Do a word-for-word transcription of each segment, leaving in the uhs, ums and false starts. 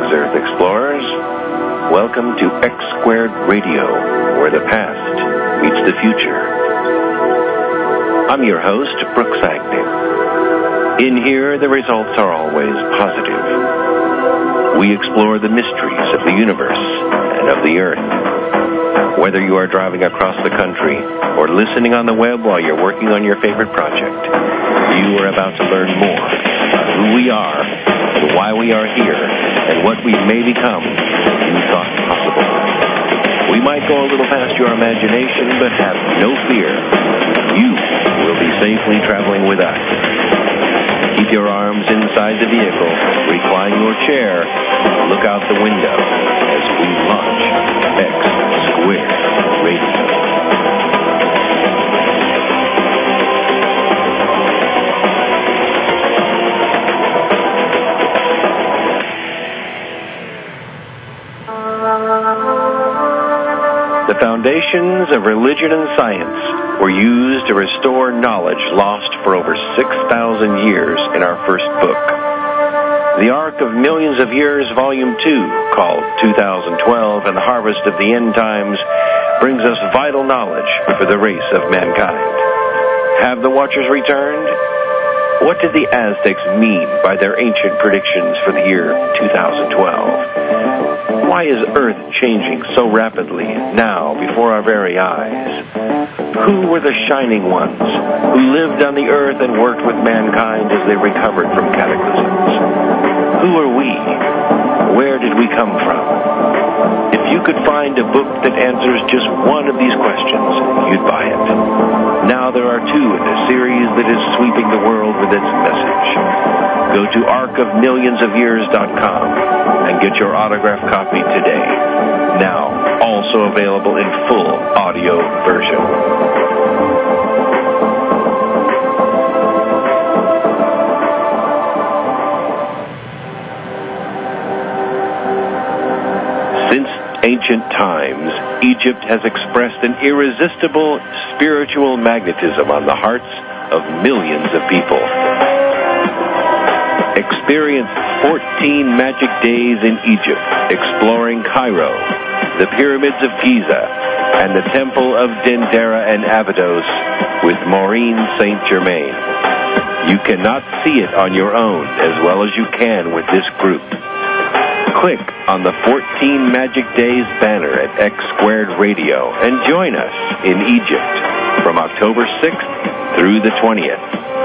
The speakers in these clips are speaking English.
Greetings, Earth Explorers. Welcome to X Squared Radio, where the past meets the future. I'm your host, Brooks Agnew. In here, the results are always positive. We explore the mysteries of the universe and of the Earth. Whether you are driving across the country or listening on the web while you're working on your favorite project, you are about to learn more about who we are, and why we are here, and what we may become than you thought possible. We might go a little past your imagination, but have no fear. You will be safely traveling with us. Keep your arms inside the vehicle, recline your chair, look out the window as we launch X Squared Radio. The foundations of religion and science were used to restore knowledge lost for over six thousand years in our first book. The Ark of Millions of Years, Volume two, called two thousand twelve and the Harvest of the End Times, brings us vital knowledge for the race of mankind. Have the Watchers returned? What did the Aztecs mean by their ancient predictions for the year two thousand twelve? Why is Earth changing so rapidly now before our very eyes? Who were the shining ones who lived on the Earth and worked with mankind as they recovered from cataclysms? Who are we? Where did we come from? If you could find a book that answers just one of these questions, you'd buy it. Now there are two in a series that is sweeping the world with its message. Go to ark of millions of years dot com and get your autographed copy today. Now, also available in full audio version. Since ancient times, Egypt has expressed an irresistible spiritual magnetism on the hearts of millions of people. Experience fourteen magic days in Egypt, exploring Cairo, the pyramids of Giza, and the temple of Dendera and Abydos with Maureen Saint Germain. You cannot see it on your own as well as you can with this group. Click on the fourteen Magic Days banner at X Squared Radio and join us in Egypt from October sixth through the twentieth.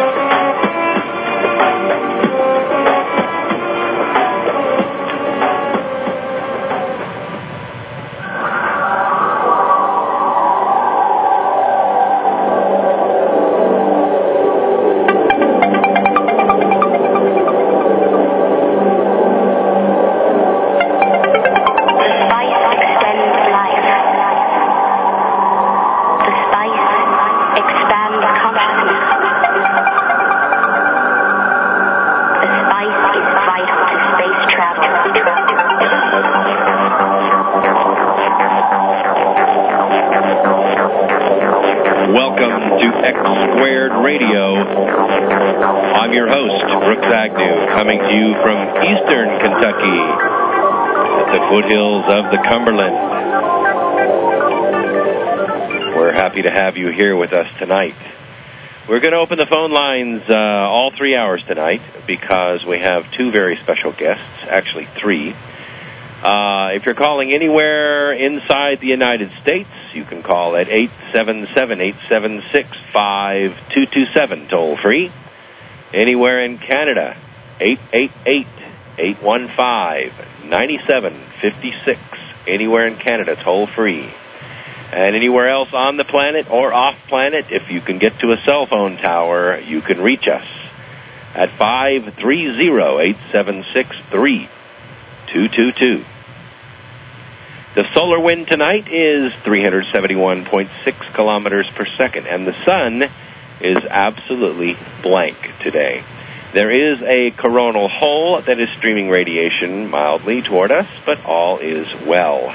Foothills of the Cumberland. We're happy to have you here with us tonight. We're going to open the phone lines uh, all three hours tonight because we have two very special guests, actually three. Uh, if you're calling anywhere inside the United States, you can call at eight seven seven, eight seven six, five two two seven, toll free. Anywhere in Canada, eight eight eight, eight one five, nine seven five six, anywhere in Canada, toll free. And anywhere else on the planet or off planet, if you can get to a cell phone tower, you can reach us at five three zero, eight seven six, three two two two. The solar wind tonight is three hundred seventy-one point six kilometers per second, and the sun is absolutely blank today. There is a coronal hole that is streaming radiation mildly toward us, but all is well.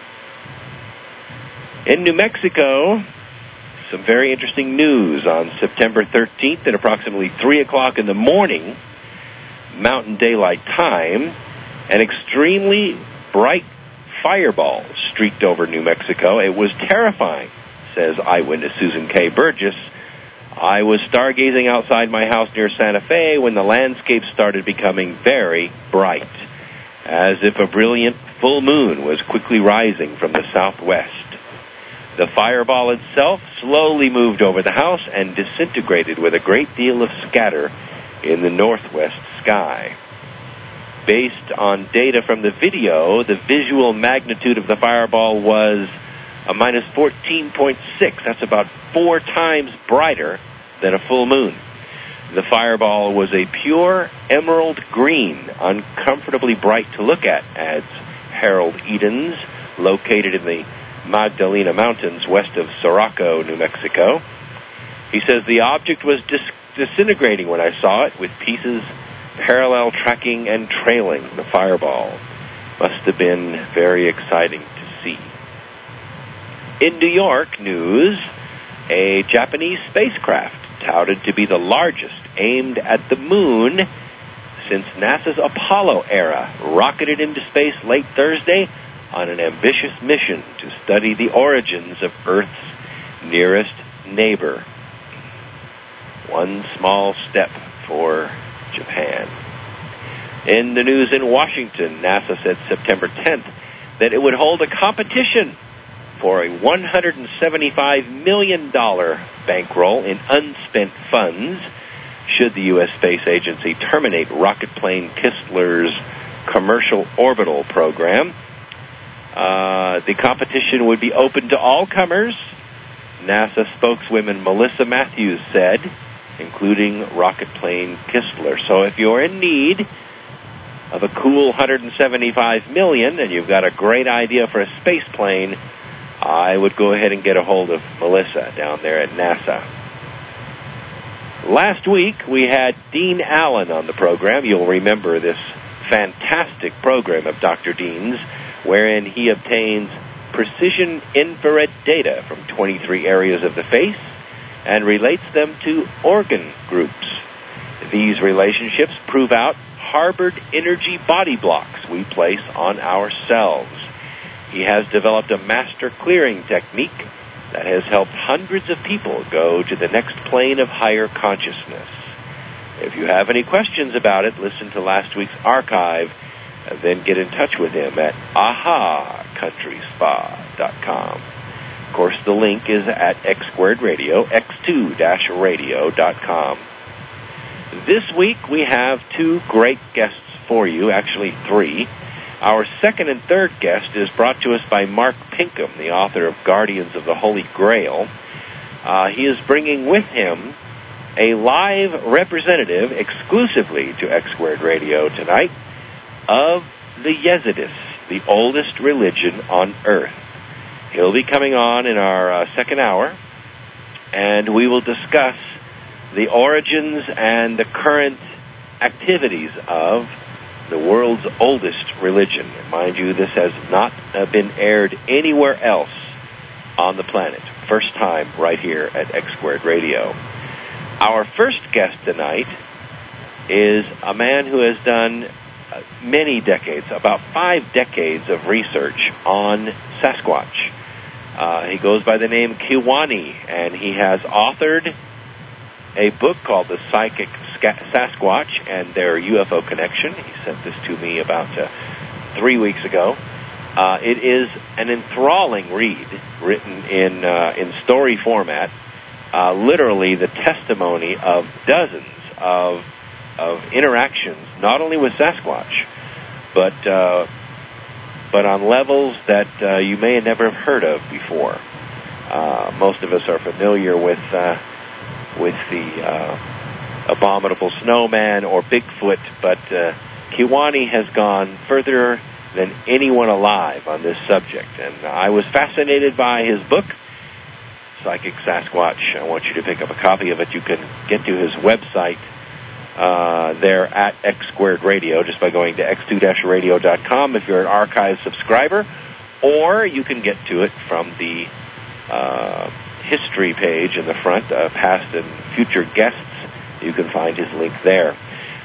In New Mexico, some very interesting news. On September thirteenth at approximately three o'clock in the morning, Mountain Daylight Time, An extremely bright fireball streaked over New Mexico. It was terrifying, says eyewitness Susan K. Burgess. I was stargazing outside my house near Santa Fe when the landscape started becoming very bright, as if a brilliant full moon was quickly rising from the southwest. The fireball itself slowly moved over the house and disintegrated with a great deal of scatter in the northwest sky. Based on data from the video, the visual magnitude of the fireball was a minus fourteen point six. That's about four times brighter than a full moon. The fireball was a pure emerald green, uncomfortably bright to look at, adds Harold Edens, located in the Magdalena Mountains west of Sirocco, New Mexico. He says the object was dis- disintegrating when I saw it, with pieces parallel tracking and trailing the fireball. Must have been very exciting to see. In New York news, a Japanese spacecraft touted to be the largest aimed at the moon since NASA's Apollo era rocketed into space late Thursday on an ambitious mission to study the origins of Earth's nearest neighbor. One small step for Japan. In the news in Washington, NASA said September tenth that it would hold a competition for a one hundred seventy-five million dollars bankroll in unspent funds should the U S Space Agency terminate rocket plane Kistler's commercial orbital program. Uh, the competition would be open to all comers, NASA spokeswoman Melissa Matthews said, including rocket plane Kistler. So if you're in need of a cool one hundred seventy-five million dollars and you've got a great idea for a space plane, I would go ahead and get a hold of Melissa down there at NASA. Last week, we had Dean Allen on the program. You'll remember this fantastic program of Doctor Dean's, wherein he obtains precision infrared data from twenty-three areas of the face and relates them to organ groups. These relationships prove out harbored energy body blocks we place on ourselves. He has developed a master clearing technique that has helped hundreds of people go to the next plane of higher consciousness. If you have any questions about it, listen to last week's archive and then get in touch with him at aha country spa dot com. Of course, the link is at X Squared Radio, x two radio dot com. This week, we have two great guests for you, actually three. Our second and third guest is brought to us by Mark Pinkham, the author of Guardians of the Holy Grail. Uh, he is bringing with him a live representative exclusively to X Squared Radio tonight of the Yezidis, the oldest religion on Earth. He'll be coming on in our uh, second hour, and we will discuss the origins and the current activities of the world's oldest religion. And mind you, this has not uh, been aired anywhere else on the planet. First time right here at X Squared Radio. Our first guest tonight is a man who has done uh, many decades, about five decades of research on Sasquatch. Uh, he goes by the name Kewaunee, and he has authored a book called The Psychic Sasquatch and Their U F O Connection. He sent this to me about uh, three weeks ago. Uh, it is an enthralling read, written in uh, in story format, uh, literally the testimony of dozens of of interactions, not only with Sasquatch, but uh, but on levels that uh, you may have never heard of before. Uh, most of us are familiar with uh, with the uh, abominable snowman or Bigfoot, but uh, Kewaunee has gone further than anyone alive on this subject. And I was fascinated by his book, Psychic Sasquatch. I want you to pick up a copy of it. You can get to his website uh, there at X Squared Radio just by going to x two radio dot com if you're an archive subscriber, or you can get to it from the uh, history page in the front, uh, past and future guests. You can find his link there.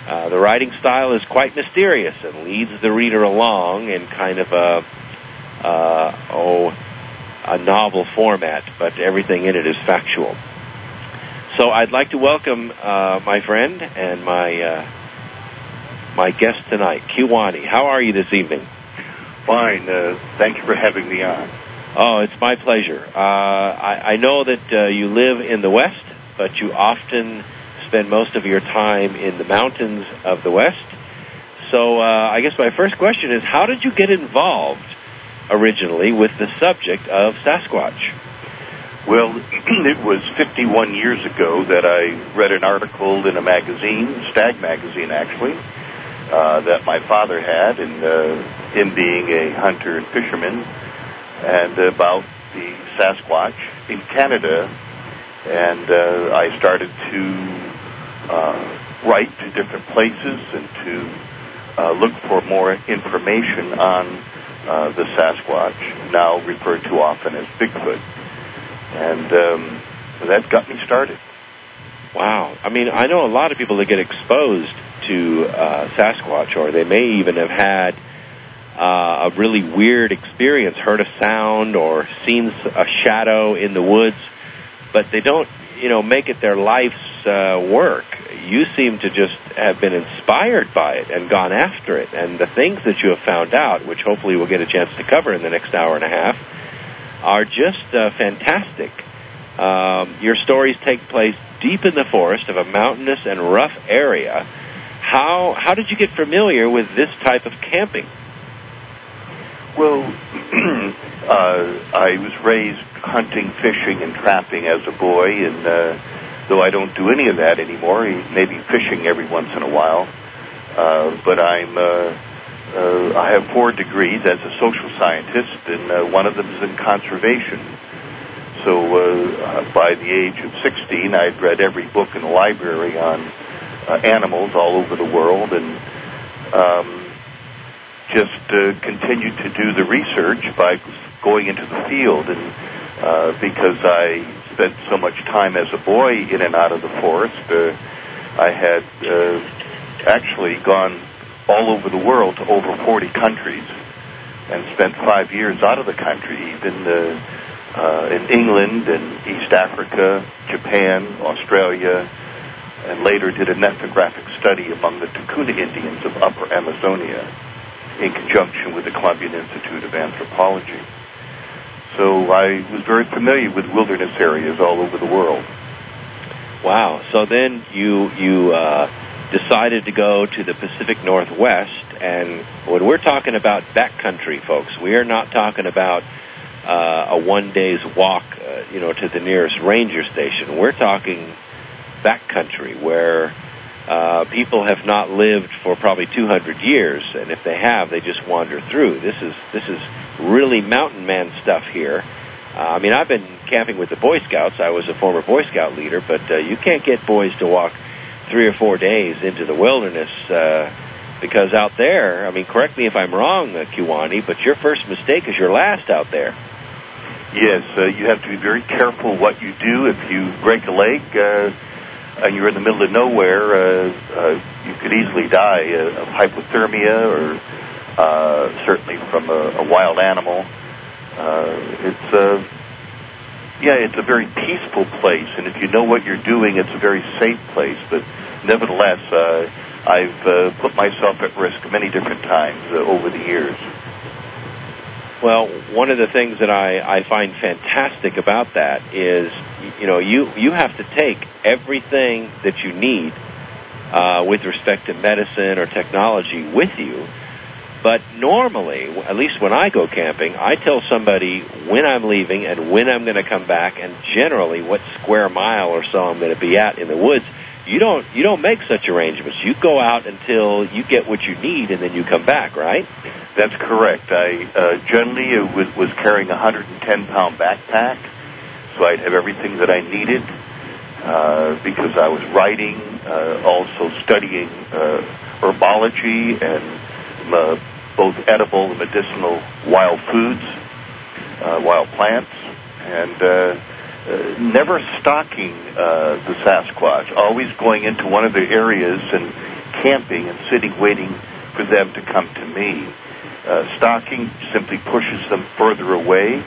Uh, the writing style is quite mysterious and leads the reader along in kind of a, uh, oh, a novel format, but everything in it is factual. So I'd like to welcome uh, my friend and my uh, my guest tonight, Kiwani. How are you this evening? Fine. Uh, thank you for having me on. Oh, it's my pleasure. Uh, I, I know that uh, you live in the West, but you often spend most of your time in the mountains of the West. So uh, I guess my first question is, how did you get involved originally with the subject of Sasquatch? Well, it was fifty-one years ago that I read an article in a magazine, Stag magazine actually, uh, that my father had, and uh, him being a hunter and fisherman, and about the Sasquatch in Canada. And uh, I started to uh, write to different places and to uh, look for more information on uh, the Sasquatch, now referred to often as Bigfoot. And um, that got me started. Wow. I mean, I know a lot of people that get exposed to uh, Sasquatch, or they may even have had uh, a really weird experience, heard a sound or seen a shadow in the woods, but they don't, you know, make it their life's uh, work. You seem to just have been inspired by it and gone after it. And the things that you have found out, which hopefully we'll get a chance to cover in the next hour and a half, are just uh, fantastic. Um, your stories take place deep in the forest of a mountainous and rough area. How how did you get familiar with this type of camping? Well, uh, I was raised hunting, fishing, and trapping as a boy, and uh, though I don't do any of that anymore, maybe fishing every once in a while, uh, but I'm uh, uh, I have four degrees as a social scientist, and uh, one of them is in conservation. So uh, by the age of sixteen, I'd read every book in the library on uh, animals all over the world, and um, just uh, continued to do the research by going into the field. And uh, because I spent so much time as a boy in and out of the forest, uh, I had uh, actually gone all over the world to over forty countries and spent five years out of the country, even uh, uh, in England and East Africa, Japan, Australia, and later did an ethnographic study among the Tukuna Indians of Upper Amazonia in conjunction with the Columbian Institute of Anthropology. So I was very familiar with wilderness areas all over the world. Wow. So then you you uh, decided to go to the Pacific Northwest, and when we're talking about backcountry, folks, we are not talking about uh, a one day's walk, uh, you know, to the nearest ranger station. We're talking backcountry where uh, people have not lived for probably two hundred years, and if they have, they just wander through. This is this is really mountain man stuff here. Uh, I mean, I've been camping with the Boy Scouts. I was a former Boy Scout leader, but uh, you can't get boys to walk three or four days into the wilderness uh, because out there, I mean, correct me if I'm wrong, uh, Kiwani, but your first mistake is your last out there. Yes, uh, you have to be very careful what you do. If you break a leg uh, and you're in the middle of nowhere, uh, uh, you could easily die uh, of hypothermia or uh, certainly from a, a wild animal. Uh, it's a, yeah, it's a very peaceful place, and if you know what you're doing, it's a very safe place. But nevertheless, uh, I've uh, put myself at risk many different times uh, over the years. Well, one of the things that I, I find fantastic about that is, you know, you, you have to take everything that you need uh, with respect to medicine or technology with you. But normally, at least when I go camping, I tell somebody when I'm leaving and when I'm going to come back, and generally what square mile or so I'm going to be at in the woods. You don't you don't make such arrangements. You go out until you get what you need, and then you come back, right? That's correct. I uh, generally uh, was, was carrying a one hundred ten pound backpack, so I'd have everything that I needed uh, because I was writing, uh, also studying uh, herbology and Uh, both edible and medicinal wild foods, uh, wild plants, and uh, uh, never stalking uh, the Sasquatch, always going into one of the areas and camping and sitting waiting for them to come to me. Uh, stalking simply pushes them further away.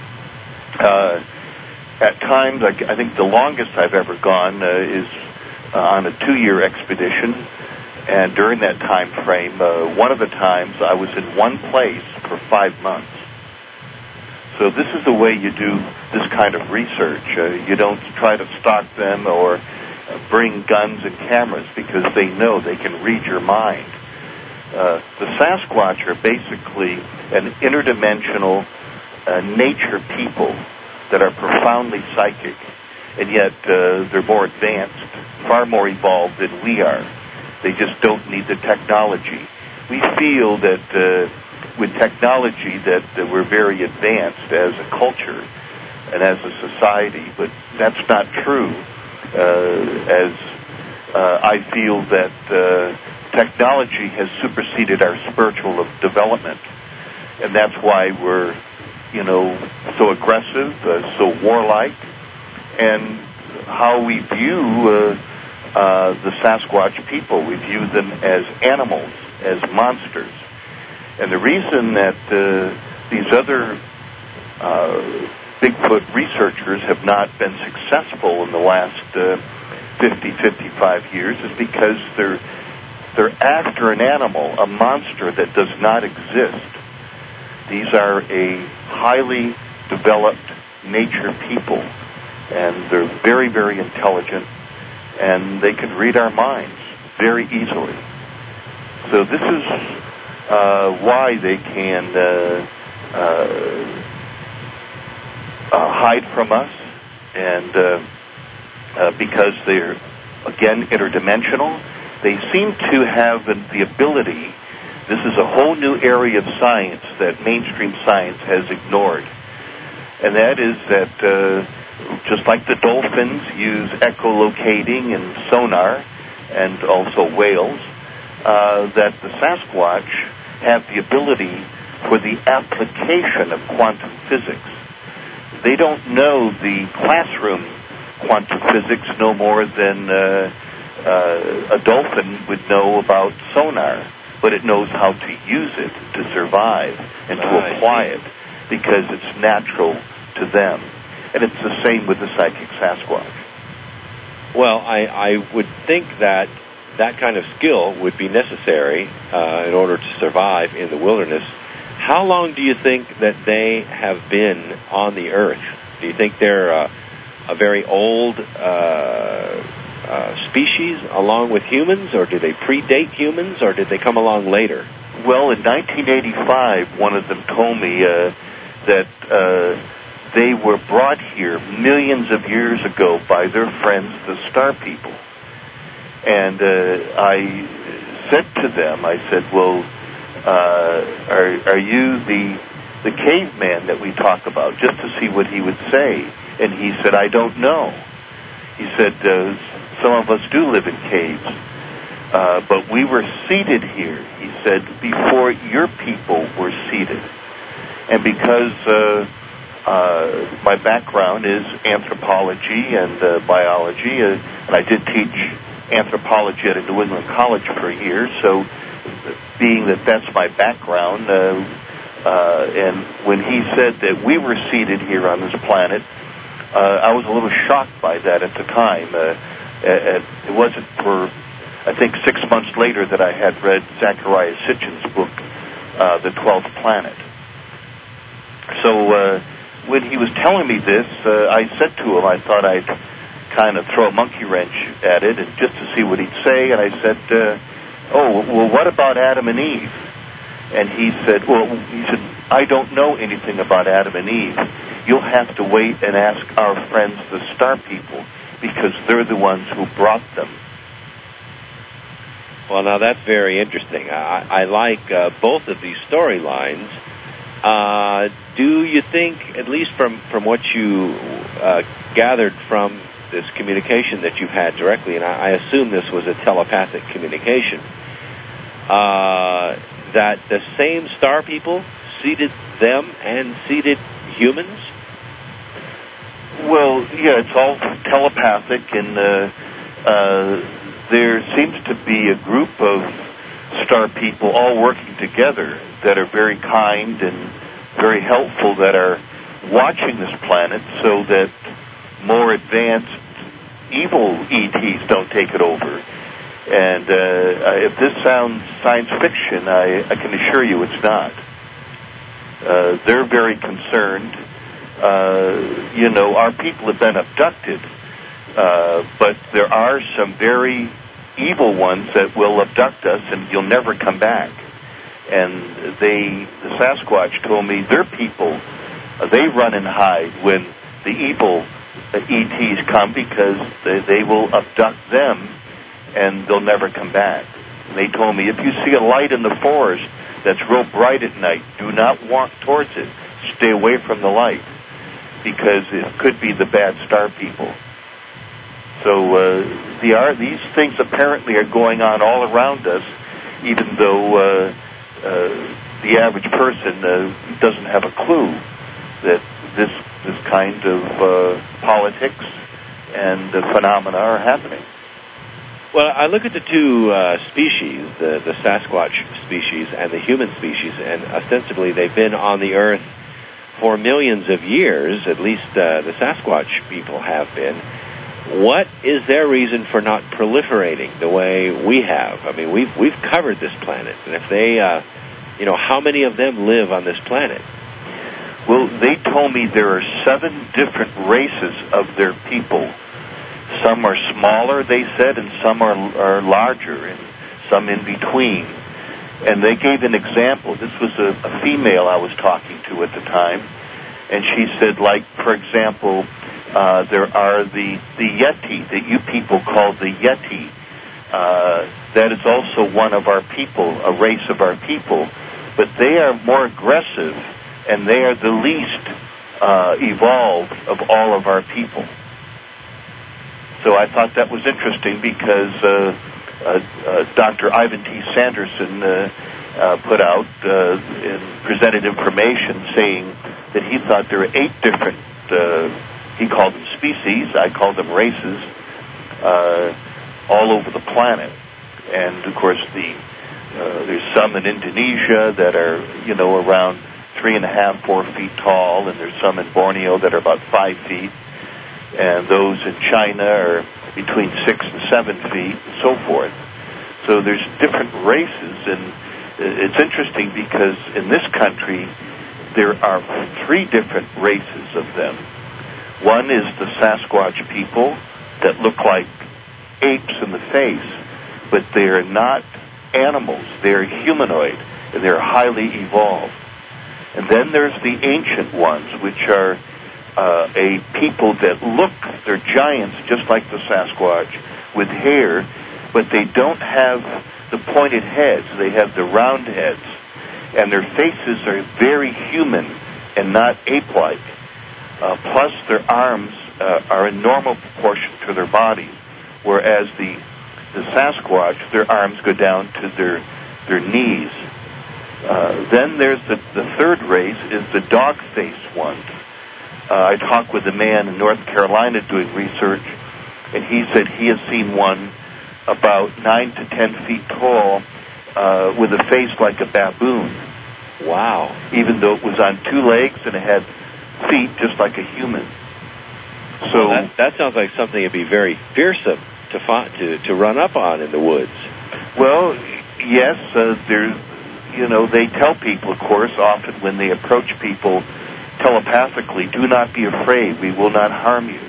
Uh, at times, I, I think the longest I've ever gone uh, is uh, on a two-year expedition, and during that time frame, uh, one of the times I was in one place for five months. So this is the way you do this kind of research. Uh, you don't try to stalk them or uh, bring guns and cameras because they know they can read your mind. Uh, the Sasquatch are basically an interdimensional uh, nature people that are profoundly psychic, and yet uh, they're more advanced, far more evolved than we are. They just don't need the technology. We feel that uh, with technology that, that we're very advanced as a culture and as a society, but that's not true. Uh, as uh, I feel that uh, technology has superseded our spiritual development, and that's why we're, you know, so aggressive, uh, so warlike, and how we view uh, uh, the Sasquatch people. We view them as animals, as monsters. And the reason that uh, these other uh, Bigfoot researchers have not been successful in the last uh, fifty, fifty-five years is because they're they're after an animal, a monster that does not exist. These are a highly developed nature people, and they're very, very intelligent, and they can read our minds very easily. So this is uh, why they can uh, uh, uh, hide from us, and uh, uh, because they're, again, interdimensional. They seem to have the ability, this is a whole new area of science that mainstream science has ignored, and that is that uh, just like the dolphins use echolocating and sonar, and also whales, uh, that the Sasquatch have the ability for the application of quantum physics. They don't know the classroom quantum physics no more than uh, uh, a dolphin would know about sonar, but it knows how to use it to survive and to ah, apply it because it's natural to them. And it's the same with the psychic Sasquatch. Well, I, I would think that that kind of skill would be necessary uh, in order to survive in the wilderness. How long do you think that they have been on the earth? Do you think they're uh, a very old uh, uh, species along with humans, or do they predate humans, or did they come along later? Well, in nineteen eighty-five, one of them told me uh, that uh, they were brought here millions of years ago by their friends, the Star People. And uh, I said to them, I said, well, uh, are, are you the, the caveman that we talk about, just to see what he would say? And he said, I don't know. He said, uh, some of us do live in caves, uh, but we were seated here, he said, before your people were seated. And because uh, uh, my background is anthropology and uh, biology, uh, and I did teach anthropology at a New England college for a year, so being that that's my background, uh, uh, and when he said that we were seated here on this planet, uh, I was a little shocked by that at the time. Uh, it wasn't for, I think, six months later that I had read Zecharia Sitchin's book, uh, The Twelfth Planet. So uh, when he was telling me this, uh, I said to him, I thought I'd kind of throw a monkey wrench at it and just to see what he'd say, and I said, uh, oh, well, what about Adam and Eve? And he said, well, he said, I don't know anything about Adam and Eve. You'll have to wait and ask our friends, the Star People, because they're the ones who brought them. Well, now that's very interesting. I, I like uh, both of these storylines. Uh, do you think, at least from, from what you uh, gathered from this communication that you've had directly, and I, I assume this was a telepathic communication, uh, that the same Star People seeded them and seeded humans? Well, yeah, it's all telepathic, and uh, uh, there seems to be a group of star people all working together that are very kind and very helpful, that are watching this planet so that more advanced evil E Ts don't take it over. And uh, if this sounds science fiction, I, I can assure you it's not. Uh, they're very concerned. Uh, you know, our people have been abducted, uh, but there are some very evil ones that will abduct us and you'll never come back. And they, the Sasquatch told me their people, uh, they run and hide when the evil uh, E Ts come, because they, they will abduct them and they'll never come back. And they told me, if you see a light in the forest that's real bright at night, do not walk towards it. Stay away from the light, because it could be the bad star people. So uh, the are, these things apparently are going on all around us, even though uh, uh, the average person uh, doesn't have a clue that this this kind of uh, politics and uh, phenomena are happening. Well, I look at the two uh, species, the, the Sasquatch species and the human species, and ostensibly they've been on the Earth for millions of years, at least uh, the Sasquatch people have been. What is their reason for not proliferating the way we have? I mean, we've we've covered this planet, and if they, uh, you know, how many of them live on this planet? Well, they told me there are seven different races of their people. Some are smaller, they said, and some are, are larger, and some in between. And they gave an example. This was a, a female I was talking to at the time, and she said, like, for example, uh, there are the, the Yeti that you people call the Yeti. Uh, that is also one of our people, a race of our people, but they are more aggressive, and they are the least uh, evolved of all of our people. So I thought that was interesting, because uh, uh, uh, Doctor Ivan T. Sanderson uh, uh, put out uh, and presented information saying that he thought there were eight different, uh, he called them species, I called them races, uh, all over the planet. And, of course, the uh, there's some in Indonesia that are, you know, around three and a half, four feet tall, and there's some in Borneo that are about five feet. And those in China are between six and seven feet, and so forth. So there's different races, and it's interesting because in this country there are three different races of them. One is the Sasquatch people that look like apes in the face, but they are not animals. They're humanoid, and they're highly evolved. And then there's the ancient ones, which are Uh, a people that look, they're giants just like the Sasquatch with hair, but they don't have the pointed heads. They have the round heads, and their faces are very human and not ape-like. Uh, plus, their arms uh, are in normal proportion to their bodies, whereas the the Sasquatch, their arms go down to their their knees. Uh, then there's the, the third race is the dog-faced ones. Uh, I talked with a man in North Carolina doing research, and he said he has seen one about nine to ten feet tall uh, with a face like a baboon. Wow. Even though it was on two legs and it had feet just like a human. So well, that, that sounds like something that'd be very fearsome to find, to to run up on in the woods. Well, yes, uh, there's, you know, they tell people, of course, often when they approach people telepathically, do not be afraid, we will not harm you.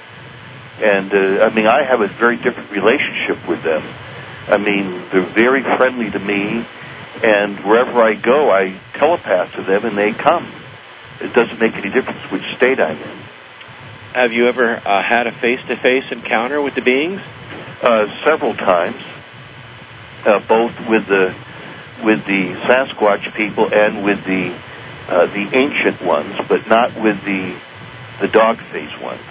And, uh, I mean, I have a very different relationship with them. I mean, they're very friendly to me, and wherever I go, I telepath to them, and they come. It doesn't make any difference which state I'm in. Have you ever uh, had a face-to-face encounter with the beings? Uh, several times, uh, both with the, with the Sasquatch people and with the Uh, the ancient ones, but not with the the dog-faced ones.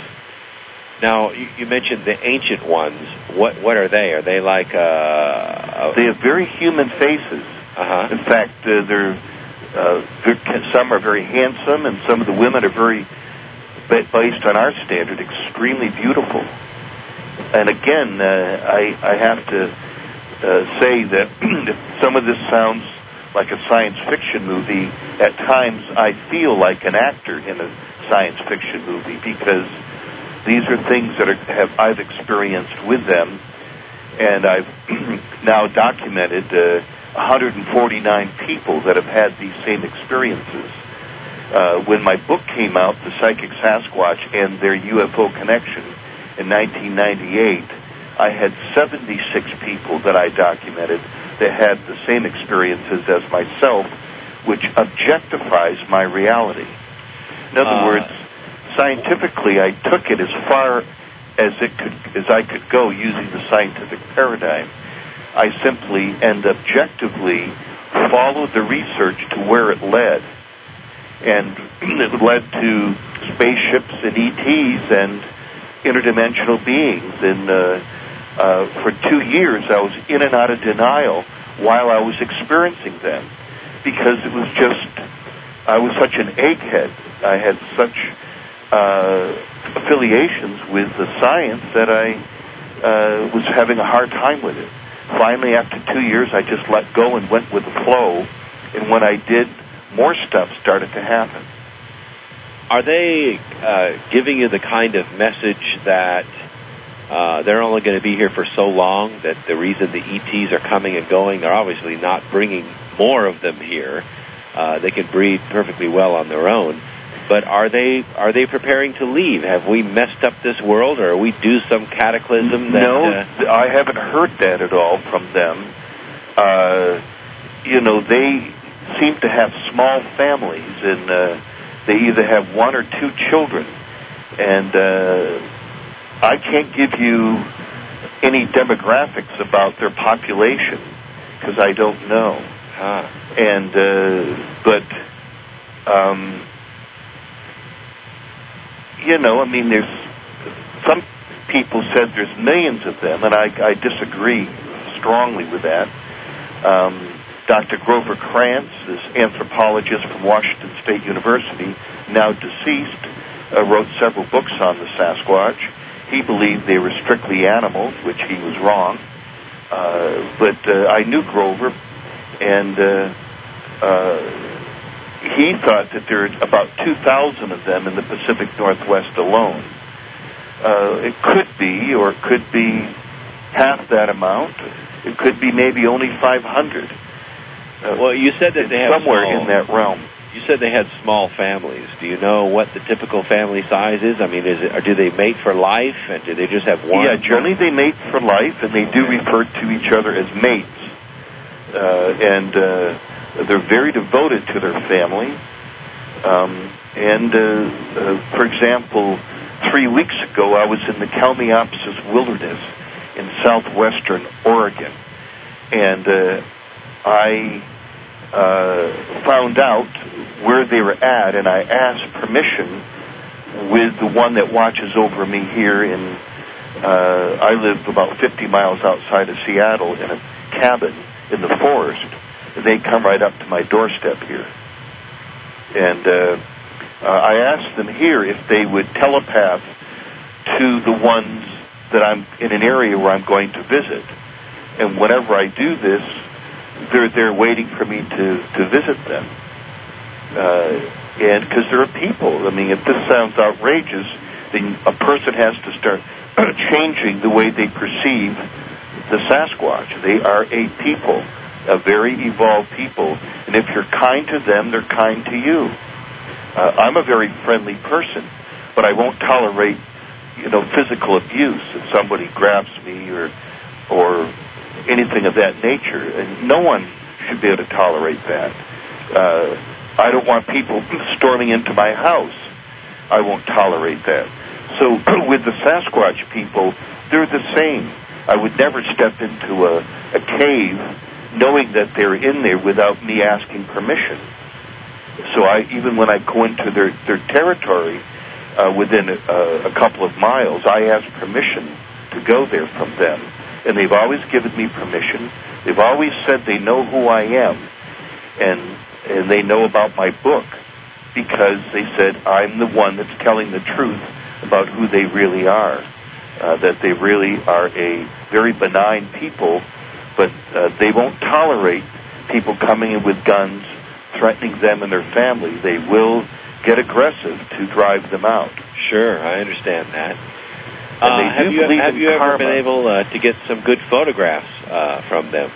Now, you, you mentioned the ancient ones. What what are they? Are they like uh, They have very human faces. Uh-huh. In fact, uh, they're, uh, they're some are very handsome, and some of the women are very, based on our standard, extremely beautiful. and again, uh, I, I have to uh, say that some of this sounds like a science fiction movie. At times, I feel like an actor in a science fiction movie because these are things that are, have I've experienced with them, and I've now documented uh, one hundred forty-nine people that have had these same experiences. Uh, when my book came out, The Psychic Sasquatch and Their U F O Connection, in nineteen ninety-eight, I had seventy-six people that I documented that had the same experiences as myself, which objectifies my reality. In other uh, words, scientifically, I took it as far as it could, as I could go using the scientific paradigm. I simply and objectively followed the research to where it led. And it led to spaceships and E Ts and interdimensional beings. And uh, uh, for two years, I was in and out of denial while I was experiencing them, because it was just, I was such an egghead. I had such uh, affiliations with the science that I uh, was having a hard time with it. Finally, after two years, I just let go and went with the flow. And when I did, more stuff started to happen. Are they uh, giving you the kind of message that uh, they're only going to be here for so long, that the reason the E Ts are coming and going, they're obviously not bringing more of them here. Uh, they can breed perfectly well on their own. But are they are they preparing to leave? Have we messed up this world, or are we due some cataclysm? That, no, uh, I haven't heard that at all from them. Uh, you know, they seem to have small families, and uh, they either have one or two children. And uh, I can't give you any demographics about their population because I don't know. Huh. And uh, but um, you know, I mean, there's some people said there's millions of them, and I, I disagree strongly with that. Um, Doctor Grover Krantz, this anthropologist from Washington State University, now deceased, uh, wrote several books on the Sasquatch. He believed they were strictly animals, which he was wrong. Uh, but uh, I knew Grover, and uh, uh, he thought that there are about two thousand of them in the Pacific Northwest alone. Uh, it could be, or it could be half that amount. It could be maybe only five hundred. Uh, well, you said that they have somewhere small, in that realm. You said they had small families. Do you know what the typical family size is? I mean, is it, or do they mate for life, and do they just have one? Yeah, generally they mate for life, and they do refer to each other as mates. Uh, and uh, they're very devoted to their family. Um, and, uh, uh, for example, three weeks ago, I was in the Kalmiopsis wilderness in southwestern Oregon, and uh, I uh, found out where they were at, and I asked permission with the one that watches over me here in, uh, I live about fifty miles outside of Seattle in a cabin in the forest. They come right up to my doorstep here. And uh, uh, I asked them here if they would telepath to the ones that I'm in an area where I'm going to visit. And whenever I do this, they're they're waiting for me to, to visit them. Uh, and because there are people. I mean, if this sounds outrageous, then a person has to start changing the way they perceive the Sasquatch. They are a people, a very evolved people. And if you're kind to them, they're kind to you. Uh, I'm a very friendly person, but I won't tolerate, you know, physical abuse if somebody grabs me or or anything of that nature. And no one should be able to tolerate that. Uh, I don't want people storming into my house. I won't tolerate that. So with the Sasquatch people, they're the same. I would never step into a, a cave knowing that they're in there without me asking permission. So I, even when I go into their, their territory uh, within a, a couple of miles, I ask permission to go there from them. And they've always given me permission. They've always said they know who I am, and, and they know about my book, because they said I'm the one that's telling the truth about who they really are. uh, that they really are a very benign people, but uh, they won't tolerate people coming in with guns, threatening them and their family. They will get aggressive to drive them out. Sure, I understand that. And they uh, do have you, believe have in you ever karma. been able uh, to get some good photographs uh, from them?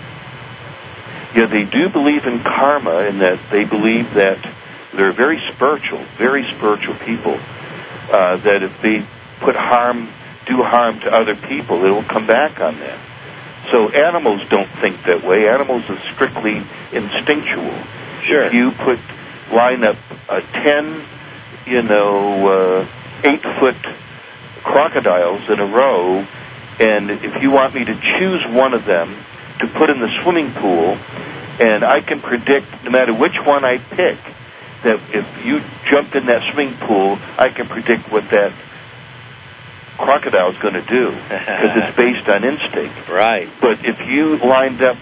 Yeah, they do believe in karma, in that they believe that they're very spiritual, very spiritual people, uh, that if they put harm, do harm to other people, it will come back on them. So animals don't think that way. Animals are strictly instinctual. Sure. If you put, line up uh, ten, you know, uh, eight-foot crocodiles in a row, and if you want me to choose one of them to put in the swimming pool, and I can predict, no matter which one I pick, that if you jump in that swimming pool, I can predict what that crocodile is going to do, because it's based on instinct. Right. But if you lined up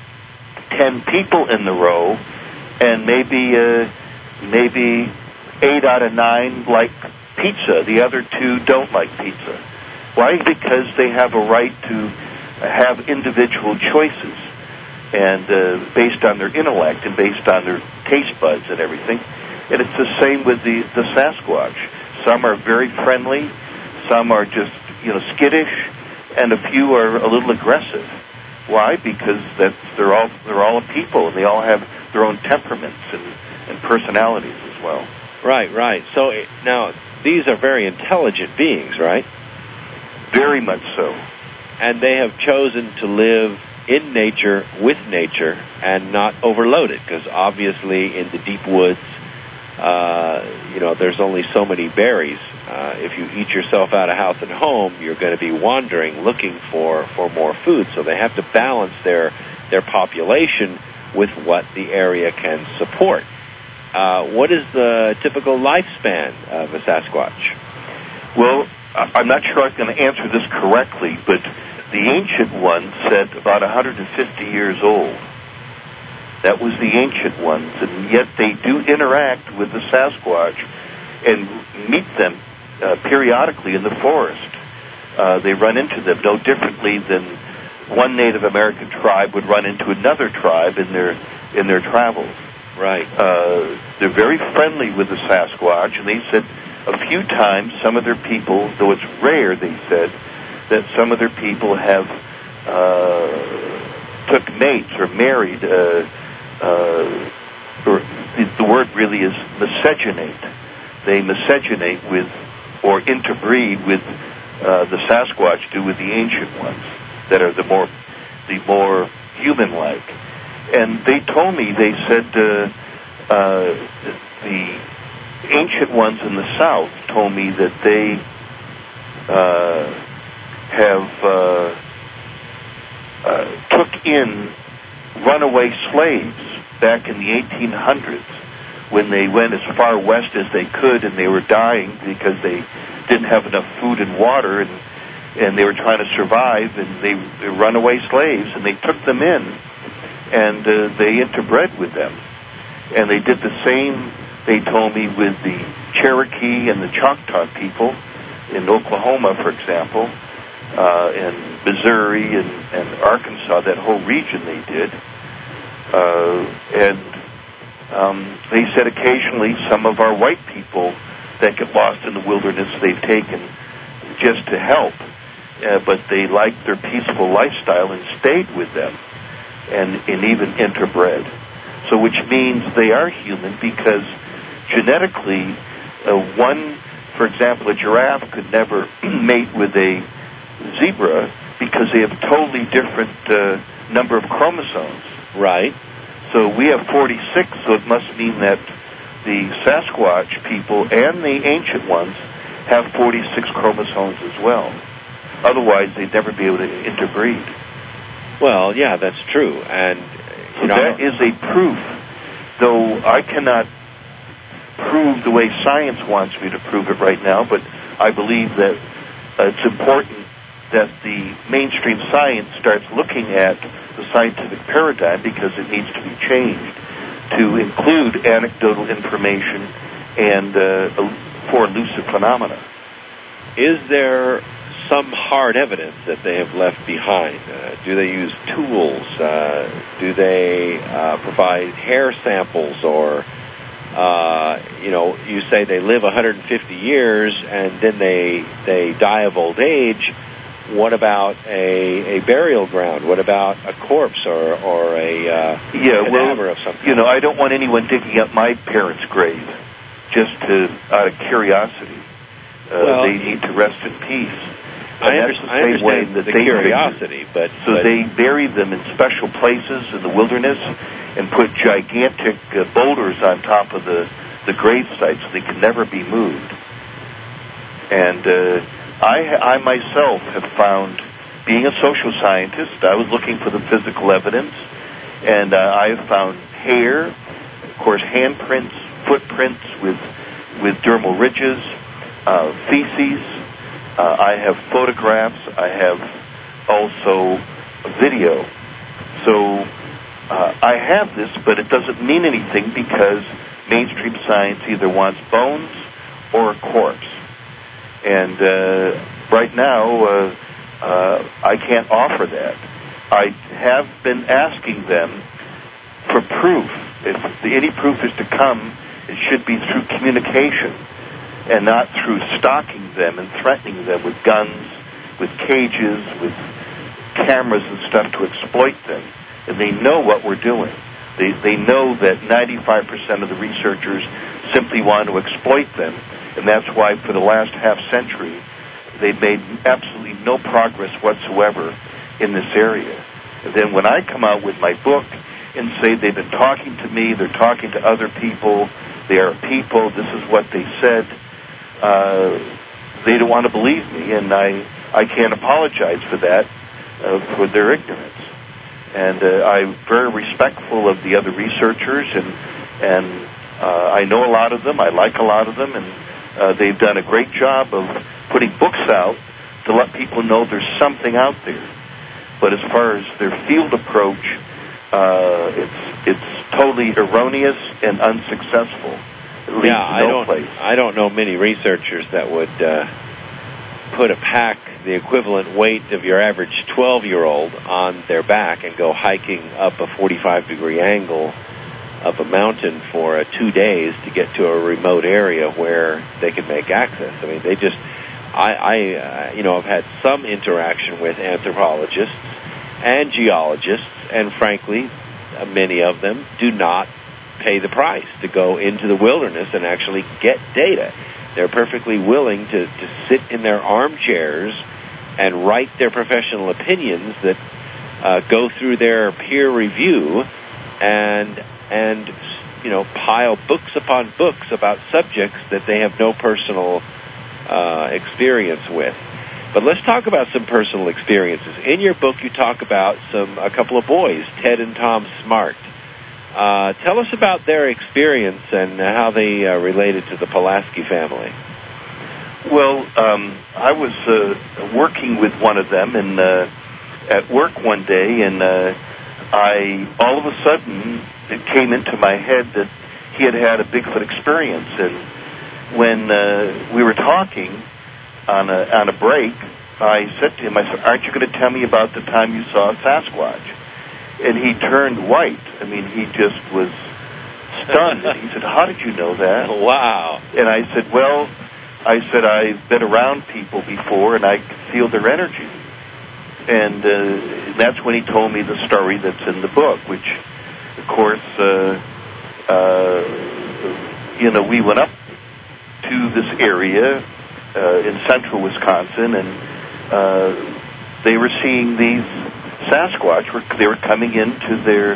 ten people in the row, and maybe uh, maybe eight out of nine like pizza, the other two don't like pizza. Why? Because they have a right to have individual choices, and uh, based on their intellect and based on their taste buds and everything. And it's the same with the, the Sasquatch. Some are very friendly, some are just, you know, skittish, and a few are a little aggressive. Why? Because that's, they're all they're all a people, and they all have their own temperaments and, and personalities as well. Right, right. So now these are very intelligent beings, right? Very much so. And they have chosen to live in nature, with nature, and not overloaded, because obviously in the deep woods, uh, you know, there's only so many berries. Uh, if you eat yourself out of house and home, you're going to be wandering, looking for, for more food. So they have to balance their their population with what the area can support. Uh, what is the typical lifespan of a Sasquatch? Well, I'm not sure I'm going to answer this correctly, but the ancient one said about one hundred fifty years old. That was the ancient ones, and yet they do interact with the Sasquatch and meet them uh, periodically in the forest. Uh, they run into them no differently than one Native American tribe would run into another tribe in their in their travels. Right. Uh, they're very friendly with the Sasquatch, and they said a few times some of their people, though it's rare, they said, that some of their people have uh, took mates or married, uh, uh, or the, the word really is miscegenate. They miscegenate with or interbreed with uh, the Sasquatch do with the ancient ones that are the more the more human-like. And they told me, they said uh, uh, the ancient ones in the South told me that they uh, have uh, uh, took in runaway slaves back in the eighteen hundreds when they went as far west as they could, and they were dying because they didn't have enough food and water, and and they were trying to survive, and they, they were runaway slaves, and they took them in, and uh, they interbred with them. And they did the same, they told me, with the Cherokee and the Choctaw people in Oklahoma, for example, uh, and Missouri and, and Arkansas, that whole region they did. Uh, and um, they said occasionally some of our white people that get lost in the wilderness, they've taken just to help, uh, but they liked their peaceful lifestyle and stayed with them and, and even interbred. So which means they are human, because genetically, uh, one, for example, a giraffe could never mate with a zebra because they have a totally different uh, number of chromosomes. Right. So we have forty-six, so it must mean that the Sasquatch people and the ancient ones have forty-six chromosomes as well. Otherwise, they'd never be able to interbreed. Well, yeah, that's true. And so you know, that is a proof, though I cannot prove the way science wants me to prove it right now, but I believe that uh, it's important that the mainstream science starts looking at the scientific paradigm, because it needs to be changed to include anecdotal information and uh, for elusive phenomena. Is there some hard evidence that they have left behind? Uh, do they use tools? Uh, do they uh, provide hair samples? Or, uh, you know, you say they live one hundred fifty years and then they they die of old age. What about a, a burial ground? What about a corpse or, or a uh, yeah, cadaver well, of some kind? You know, I don't want anyone digging up my parents' grave just to, out of curiosity. Uh, well, they need to rest in peace. I, under, I understand the curiosity, but... So but, they bury them in special places in the wilderness and put gigantic uh, boulders on top of the, the grave sites so they can never be moved. And uh, I, I myself have found, being a social scientist, I was looking for the physical evidence, and uh, I have found hair, of course, handprints, footprints with, with dermal ridges, uh, feces. Uh, I have photographs. I have also video. So uh, I have this, but it doesn't mean anything because mainstream science either wants bones or a corpse. And uh, right now, uh, uh, I can't offer that. I have been asking them for proof. If any proof is to come, it should be through communication and not through stalking them and threatening them with guns, with cages, with cameras and stuff to exploit them. And they know what we're doing. They, they know that ninety-five percent of the researchers simply want to exploit them. And that's why for the last half century, they've made absolutely no progress whatsoever in this area. And then when I come out with my book and say they've been talking to me, they're talking to other people, they are people, this is what they said, uh, they don't want to believe me, and I, I can't apologize for that, uh, for their ignorance. And uh, I'm very respectful of the other researchers, and, and uh, I know a lot of them, I like a lot of them, and uh, they've done a great job of putting books out to let people know there's something out there. But as far as their field approach, uh, it's it's totally erroneous and unsuccessful. It leads yeah, to I no don't. place. I don't know many researchers that would uh, put a pack the equivalent weight of your average twelve-year-old on their back and go hiking up a forty-five degree angle up a mountain for uh, two days to get to a remote area where they can make access. I mean, they just. I, I uh, you know, I've had some interaction with anthropologists and geologists, and frankly, uh, many of them do not pay the price to go into the wilderness and actually get data. They're perfectly willing to, to sit in their armchairs and write their professional opinions that uh, go through their peer review and, and, you know, pile books upon books about subjects that they have no personal uh, experience with. But let's talk about some personal experiences. In your book, you talk about some a couple of boys, Ted and Tom Smart. Uh, tell us about their experience and how they uh, related to the Pulaski family. Well, um, I was uh, working with one of them and uh, at work one day, and uh, I all of a sudden it came into my head that he had had a Bigfoot experience. And when uh, we were talking on a on a break, I said to him, I said, "Aren't you going to tell me about the time you saw a Sasquatch?" And he turned white. I mean, he just was stunned. He said, "How did you know that?" Wow. And I said, "Well," I said, "I've been around people before, and I can feel their energy." And uh, that's when he told me the story that's in the book, which, of course, uh, uh, you know, we went up to this area uh, in central Wisconsin, and uh, they were seeing these Sasquatch. Were, they were coming into their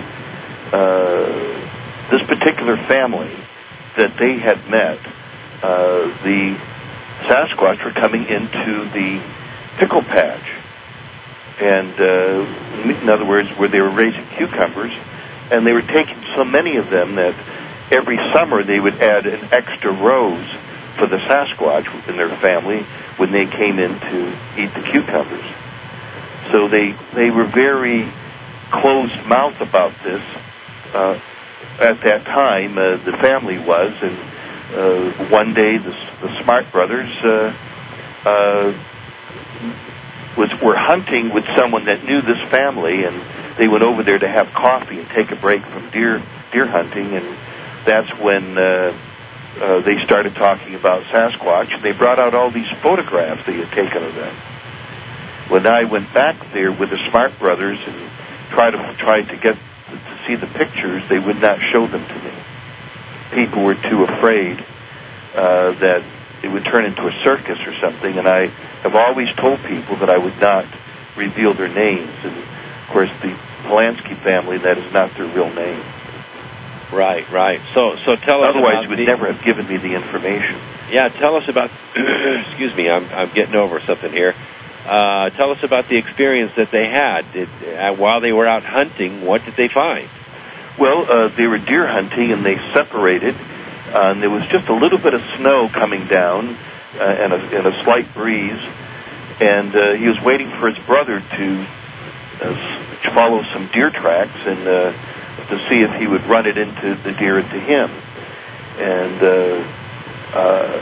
uh, this particular family that they had met. Uh, the Sasquatch were coming into the pickle patch, and uh, in other words, where they were raising cucumbers, and they were taking so many of them that every summer they would add an extra rose for the Sasquatch in their family when they came in to eat the cucumbers. So they they were very closed-mouthed about this. Uh, at that time, uh, the family was, and uh, one day the, the Smart brothers uh, uh, was were hunting with someone that knew this family, and they went over there to have coffee and take a break from deer deer hunting, and that's when uh, uh, they started talking about Sasquatch. And they brought out all these photographs they had taken of them. When I went back there with the Smart Brothers and tried to tried to get to see the pictures, they would not show them to me. People were too afraid uh, that it would turn into a circus or something, and I have always told people that I would not reveal their names. And, of course, the Polanski family, that is not their real name. Right, right. So so tell us Otherwise, about you would the, never have given me the information. Yeah, tell us about, excuse me, I'm, I'm getting over something here. Uh, tell us about the experience that they had. Did, uh, while they were out hunting, what did they find? Well, uh, they were deer hunting, and they separated. Uh, and there was just a little bit of snow coming down uh, and, a, and a slight breeze. And uh, he was waiting for his brother to uh, follow some deer tracks and uh, to see if he would run it into the deer into him. And uh, uh,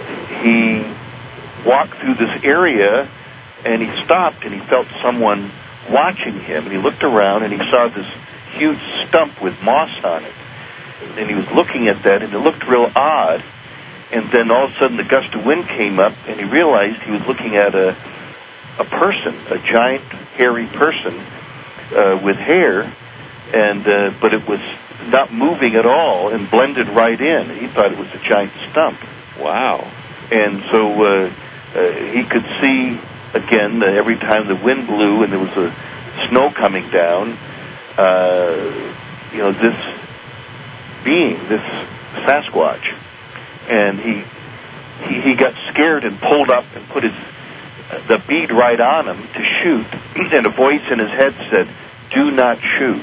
he walked through this area, and he stopped, and he felt someone watching him. And he looked around, and he saw this huge stump with moss on it. And he was looking at that, and it looked real odd. And then all of a sudden, the gust of wind came up, and he realized he was looking at a a person, a giant, hairy person uh, with hair, and uh, but it was not moving at all and blended right in. He thought it was a giant stump. Wow. And so uh, uh, he could see, again, uh, every time the wind blew and there was a snow coming down, uh, you know, this being, this Sasquatch. And he, he he got scared and pulled up and put his the bead right on him to shoot. And a voice in his head said, "Do not shoot."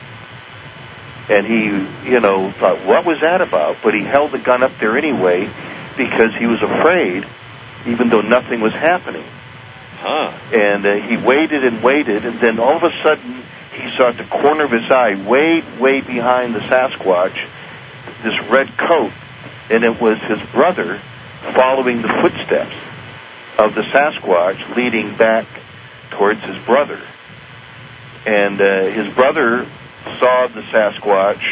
And he, you know, thought, what was that about? But he held the gun up there anyway because he was afraid, even though nothing was happening. Huh. And uh, he waited and waited, and then all of a sudden he saw at the corner of his eye, way, way behind the Sasquatch, this red coat, and it was his brother following the footsteps of the Sasquatch leading back towards his brother. And uh, his brother saw the Sasquatch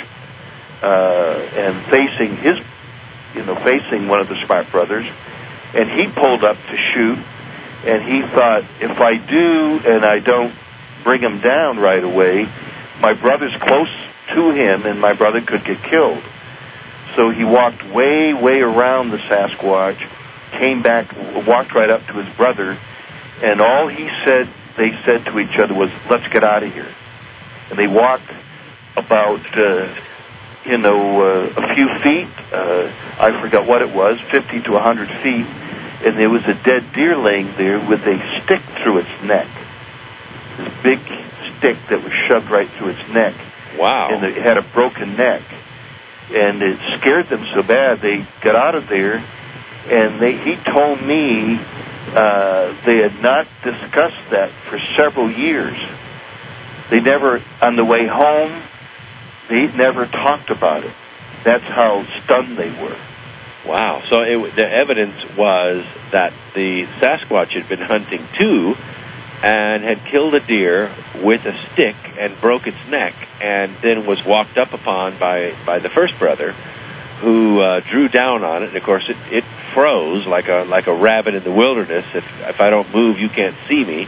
uh, and facing his, you know, facing one of the Smart Brothers, and he pulled up to shoot, and he thought, if I do and I don't bring him down right away, my brother's close to him and my brother could get killed. So he walked way, way around the Sasquatch, came back, walked right up to his brother, and all he said, they said to each other was, "Let's get out of here." And they walked about, uh, you know, uh, a few feet, uh, I forgot what it was, fifty to one hundred feet, and there was a dead deer laying there with a stick through its neck. This big stick that was shoved right through its neck. Wow. And it had a broken neck. And it scared them so bad, they got out of there, and they, he told me uh, they had not discussed that for several years. They never, on the way home, they never talked about it. That's how stunned they were. Wow. So it, the evidence was that the Sasquatch had been hunting too and had killed a deer with a stick and broke its neck, and then was walked up upon by, by the first brother, who uh, drew down on it. And of course, it, it froze like a like a rabbit in the wilderness. If if I don't move, you can't see me.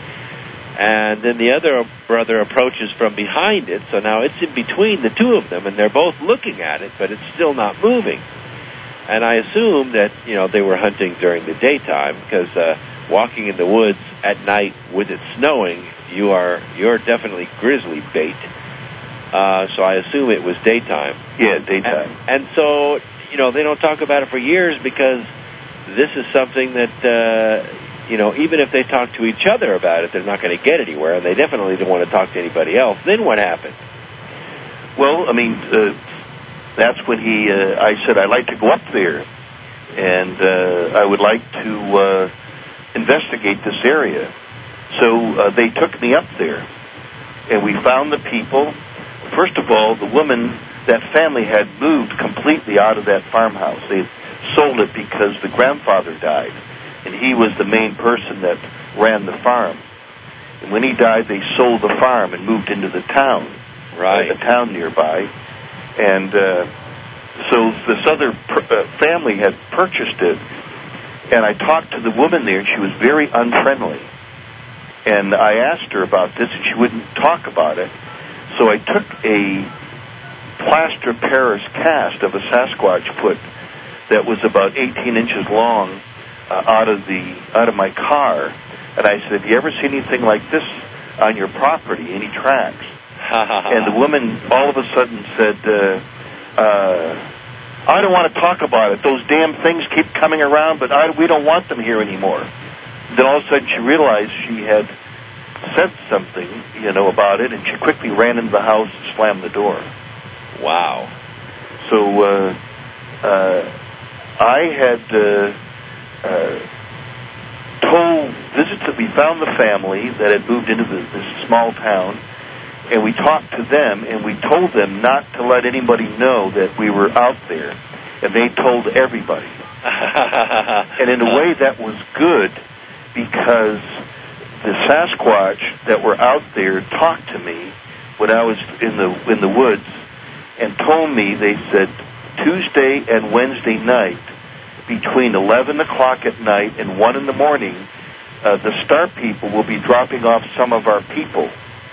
And then the other brother approaches from behind it, so now it's in between the two of them, and they're both looking at it, but it's still not moving. And I assume that, you know, they were hunting during the daytime, because uh, walking in the woods at night with it snowing, you are you're definitely grizzly bait. Uh, so I assume it was daytime. Yeah, daytime. And, and so, you know, they don't talk about it for years because this is something that, uh, you know, even if they talk to each other about it, they're not going to get anywhere, and they definitely don't want to talk to anybody else. Then what happened? Well, I mean, uh, that's when he, uh, I said, I'd like to go up there, and uh, I would like to uh, investigate this area. So uh, they took me up there, and we found the people. First of all, the woman, that family had moved completely out of that farmhouse. They sold it because the grandfather died, and he was the main person that ran the farm. And when he died, they sold the farm and moved into the town, right? Uh, the town nearby, and uh, so this other per- uh, family had purchased it. And I talked to the woman there, and she was very unfriendly. And I asked her about this, and she wouldn't talk about it. So I took a plaster Paris cast of a Sasquatch foot that was about eighteen inches long uh, out of the out of my car, and I said, "Have you ever seen anything like this on your property? Any tracks?" And the woman all of a sudden said, uh, uh, "I don't want to talk about it. Those damn things keep coming around, but I, we don't want them here anymore." Then all of a sudden she realized she had said something, you know, about it, and she quickly ran into the house and slammed the door. Wow. So uh, uh, I had uh, uh, told, visited, we found the family that had moved into the, this small town, and we talked to them, and we told them not to let anybody know that we were out there, and they told everybody. And in a way that was good, because the Sasquatch that were out there talked to me when I was in the in the woods and told me, they said, Tuesday and Wednesday night, between eleven o'clock at night and one in the morning, uh, the Star people will be dropping off some of our people.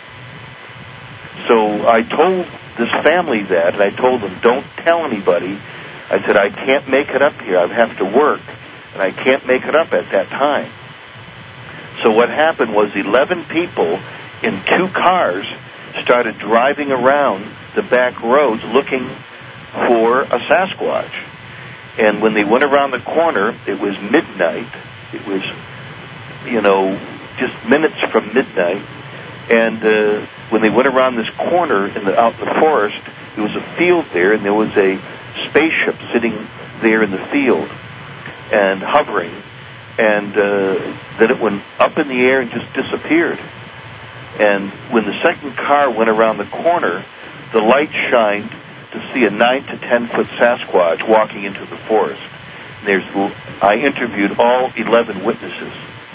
So I told this family that, and I told them, don't tell anybody. I said, I can't make it up here. I have to work, and I can't make it up at that time. So what happened was eleven people in two cars started driving around the back roads looking for a Sasquatch. And when they went around the corner, it was midnight. It was, you know, just minutes from midnight. And uh, when they went around this corner in the, out in the forest, there was a field there, and there was a spaceship sitting there in the field and hovering. And uh, then it went up in the air and just disappeared. And when the second car went around the corner, the light shined to see a nine to ten foot Sasquatch walking into the forest. And there's, I interviewed all eleven witnesses.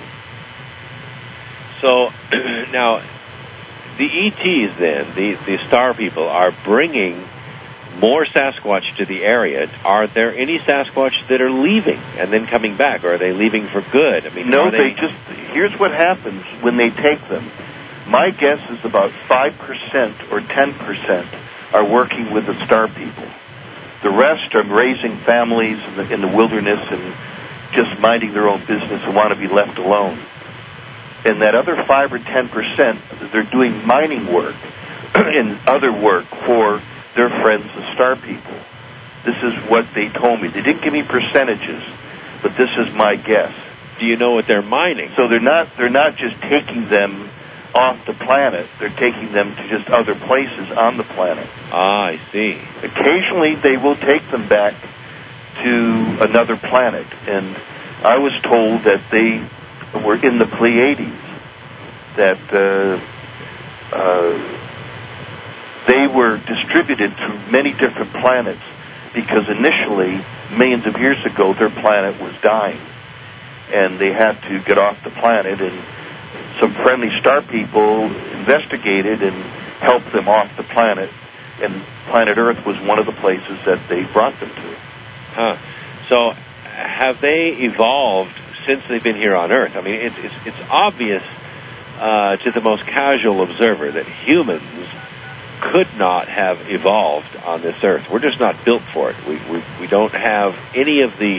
So now, the E Ts then, the, the Star people, are bringing more Sasquatch to the area. Are there any Sasquatch that are leaving and then coming back, or are they leaving for good? I mean, no, they... they just, here's what happens when they take them. My guess is about five percent or ten percent are working with the Star people. The rest are raising families in the, in the wilderness and just minding their own business and want to be left alone. And that other five or ten percent, they're doing mining work and other work for their friends, the Star people. This is what they told me. They didn't give me percentages, but this is my guess. Do you know what they're mining? So they're not they're not just taking them off the planet. They're taking them to just other places on the planet. Ah, I see. Occasionally they will take them back to another planet. And I was told that they were in the Pleiades, that uh, uh, they were distributed through many different planets, because initially, millions of years ago, their planet was dying, and they had to get off the planet, and some friendly Star people investigated and helped them off the planet, and planet Earth was one of the places that they brought them to. Huh. So have they evolved since they've been here on Earth? I mean, it's, it's, it's obvious uh, to the most casual observer that humans could not have evolved on this Earth. We're just not built for it. We we, we don't have any of the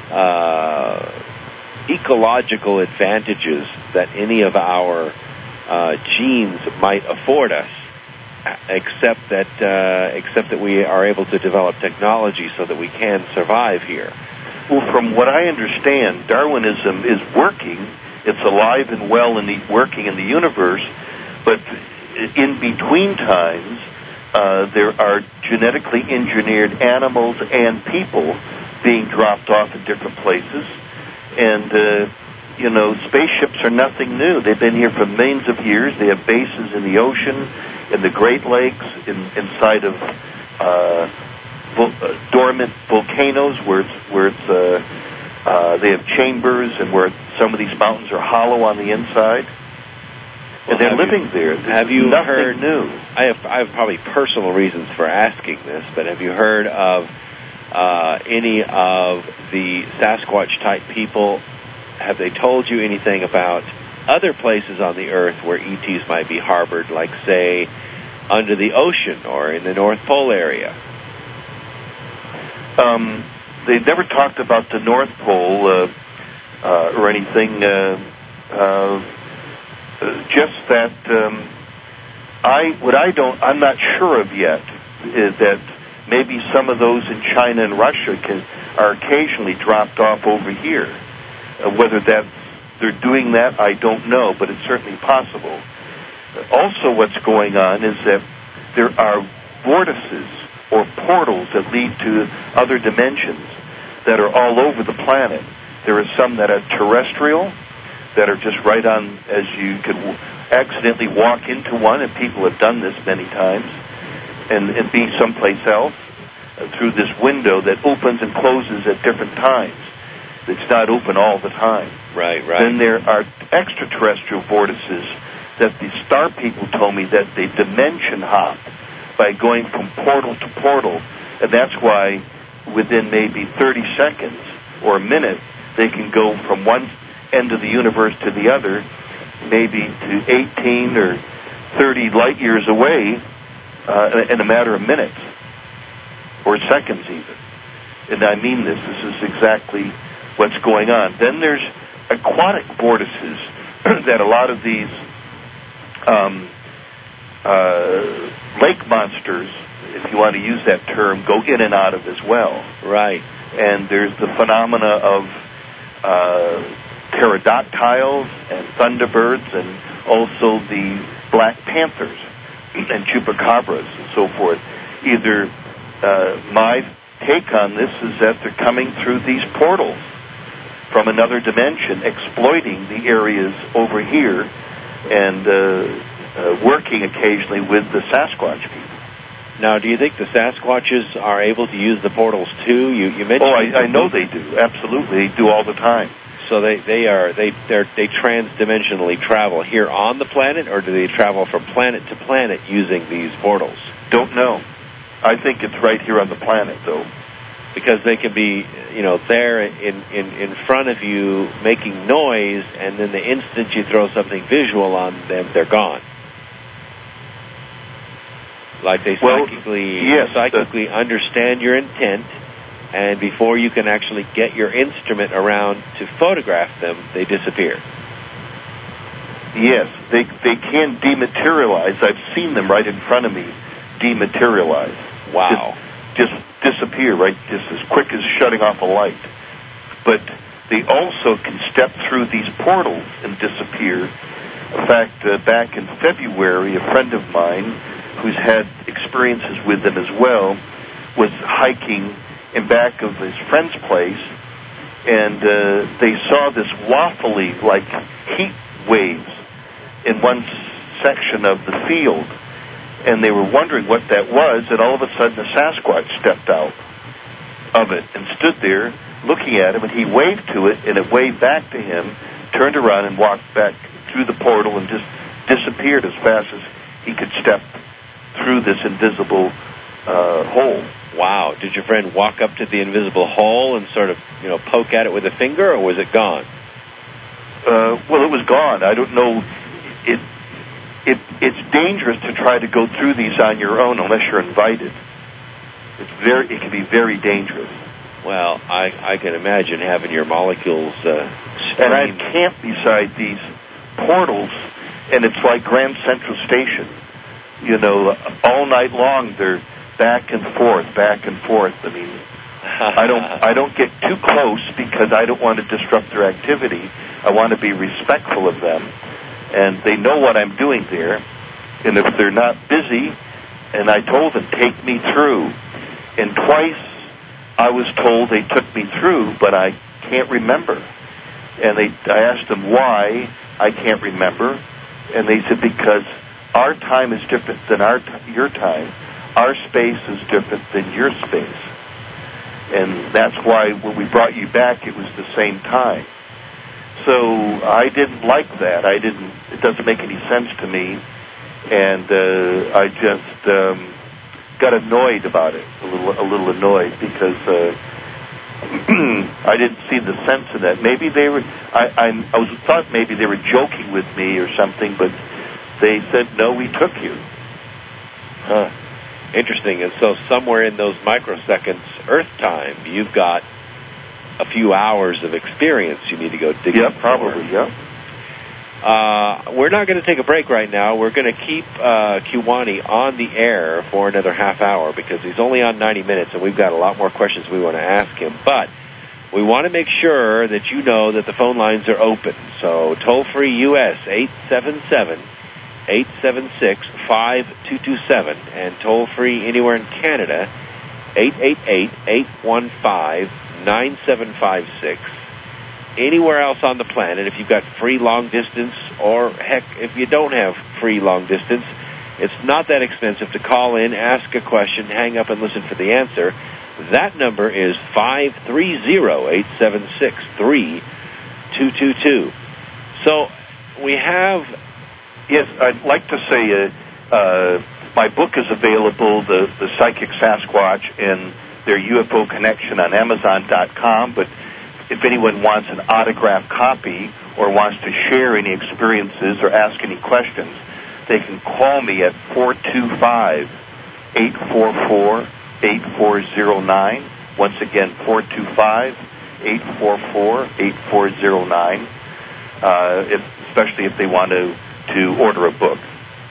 uh, ecological advantages that any of our uh, genes might afford us, except that uh, except that we are able to develop technology so that we can survive here. Well, from what I understand, Darwinism is working. It's alive and well and working in the universe, but in between times, uh, there are genetically engineered animals and people being dropped off in different places. And, uh, you know, spaceships are nothing new. They've been here for millions of years. They have bases in the ocean, in the Great Lakes, in, inside of uh, vol- uh, dormant volcanoes where it's, where it's uh, Uh, they have chambers, and where some of these mountains are hollow on the inside. Well, and they're living you, there. This have you nothing heard? New. I have I have probably personal reasons for asking this, but have you heard of uh, any of the Sasquatch type people? Have they told you anything about other places on the Earth where E Ts might be harbored, like say under the ocean or in the North Pole area? Um, they've never talked about the North Pole uh, uh, or anything. Uh, uh, just that um, I, what I don't, I'm not sure of yet is that maybe some of those in China and Russia can, are occasionally dropped off over here. Uh, whether that's they're doing that, I don't know, but it's certainly possible. Also, what's going on is that there are vortices or portals that lead to other dimensions that are all over the planet. There are some that are terrestrial, that are just right on, as you could w- accidentally walk into one, and people have done this many times, and, and be someplace else uh, through this window that opens and closes at different times. It's not open all the time. Right, right. Then there are extraterrestrial vortices that the star people told me that they dimension hop by going from portal to portal, and that's why within maybe thirty seconds or a minute, they can go from one end of the universe to the other, maybe to eighteen or thirty light years away uh, in a matter of minutes or seconds even. And I mean this. This is exactly what's going on. Then there's aquatic vortices that a lot of these um, uh, lake monsters, if you want to use that term, go in and out of as well. Right. And there's the phenomena of uh, pterodactyls and thunderbirds, and also the black panthers and chupacabras and so forth. Either uh, my take on this is that they're coming through these portals from another dimension, exploiting the areas over here, and uh, uh, working occasionally with the Sasquatch people. Now, do you think the Sasquatches are able to use the portals too? You, you mentioned. Oh, I, I know they do. Absolutely, they do all the time. So they they are they they're, they transdimensionally travel here on the planet, or do they travel from planet to planet using these portals? Don't know. I think it's right here on the planet, though, because they can be, you know, there in in in front of you making noise, and then the instant you throw something visual on them, they're gone. Like they well, psychically yes, psychically uh, understand your intent, and before you can actually get your instrument around to photograph them, they disappear. Yes, they they can dematerialize. I've seen them right in front of me dematerialize. Wow. Just, just disappear, right, just as quick as shutting off a light. But they also can step through these portals and disappear. In fact, uh, back in February, a friend of mine who's had experiences with them as well was hiking in back of his friend's place, and uh, they saw this waffly, like heat waves in one section of the field, and they were wondering what that was, and all of a sudden a Sasquatch stepped out of it and stood there looking at him, and he waved to it, and it waved back to him, turned around and walked back through the portal and just disappeared as fast as he could step through this invisible uh, hole. Wow. Did your friend walk up to the invisible hole and sort of, you know, poke at it with a finger, or was it gone? Uh, well, it was gone. I don't know. It, it, it's dangerous to try to go through these on your own unless you're invited. It's very, it can be very dangerous. Well, I, I can imagine having your molecules uh, And I've camped beside these portals, and it's like Grand Central Station. You know, all night long they're back and forth, back and forth. I mean, I don't, I don't get too close because I don't want to disrupt their activity. I want to be respectful of them, and they know what I'm doing there. And if they're not busy, and I told them, take me through. And twice I was told they took me through, but I can't remember. And they, I asked them why I can't remember, and they said because our time is different than our t- your time. Our space is different than your space. And that's why when we brought you back, it was the same time. So I didn't like that. I didn't. It doesn't make any sense to me, and uh, I just um, got annoyed about it. A little, a little annoyed because uh, I didn't see the sense in that. Maybe they were. I, I, I was thought maybe they were joking with me or something, but they said no, we took you. Huh. Interesting. And so somewhere in those microseconds, Earth time, you've got a few hours of experience you need to go dig yeah, up. Probably, yeah. Uh, we're not going to take a break right now. We're going to keep uh, Kiwani on the air for another half hour because he's only on ninety minutes, and we've got a lot more questions we want to ask him. But we want to make sure that you know that the phone lines are open. So toll-free U S eight seven seven, eight seven six, five two two seven, and toll-free anywhere in Canada, eight eight eight, eight one five, nine seven five six. Anywhere else on the planet, if you've got free long distance, or heck, if you don't have free long distance, it's not that expensive to call in, ask a question, hang up and listen for the answer. That number is five three zero, eight seven six, three two two two. So we have... Yes, I'd like to say uh, uh, my book is available, the, the Psychic Sasquatch and their U F O Connection on Amazon dot com, but if anyone wants an autographed copy or wants to share any experiences or ask any questions, they can call me at four two five, eight four four, eight four zero nine. Once again, four two five, eight four four, eight four zero nine, uh, if, especially if they want to, to order a book.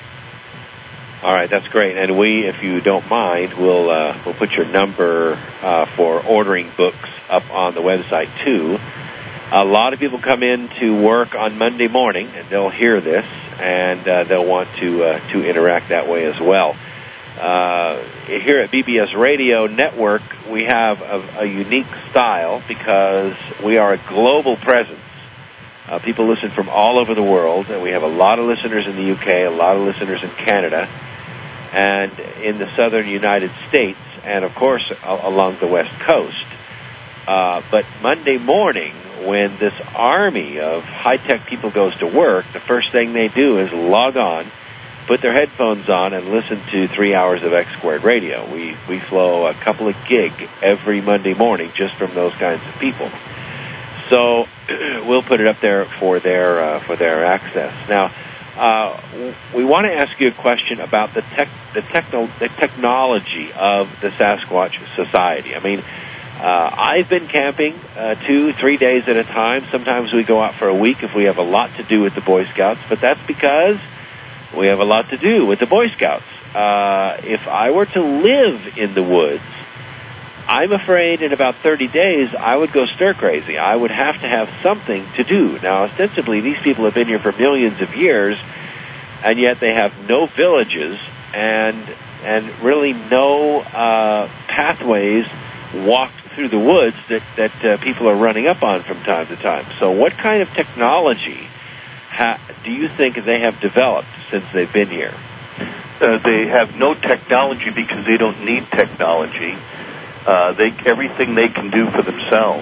All right, that's great. And we, if you don't mind, we'll uh, we'll put your number uh, for ordering books up on the website, too. A lot of people come in to work on Monday morning, and they'll hear this, and uh, they'll want to uh, to interact that way as well. Uh, here at B B S Radio Network, we have a, a unique style because we are a global presence. Uh, people listen from all over the world, and we have a lot of listeners in the U K, a lot of listeners in Canada, and in the southern United States, and, of course, a- along the West Coast. Uh, but Monday morning, when this army of high-tech people goes to work, the first thing they do is log on, put their headphones on, and listen to three hours of X Squared Radio. We, we flow a couple of gig every Monday morning just from those kinds of people. So we'll put it up there for their uh, for their access. Now, uh, we want to ask you a question about the tech, the, techno, the technology of the Sasquatch Society. I mean, uh, I've been camping uh, two, three days at a time. Sometimes we go out for a week if we have a lot to do with the Boy Scouts, but that's because we have a lot to do with the Boy Scouts. Uh, if I were to live in the woods, I'm afraid in about thirty days I would go stir-crazy. I would have to have something to do. Now, ostensibly, these people have been here for millions of years, and yet they have no villages and and really no uh, pathways walked through the woods that, that uh, people are running up on from time to time. So what kind of technology ha- do you think they have developed since they've been here? Uh, they have no technology because they don't need technology. Uh, they everything they can do for themselves.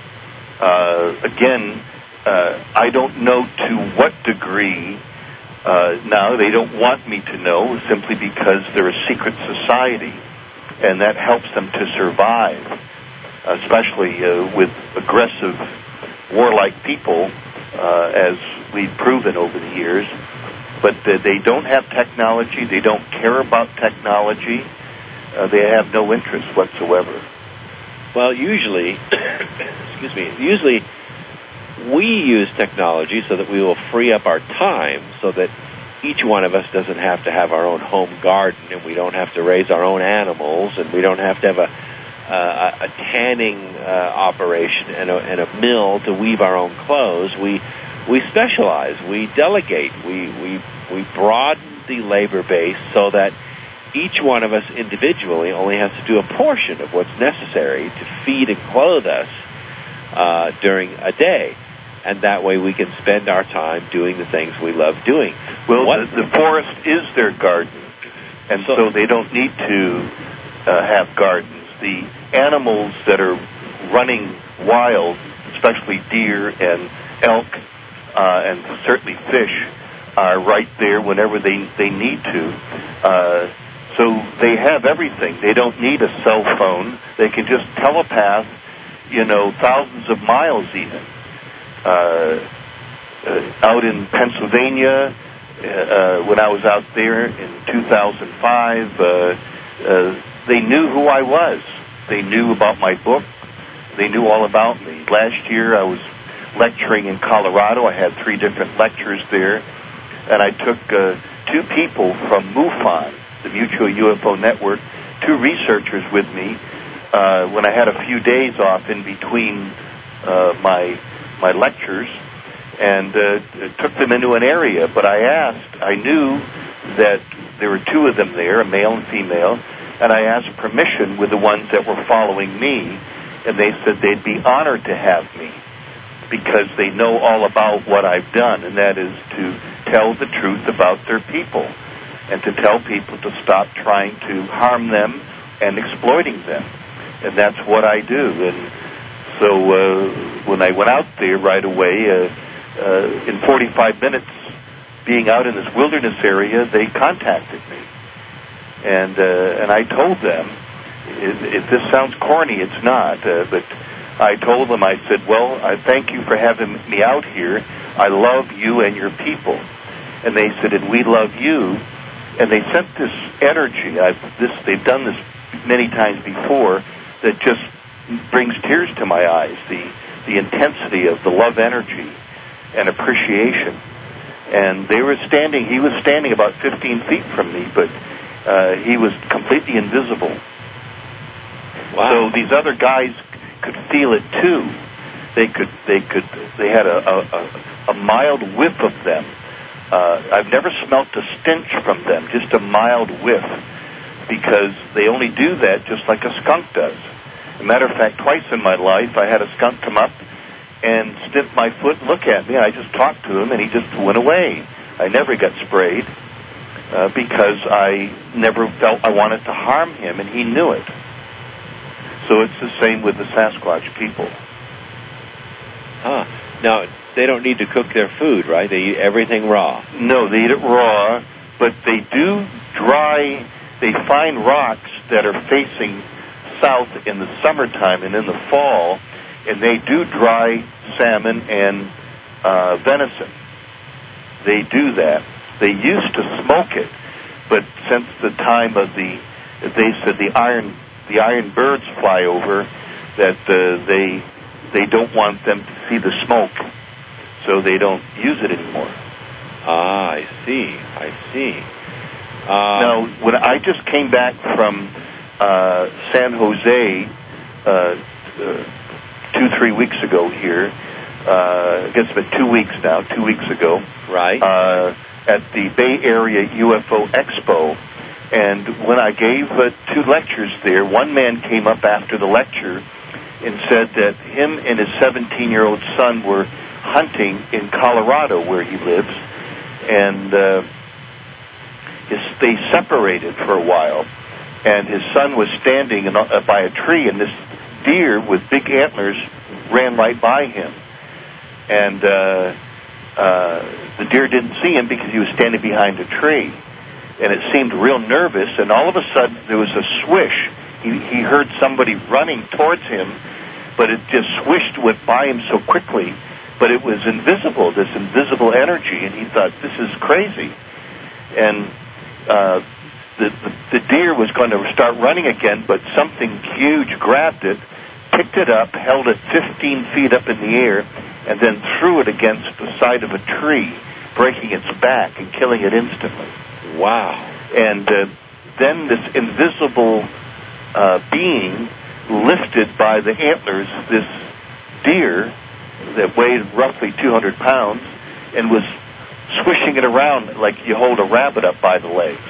Uh, again, uh, I don't know to what degree. Uh, now they don't want me to know simply because they're a secret society, and that helps them to survive, especially uh, with aggressive, warlike people, uh, as we've proven over the years. But uh, they don't have technology. They don't care about technology. Uh, they have no interest whatsoever. Well, usually, excuse me, usually we use technology so that we will free up our time so that each one of us doesn't have to have our own home garden, and we don't have to raise our own animals, and we don't have to have a, uh, a tanning uh, operation and a, and a mill to weave our own clothes. We we specialize, we delegate, we, we, we broaden the labor base so that each one of us individually only has to do a portion of what's necessary to feed and clothe us uh, during a day. And that way we can spend our time doing the things we love doing. Well, the, the forest is their garden, and so, so they don't need to uh, have gardens. The animals that are running wild, especially deer and elk, uh, and certainly fish, are right there whenever they, they need to. Uh, so they have everything. They don't need a cell phone. They can just telepath, you know, thousands of miles even. Uh, uh, out in Pennsylvania, uh, when I was out there in two thousand five, uh, uh, they knew who I was. They knew about my book. They knew all about me. Last year I was lecturing in Colorado. I had three different lectures there, and I took uh, two people from MUFON, the Mutual U F O Network, two researchers with me uh, when I had a few days off in between uh, my my lectures, and uh, took them into an area. But I asked, I knew that there were two of them there, a male and female, and I asked permission with the ones that were following me, and they said they'd be honored to have me because they know all about what I've done, and that is to tell the truth about their people and to tell people to stop trying to harm them and exploiting them. And that's what I do. And so uh, when I went out there right away, uh, uh, in forty-five minutes, being out in this wilderness area, they contacted me. And uh, and I told them, if, if this sounds corny, it's not, uh, but I told them, I said, well, I thank you for having me out here. I love you and your people. And they said, and we love you. And they sent this energy. I've, this, they've done this many times before that just brings tears to my eyes, the, the intensity of the love energy and appreciation. And they were standing, he was standing about fifteen feet from me, but uh, he was completely invisible. Wow. So these other guys could feel it too. They could, they could, they had a, a, a mild whiff of them. Uh, I've never smelt a stench from them, just a mild whiff, because they only do that just like a skunk does. As a matter of fact, twice in my life, I had a skunk come up and sniff my foot and look at me. I just talked to him, and he just went away. I never got sprayed uh, because I never felt I wanted to harm him, and he knew it. So it's the same with the Sasquatch people. Huh. Now, they don't need to cook their food, right? They eat everything raw. No, they eat it raw, but they do dry. They find rocks that are facing south in the summertime and in the fall, and they do dry salmon and uh, venison. They do that. They used to smoke it, but since the time of the, they said the iron, the iron birds fly over, that uh, they they don't want them to see the smoke, so they don't use it anymore. Ah, I see. I see. Um, now, when I just came back from uh, San Jose uh, uh, two, three weeks ago here, uh, I guess it's been two weeks now, two weeks ago. Right. Uh, at the Bay Area U F O Expo, and when I gave uh, two lectures there, one man came up after the lecture and said that him and his seventeen-year-old son were hunting in Colorado where he lives, and uh, his, they separated for a while, and his son was standing in, uh, by a tree, and this deer with big antlers ran right by him, and uh, uh, the deer didn't see him because he was standing behind a tree, and it seemed real nervous, and all of a sudden there was a swish. He, he heard somebody running towards him, but it just swished, went by him so quickly, but it was invisible, this invisible energy, and he thought, this is crazy. And uh, the, the, the deer was going to start running again, but something huge grabbed it, picked it up, held it fifteen feet up in the air, and then threw it against the side of a tree, breaking its back and killing it instantly. Wow. And uh, then this invisible uh, being lifted by the antlers this deer that weighed roughly two hundred pounds and was swishing it around like you hold a rabbit up by the legs.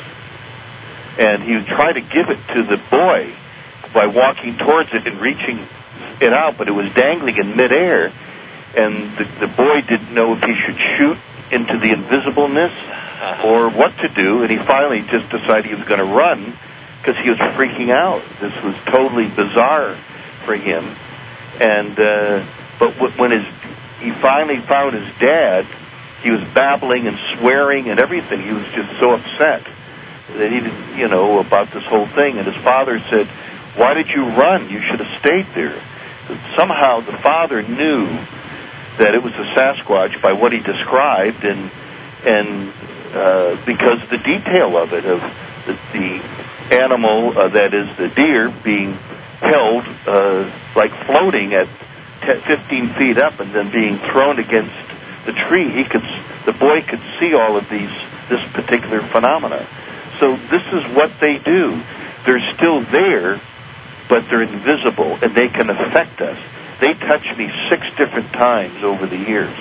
And he tried to give it to the boy by walking towards it and reaching it out, but it was dangling in midair, and the, the boy didn't know if he should shoot into the invisibleness or what to do, and he finally just decided he was going to run, because he was freaking out. This was totally bizarre for him. And uh, but w- when his he finally found his dad, he was babbling and swearing and everything. He was just so upset that he didn't, you know, about this whole thing. And his father said, "Why did you run? You should have stayed there." Somehow the father knew that it was a Sasquatch by what he described, and and uh, because the detail of it, of the, the animal, uh, that is the deer, being held uh, like floating at fifteen feet up and then being thrown against the tree. He could, the boy could see all of these, this particular phenomena. So this is what they do. They're still there, but they're invisible, and they can affect us. They touched me six different times over the years.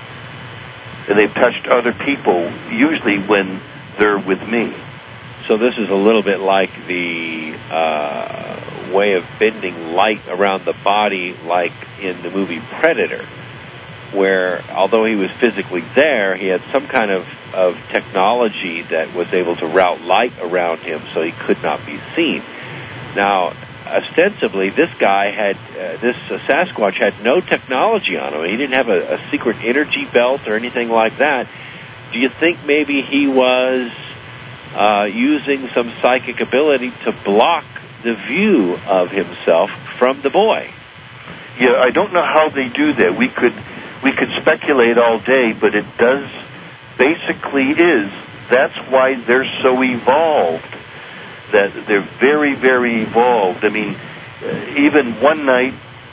And they've touched other people, usually when they're with me. So this is a little bit like the uh, way of bending light around the body, like in the movie Predator, where although he was physically there, he had some kind of, of technology that was able to route light around him so he could not be seen. Now, ostensibly, this guy had, uh, this uh, Sasquatch had no technology on him. He didn't have a, a secret energy belt or anything like that. Do you think maybe he was uh, using some psychic ability to block the view of himself from the boy? Yeah, I don't know how they do that. We could we could speculate all day, but it does basically is. That's why they're so evolved. That they're very, very evolved. I mean, uh, even one night,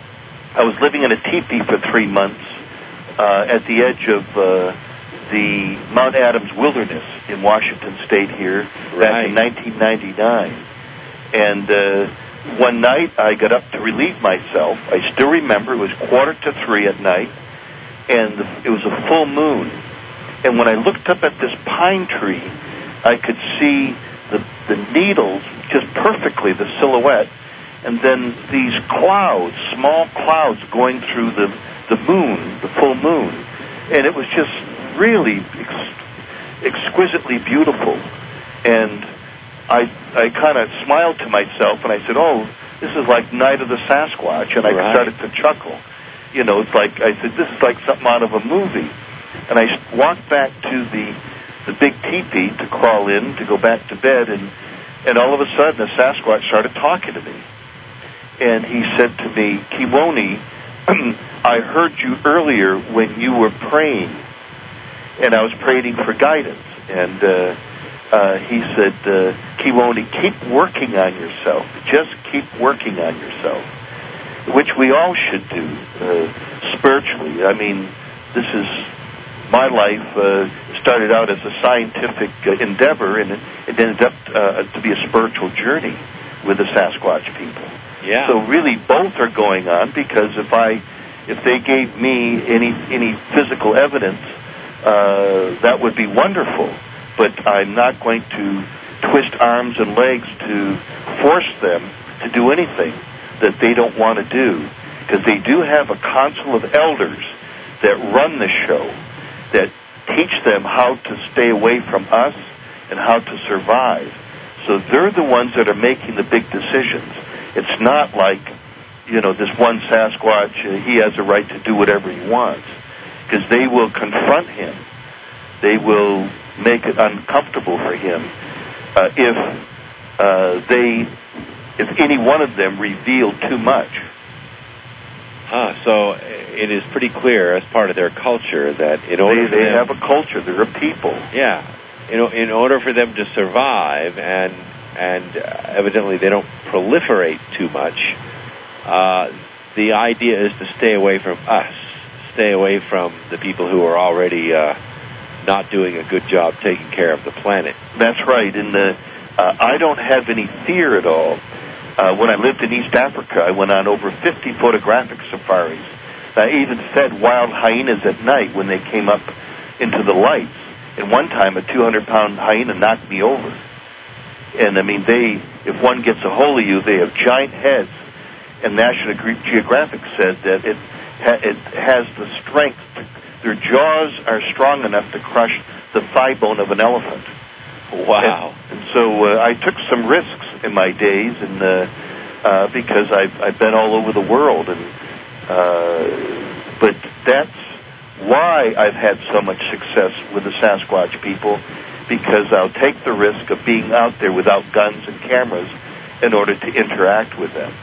I was living in a teepee for three months uh, at the edge of uh, the Mount Adams Wilderness in Washington State here, right. back in nineteen ninety-nine. And uh, one night, I got up to relieve myself. I still remember it was quarter to three at night, and the, it was a full moon. And when I looked up at this pine tree, I could see The, the needles just perfectly, the silhouette, and then these clouds, small clouds going through the, the moon, the full moon. And it was just really ex- exquisitely beautiful. And I I kind of smiled to myself, and I said, oh, this is like Night of the Sasquatch. And I right. started to chuckle. You know, it's like, I said, this is like something out of a movie. And I walked back to the the big teepee to crawl in, to go back to bed, and, and all of a sudden the Sasquatch started talking to me. And he said to me, Kiwoni, I heard you earlier when you were praying, and I was praying for guidance. And uh, uh, he said, uh, Kiwoni, keep working on yourself. Just keep working on yourself, which we all should do uh, spiritually. I mean, this is... My life uh, started out as a scientific uh, endeavor, and it, it ended up uh, to be a spiritual journey with the Sasquatch people. Yeah. So really, both are going on, because if I, if they gave me any any physical evidence, uh, that would be wonderful. But I'm not going to twist arms and legs to force them to do anything that they don't want to do, because they do have a council of elders that run the show, that teach them how to stay away from us and how to survive. So they're the ones that are making the big decisions. It's not like, you know, this one Sasquatch, uh, he has a right to do whatever he wants, because they will confront him. They will make it uncomfortable for him uh, if uh, they, if any one of them reveal too much. Huh, so it is pretty clear as part of their culture that in order they, for they them... have a culture. They're a people. Yeah. In, in order for them to survive, and and uh, evidently they don't proliferate too much, uh, the idea is to stay away from us, stay away from the people who are already uh, not doing a good job taking care of the planet. That's right. And the, uh, I don't have any fear at all. Uh, when I lived in East Africa, I went on over fifty photographic safaris. I even fed wild hyenas at night when they came up into the lights. And one time, a two hundred pound hyena knocked me over. And, I mean, they, if one gets a hold of you, they have giant heads. And National Geographic said that it, ha- it has the strength. To, their jaws are strong enough to crush the thigh bone of an elephant. Wow. And, and so uh, I took some risks in my days, and uh, uh, because I've I've been all over the world, and uh, but that's why I've had so much success with the Sasquatch people, because I'll take the risk of being out there without guns and cameras in order to interact with them.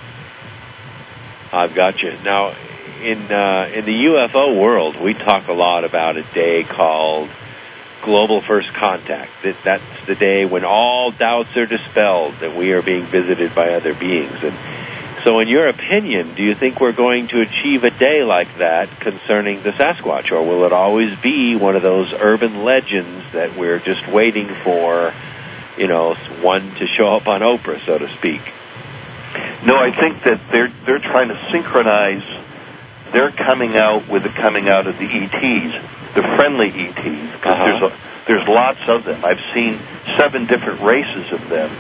I've got you. Now, in uh, in the U F O world, we talk a lot about a day called Global First Contact. That, that's the day when all doubts are dispelled that we are being visited by other beings. And so in your opinion, do you think we're going to achieve a day like that concerning the Sasquatch, or will it always be one of those urban legends that we're just waiting for, you know, one to show up on Oprah, so to speak? No, I think that they're they're trying to synchronize their coming out with the coming out of the E Ts, the friendly E Ts, because uh-huh. there's a, there's lots of them. I've seen seven different races of them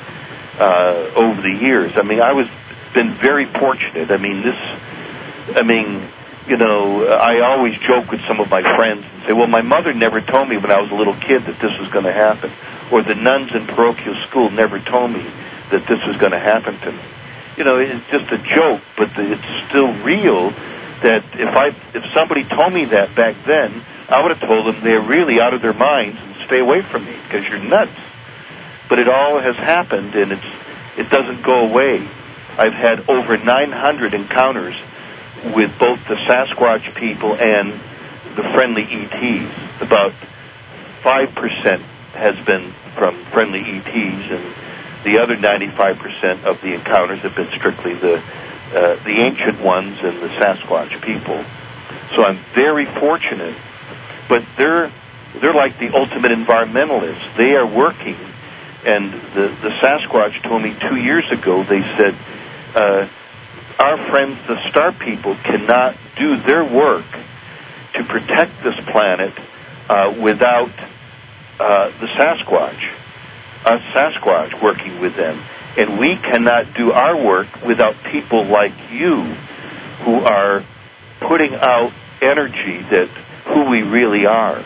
uh, over the years. I mean, I was been very fortunate. I mean, this, I mean, you know, I always joke with some of my friends and say, well, my mother never told me when I was a little kid that this was going to happen, or the nuns in parochial school never told me that this was going to happen to me. You know, it's just a joke, but it's still real. That if I if somebody told me that back then, I would have told them they're really out of their minds and stay away from me because you're nuts. But it all has happened, and it's it doesn't go away. I've had over nine hundred encounters with both the Sasquatch people and the friendly E Ts. About five percent has been from friendly E Ts, and the other ninety-five percent of the encounters have been strictly the uh, the ancient ones and the Sasquatch people. So I'm very fortunate. But they're they're like the ultimate environmentalists. They are working, and the, the Sasquatch told me two years ago, they said, uh, our friends, the star people, cannot do their work to protect this planet uh, without uh, the Sasquatch, us Sasquatch working with them. And we cannot do our work without people like you who are putting out energy that who we really are.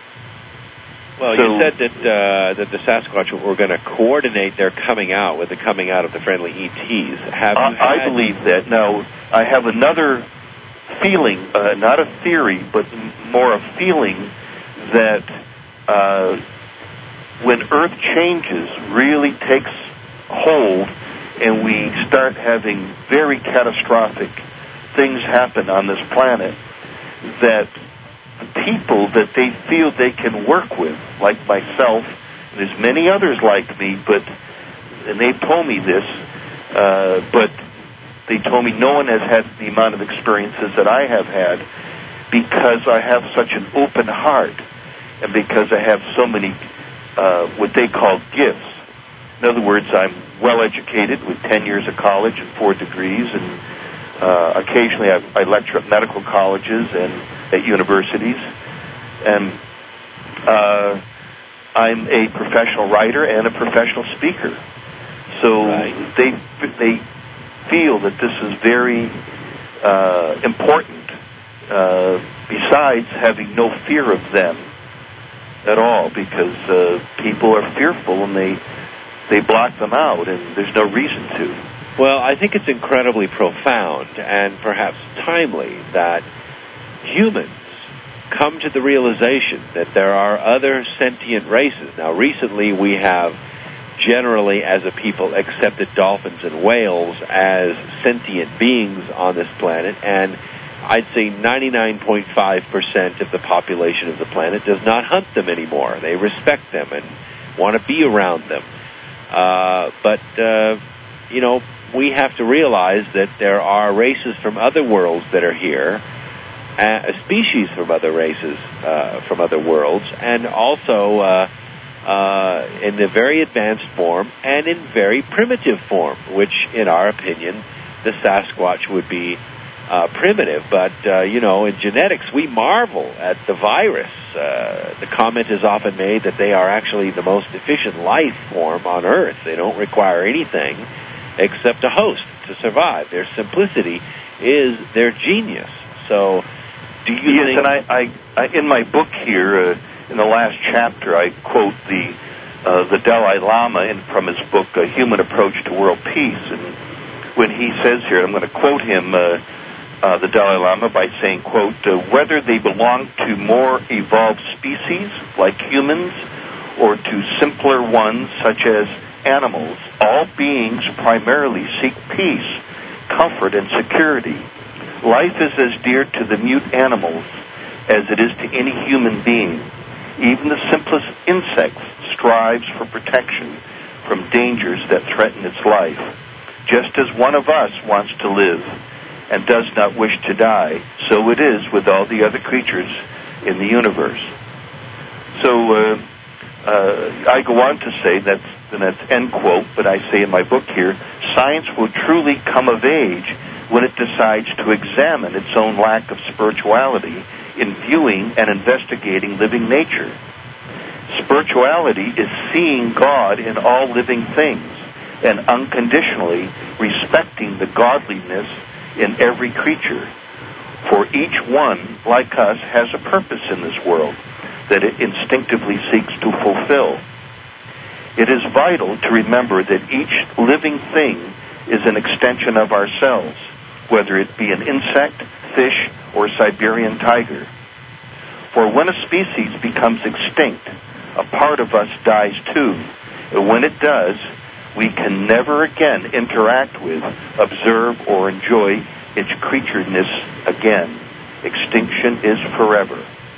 Well, so, you said that uh, that the Sasquatch were going to coordinate their coming out with the coming out of the friendly E Ts. Have you I, I believe that. Now, I have another feeling, uh, not a theory, but more a feeling that uh, when Earth changes, really takes hold, and we start having very catastrophic things happen on this planet, that people that they feel they can work with, like myself, and there's many others like me, but, and they told me this, uh, but they told me no one has had the amount of experiences that I have had because I have such an open heart and because I have so many, uh, what they call gifts. In other words, I'm well educated with ten years of college and four degrees, and uh, occasionally I, I lecture at medical colleges and at universities, and uh, I'm a professional writer and a professional speaker. So right. they they feel that this is very uh, important. Uh, besides having no fear of them at all, because uh, people are fearful and they they block them out, and there's no reason to. Well, I think it's incredibly profound and perhaps timely that humans come to the realization that there are other sentient races. Now, recently we have generally, as a people, accepted dolphins and whales as sentient beings on this planet, and I'd say ninety-nine point five percent of the population of the planet does not hunt them anymore. They respect them and want to be around them. Uh, but, uh, you know, we have to realize that there are races from other worlds that are here, uh, species from other races, uh, from other worlds, and also uh, uh, in the very advanced form and in very primitive form, which, in our opinion, the Sasquatch would be uh, primitive. But, uh, you know, in genetics, we marvel at the virus. Uh, the comment is often made that they are actually the most efficient life form on Earth. They don't require anything except a host to survive. Their simplicity is their genius. So, do you yes, think... and I, I, I, in my book here, uh, in the last chapter, I quote the uh, the Dalai Lama in, from his book, A Human Approach to World Peace. And when he says here, I'm going to quote him, uh, uh, the Dalai Lama, by saying, quote, uh, whether they belong to more evolved species like humans or to simpler ones such as animals, all beings primarily seek peace, comfort, and security. Life is as dear to the mute animals as it is to any human being. Even the simplest insect strives for protection from dangers that threaten its life. Just as one of us wants to live and does not wish to die, so it is with all the other creatures in the universe. So uh, uh, I go on to say, that's, and that's end quote, but I say in my book here, science will truly come of age when it decides to examine its own lack of spirituality in viewing and investigating living nature. Spirituality is seeing God in all living things and unconditionally respecting the godliness in every creature. For each one, like us, has a purpose in this world that it instinctively seeks to fulfill. It is vital to remember that each living thing is an extension of ourselves, whether it be an insect, fish, or Siberian tiger. For when a species becomes extinct, a part of us dies too. And when it does, we can never again interact with, observe, or enjoy its creatureness again. Extinction is forever.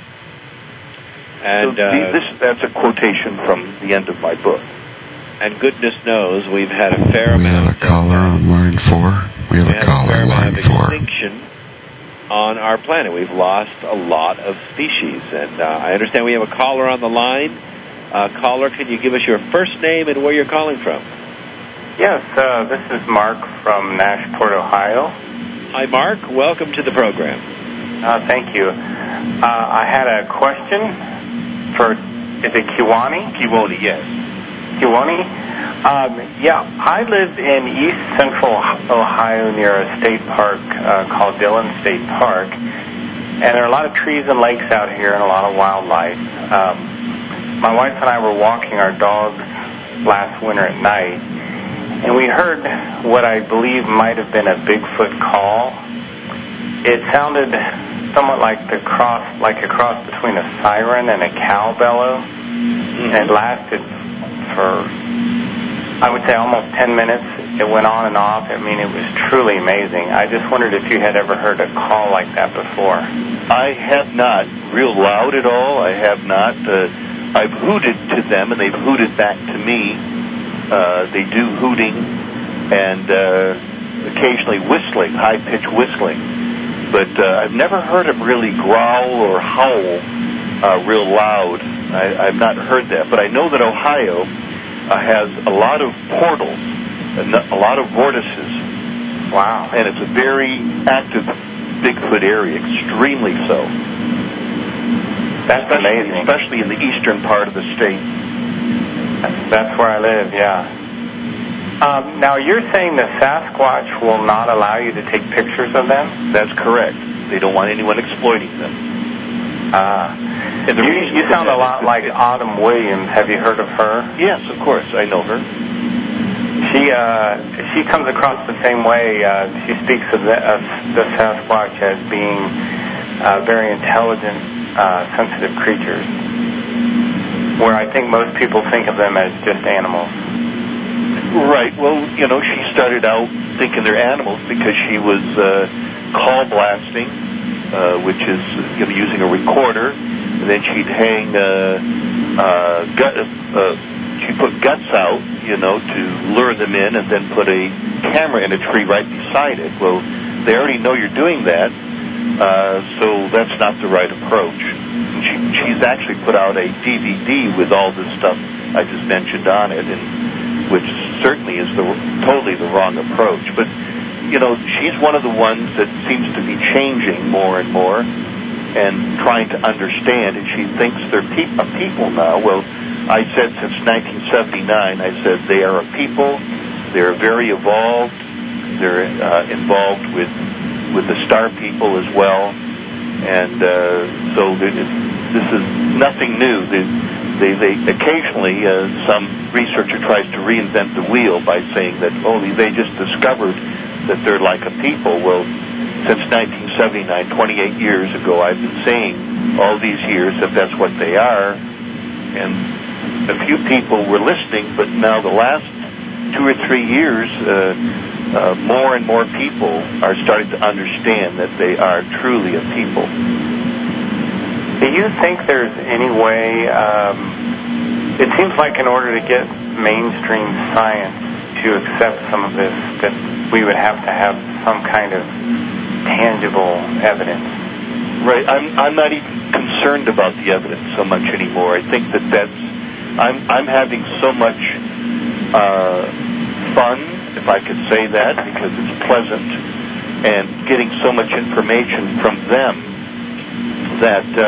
And so uh, this, that's a quotation from the end of my book. And goodness knows we've had a fair we amount. We have a caller on line four. We have we a caller on line four. Extinction on our planet. We've lost a lot of species, and uh, I understand we have a caller on the line. Uh, caller, can you give us your first name and where you're calling from? Yes, uh, this is Mark from Nashport, Ohio. Hi, Mark. Welcome to the program. Uh, thank you. Uh, I had a question for, is it Kiwani? Kiwani, yes. Kiwani? Um, yeah, I live in east central Ohio near a state park uh, called Dillon State Park, and there are a lot of trees and lakes out here and a lot of wildlife. Um, my wife and I were walking our dogs last winter at night, and we heard what I believe might have been a Bigfoot call. It sounded somewhat like the cross, like a cross between a siren and a cow bellow, and it lasted for, I would say, almost ten minutes. It went on and off. I mean, it was truly amazing. I just wondered if you had ever heard a call like that before. I have not. Real loud at all, I have not. Uh, I've hooted to them, and they've hooted back to me. Uh, they do hooting and uh, occasionally whistling, high-pitched whistling. But uh, I've never heard them really growl or howl uh, real loud. I, I've not heard that. But I know that Ohio uh, has a lot of portals, a lot of vortices. Wow. And it's a very active Bigfoot area, extremely so. That's especially, amazing. Especially in the eastern part of the state. That's where I live, yeah. Um, now, you're saying the Sasquatch will not allow you to take pictures of them? That's correct. They don't want anyone exploiting them. Ah. Uh, you, you sound a lot like Autumn Williams. Have you heard of her? Yes, of course. I know her. She uh, she comes across the same way. Uh, she speaks of the, of the Sasquatch as being uh, very intelligent, uh, sensitive creatures, where I think most people think of them as just animals. Right. Well, you know, she started out thinking they're animals because she was uh, call blasting, uh, which is you know, using a recorder, and then she'd hang uh, uh, gut. Uh, she'd put guts out, you know, to lure them in, and then put a camera in a tree right beside it. Well, they already know you're doing that, uh, so that's not the right approach. She, she's actually put out a D V D with all this stuff I just mentioned on it, and which certainly is the totally the wrong approach. But, you know, she's one of the ones that seems to be changing more and more and trying to understand, and she thinks they're pe- a people now. Well, I said since nineteen seventy-nine, I said they are a people, they're very evolved, they're uh, involved with with the star people as well, and uh, so this is nothing new. The, they, they occasionally uh, some researcher tries to reinvent the wheel by saying that, oh, they just discovered that they're like a people. Well, since nineteen seventy-nine, twenty-eight years ago, I've been saying all these years that that's what they are, and a few people were listening, but now the last two or three years, uh, uh, more and more people are starting to understand that they are truly a people. Do you think there's any way, um, it seems like in order to get mainstream science to accept some of this, that we would have to have some kind of tangible evidence. Right. I'm I'm not even concerned about the evidence so much anymore. I think that that's I'm I'm having so much uh, fun, if I could say that, because it's pleasant, and getting so much information from them that uh,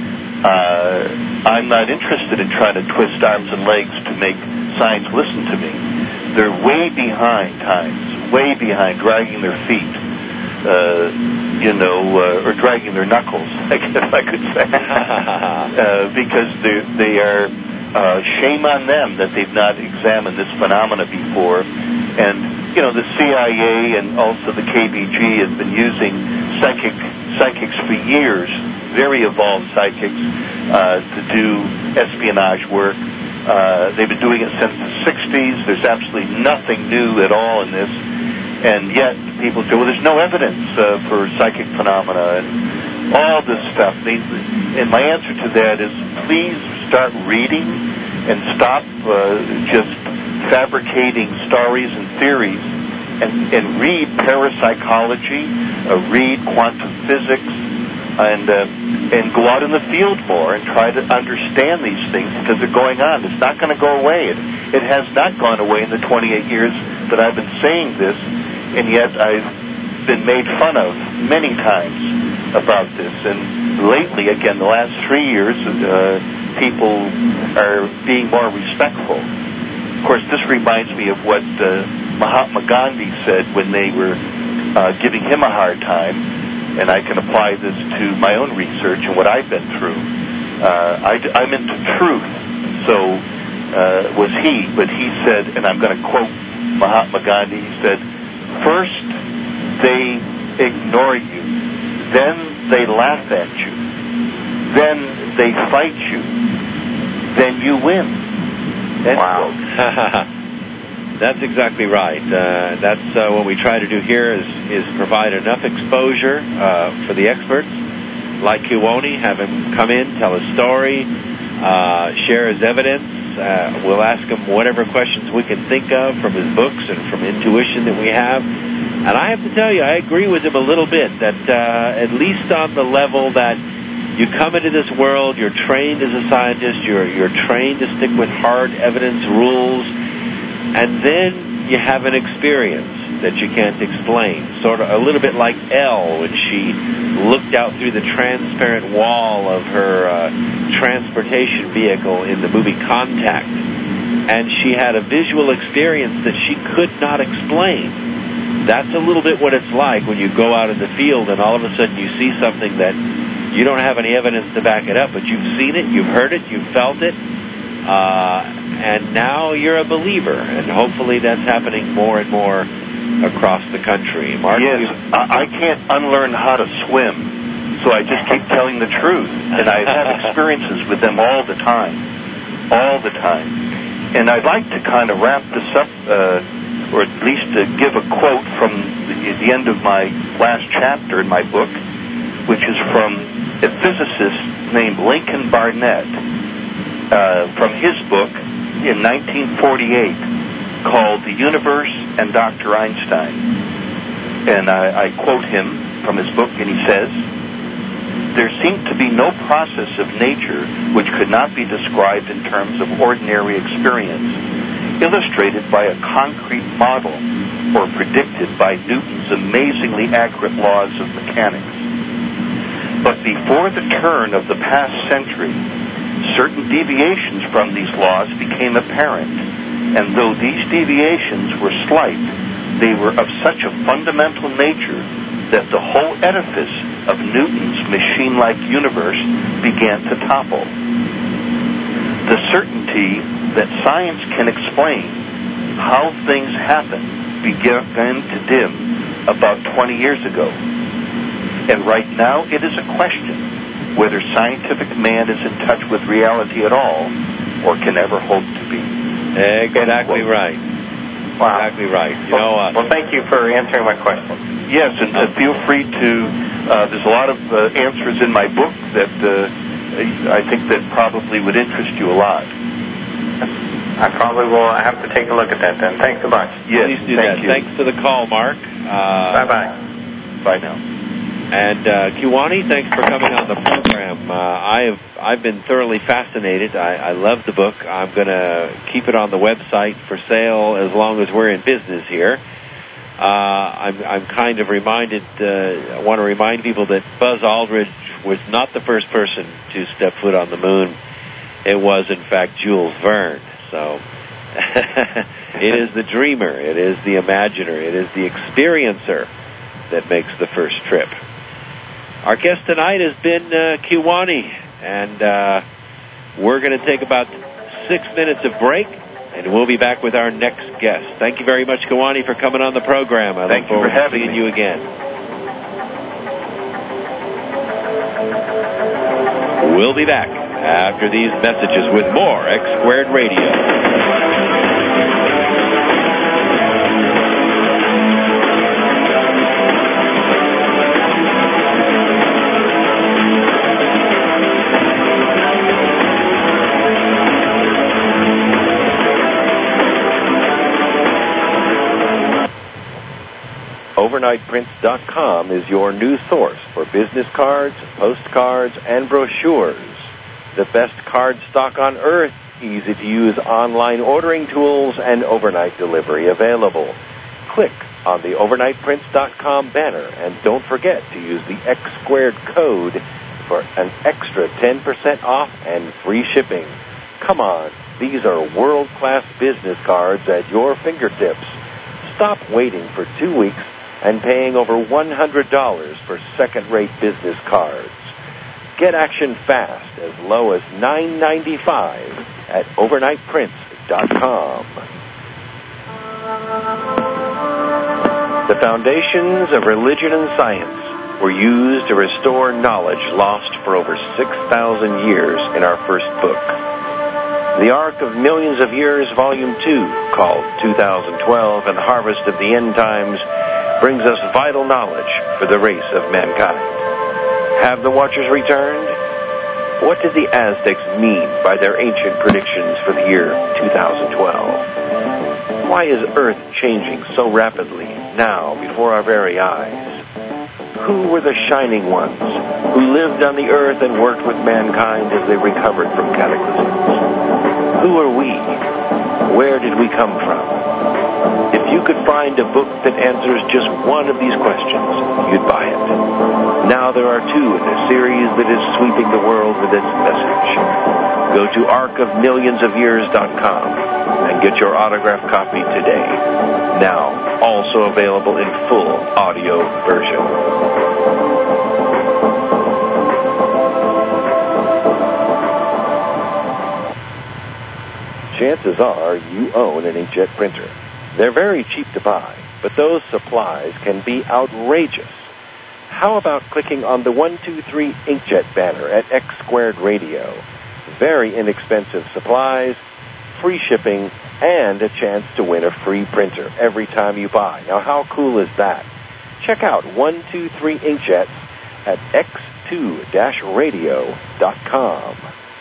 uh, I'm not interested in trying to twist arms and legs to make science listen to me. They're way behind times, way behind, dragging their feet. Uh, you know, uh, or dragging their knuckles, I guess I could say, uh, because they they are uh, shame on them that they've not examined this phenomena before. And you know, the C I A and also the K B G has been using psychic psychics for years, very evolved psychics, uh, to do espionage work. Uh, they've been doing it since the sixties. There's absolutely nothing new at all in this. And yet people say, well, there's no evidence uh, for psychic phenomena and all this stuff. They, and my answer to that is, please start reading and stop uh, just fabricating stories and theories and, and read parapsychology, uh, read quantum physics, and uh, and go out in the field more and try to understand these things because they're going on. It's not going to go away. It, it has not gone away in the twenty-eight years that I've been saying this. And yet I've been made fun of many times about this. And lately, again, the last three years, uh, people are being more respectful. Of course, this reminds me of what uh, Mahatma Gandhi said when they were uh, giving him a hard time, and I can apply this to my own research and what I've been through. Uh, I, I'm into truth, so uh, was he, but he said, and I'm going to quote Mahatma Gandhi, he said, first, they ignore you. Then they laugh at you. Then they fight you. Then you win. End wow. That's exactly right. Uh, that's uh, what we try to do here is, is provide enough exposure uh, for the experts, like Kiwoni, have him come in, tell his story, uh, share his evidence. Uh, we'll ask him whatever questions we can think of from his books and from intuition that we have. And I have to tell you, I agree with him a little bit that uh, at least on the level that you come into this world, you're trained as a scientist, you're, you're trained to stick with hard evidence rules, and then you have an experience that you can't explain. Sort of a little bit like Elle when she looked out through the transparent wall of her uh, transportation vehicle in the movie Contact, and she had a visual experience that she could not explain. That's a little bit what it's like when you go out in the field and all of a sudden you see something that you don't have any evidence to back it up, but you've seen it, you've heard it, you've felt it, uh, and now you're a believer, and hopefully that's happening more and more across the country. Mark, yes, I, I can't unlearn how to swim, so I just keep telling the truth, and I have experiences with them all the time, all the time. And I'd like to kind of wrap this up, uh, or at least to give a quote from the, the end of my last chapter in my book, which is from a physicist named Lincoln Barnett, uh, from his book in nineteen forty-eight, called The Universe and Doctor Einstein. And I, I quote him from his book, and he says, there seemed to be no process of nature which could not be described in terms of ordinary experience, illustrated by a concrete model or predicted by Newton's amazingly accurate laws of mechanics. But before the turn of the past century, certain deviations from these laws became apparent. And though these deviations were slight, they were of such a fundamental nature that the whole edifice of Newton's machine-like universe began to topple. the certainty that science can explain how things happen began to dim about twenty years ago. And right now it is a question whether scientific man is in touch with reality at all or can ever hope to be. Exactly right. Wow. Exactly right. You well, know, uh, well, thank you for answering my question. Yes, and uh, feel free to, uh, there's a lot of uh, answers in my book that uh, I think that probably would interest you a lot. I probably will have to take a look at that then. Thanks so much. Yes, please do thank that. you. Thanks for the call, Mark. Uh, Bye-bye. Bye now. And uh, Kiwani, thanks for coming on the program. Uh, I have I've been thoroughly fascinated. I, I love the book. I'm going to keep it on the website for sale as long as we're in business here. Uh, I'm, I'm kind of reminded. Uh, I want to remind people that Buzz Aldrin was not the first person to step foot on the moon. It was, in fact, Jules Verne. So it is the dreamer. It is the imaginer. It is the experiencer that makes the first trip. Our guest tonight has been uh, Kiwani, and uh, we're going to take about six minutes of break, and we'll be back with our next guest. Thank you very much, Kiwani, for coming on the program. I Thank look forward you for to seeing me. you again. We'll be back after these messages with more X Squared Radio. Overnight Prints dot com is your new source for business cards, postcards, and brochures. The best card stock on earth, easy-to-use online ordering tools, and overnight delivery available. Click on the Overnight Prints dot com banner, and don't forget to use the X Squared code for an extra ten percent off and free shipping. Come on, these are world-class business cards at your fingertips. Stop waiting for two weeks and paying over one hundred dollars for second-rate business cards. Get action fast, as low as nine ninety-five at Overnight Prints dot com. The foundations of religion and science were used to restore knowledge lost for over six thousand years in our first book. The Ark of Millions of Years, Volume two, called two thousand twelve and Harvest of the End Times, brings us vital knowledge for the race of mankind. Have the Watchers returned? What did the Aztecs mean by their ancient predictions for the year two thousand twelve? Why is Earth changing so rapidly now before our very eyes? Who were the shining ones who lived on the Earth and worked with mankind as they recovered from cataclysms? Who are we? Where did we come from? If you could find a book that answers just one of these questions, you'd buy it. Now there are two in a series that is sweeping the world with its message. Go to ark of millions of years dot com and get your autographed copy today. Now, also available in full audio version. Chances are you own an inkjet printer. They're very cheap to buy, but those supplies can be outrageous. How about clicking on the one two three Inkjet banner at X Squared Radio? Very inexpensive supplies, free shipping, and a chance to win a free printer every time you buy. Now, how cool is that? Check out one two three Inkjets at x two dash radio dot com.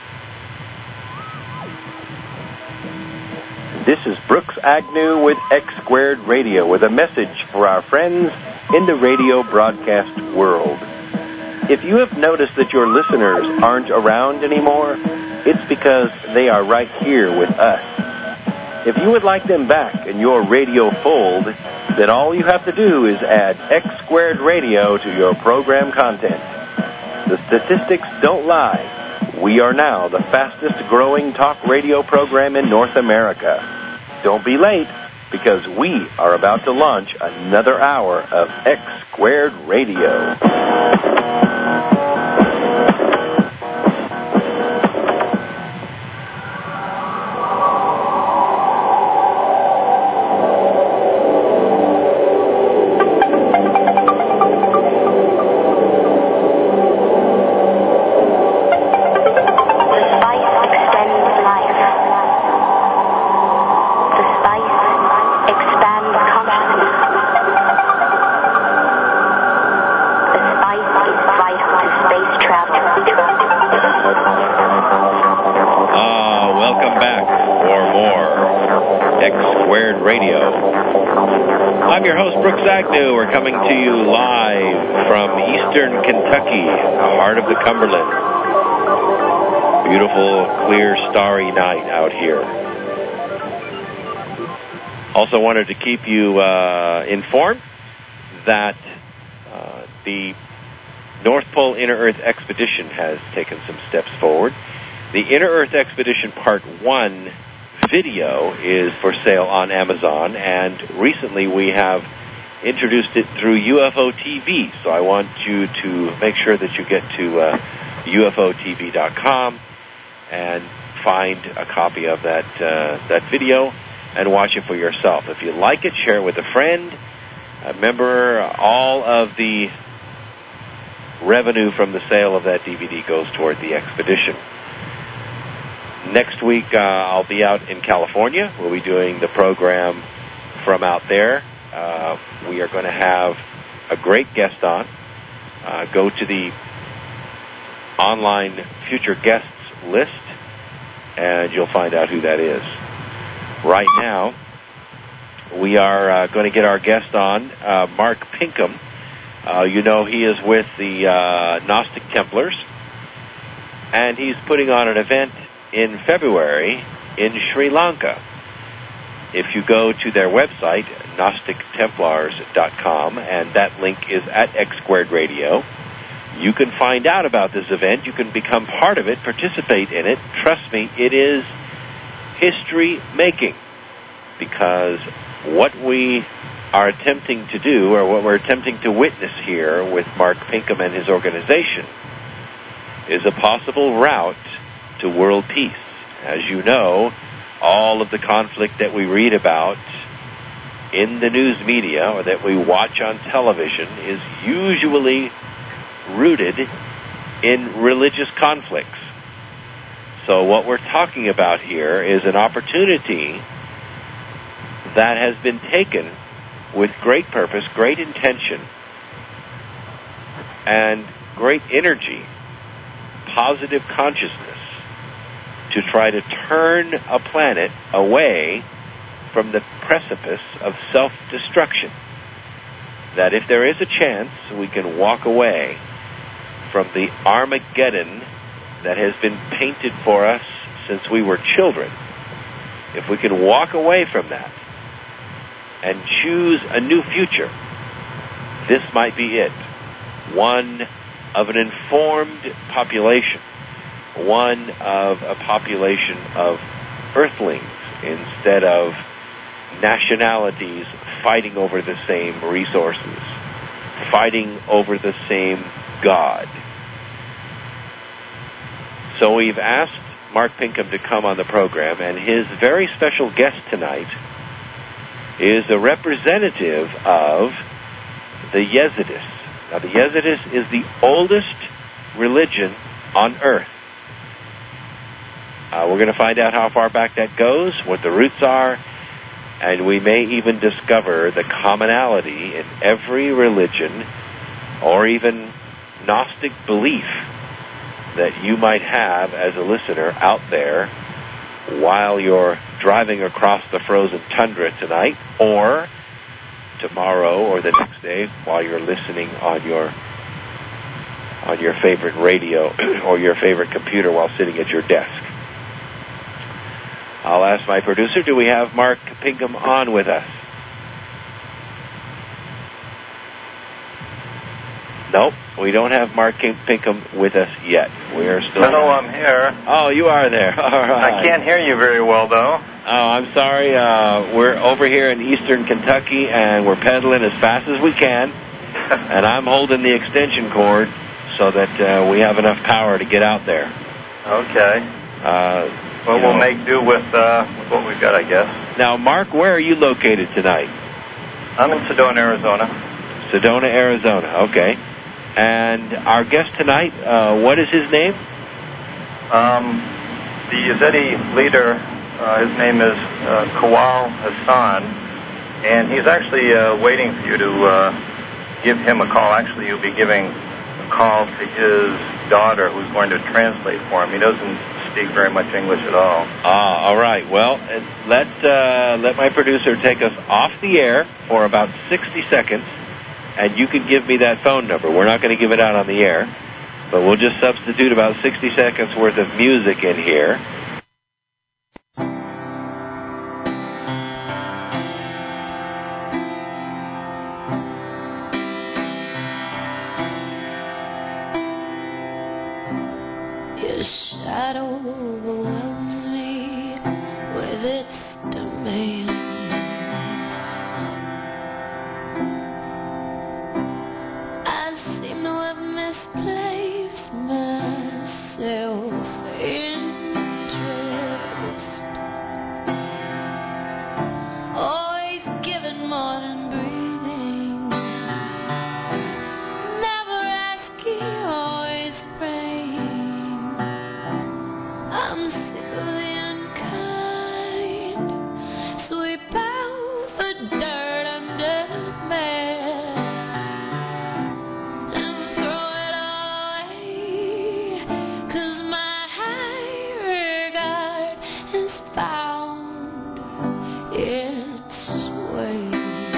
This is Brooks Agnew with X Squared Radio with a message for our friends in the radio broadcast world. If you have noticed that your listeners aren't around anymore, it's because they are right here with us. If you would like them back in your radio fold, then all you have to do is add X Squared Radio to your program content. The statistics don't lie. We are now the fastest growing talk radio program in North America. Don't be late, because we are about to launch another hour of X Squared Radio. I'm your host, Brooks Agnew. We're coming to you live from eastern Kentucky, the heart of the Cumberland. Beautiful, clear, starry night out here. Also wanted to keep you uh, informed that uh, the North Pole Inner Earth Expedition has taken some steps forward. The Inner Earth Expedition Part one video is for sale on Amazon, and recently we have introduced it through U F O T V. So I want you to make sure that you get to uh, U F O T V dot com and find a copy of that uh, that video and watch it for yourself. If you like it, share it with a friend. Remember, all of the revenue from the sale of that D V D goes toward the expedition. Next week, uh, I'll be out in California. We'll be doing the program from out there. Uh, we are going to have a great guest on. Uh, go to the online future guests list, and you'll find out who that is. Right now, we are uh, going to get our guest on, uh, Mark Pinkham. Uh, you know, he is with the uh, Gnostic Templars, and he's putting on an event in February in Sri Lanka. If you go to their website, Gnostic Templars dot com, and that link is at X Squared Radio, you can find out about this event. You can become part of it, participate in it. Trust me, it is history-making, because what we are attempting to do, or what we're attempting to witness here with Mark Pinkham and his organization, is a possible route to world peace. As you know, all of the conflict that we read about in the news media or that we watch on television is usually rooted in religious conflicts. So what we're talking about here is an opportunity that has been taken with great purpose, great intention, and great energy, positive consciousness, to try to turn a planet away from the precipice of self-destruction. That if there is a chance, we can walk away from the Armageddon that has been painted for us since we were children. If we can walk away from that and choose a new future, this might be it. One of an informed population. One of a population of earthlings instead of nationalities fighting over the same resources, fighting over the same God. So we've asked Mark Pinkham to come on the program, and his very special guest tonight is a representative of the Yezidis. Now, the Yezidis is the oldest religion on earth. Uh, we're going to find out how far back that goes, what the roots are, and we may even discover the commonality in every religion or even Gnostic belief that you might have as a listener out there while you're driving across the frozen tundra tonight, or tomorrow or the next day while you're listening on your on your favorite radio or your favorite computer while sitting at your desk. I'll ask my producer, do we have Mark Pinkham on with us? Nope, we don't have Mark Pinkham with us yet. We are still... Hello, I'm here. Oh, you are there. All right. I can't hear you very well, though. Oh, I'm sorry. Uh, we're over here in eastern Kentucky, and we're pedaling as fast as we can. And I'm holding the extension cord so that uh, we have enough power to get out there. Okay. Uh, well, we'll know. make do with, uh, with what we've got, I guess. Now, Mark, where are you located tonight? I'm in Sedona, Arizona. Sedona, Arizona. Okay. And our guest tonight, uh, what is his name? Um, the Yazidi leader, uh, his name is uh, Kawal Hassan, and he's actually uh, waiting for you to uh, give him a call. Actually, you'll be giving a call to his daughter, who's going to translate for him. He doesn't speak very much English at all. Ah, all right. Well, let uh, let my producer take us off the air for about sixty seconds, and you can give me that phone number. We're not going to give it out on the air, but we'll just substitute about sixty seconds worth of music in here. Your shadow overwhelms me with its demands. I seem to have misplaced my self-interest, always giving more than breathing, never asking, always praying. I'm sick of the unkind, sweep out the dirt under the mat and throw it all away, 'cause my high regard has found its way.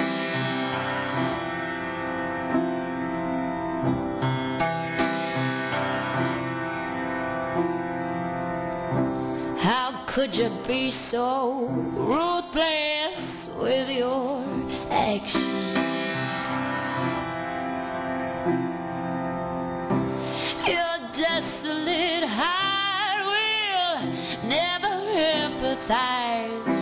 How could you be so ruthless with your actions? Your desolate heart will never empathize.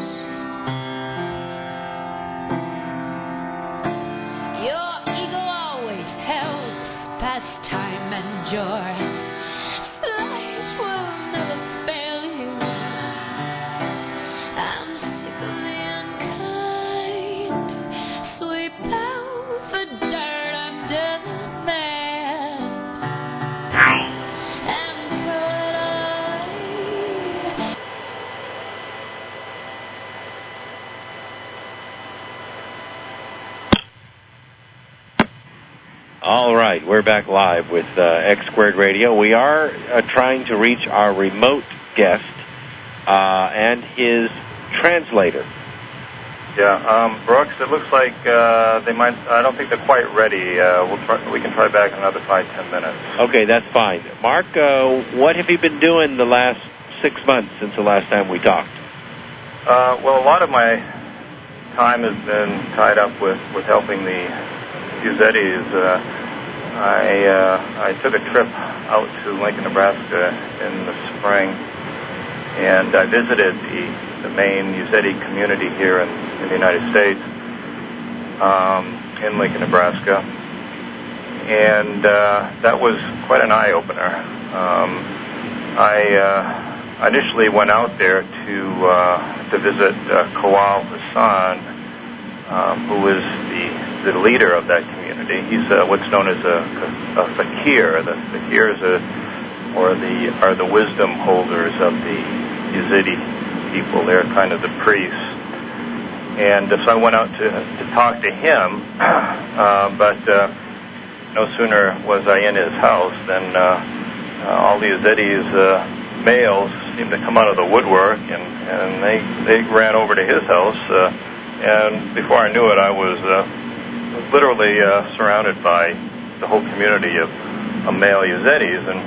Your ego always helps past time and joy. Light will never fail you. I'm sick of the unkind, sweep out the dirt under the mat and throw it away. All right, we're back live with uh, X Squared Radio. We are uh, trying to reach our remote guest uh, and his translator. Yeah, um, Brooks, it looks like uh, they might, I don't think they're quite ready. Uh, we'll try, we can try back in another five, ten minutes. Okay, that's fine. Mark, uh, what have you been doing the last six months since the last time we talked? Uh, well, a lot of my time has been tied up with, with helping the Uzetis. Uh, I uh, I took a trip out to Lincoln, Nebraska in the spring, and I visited the, the main Uzeti community here in, in the United States, um, in Lincoln, Nebraska, and uh, that was quite an eye-opener. Um, I uh, initially went out there to uh, to visit uh, Kawal Hassan, um, who is the the leader of that community. He's uh, what's known as a, a, a fakir. The fakirs are, or the are the wisdom holders of the Yazidi people. They're kind of the priests. And uh, so I went out to to talk to him, uh, but uh, no sooner was I in his house than uh, uh, all the Yazidis uh, males seemed to come out of the woodwork, and, and they they ran over to his house. Uh, and before I knew it, I was uh, literally uh, surrounded by the whole community of, of male Yazidis, and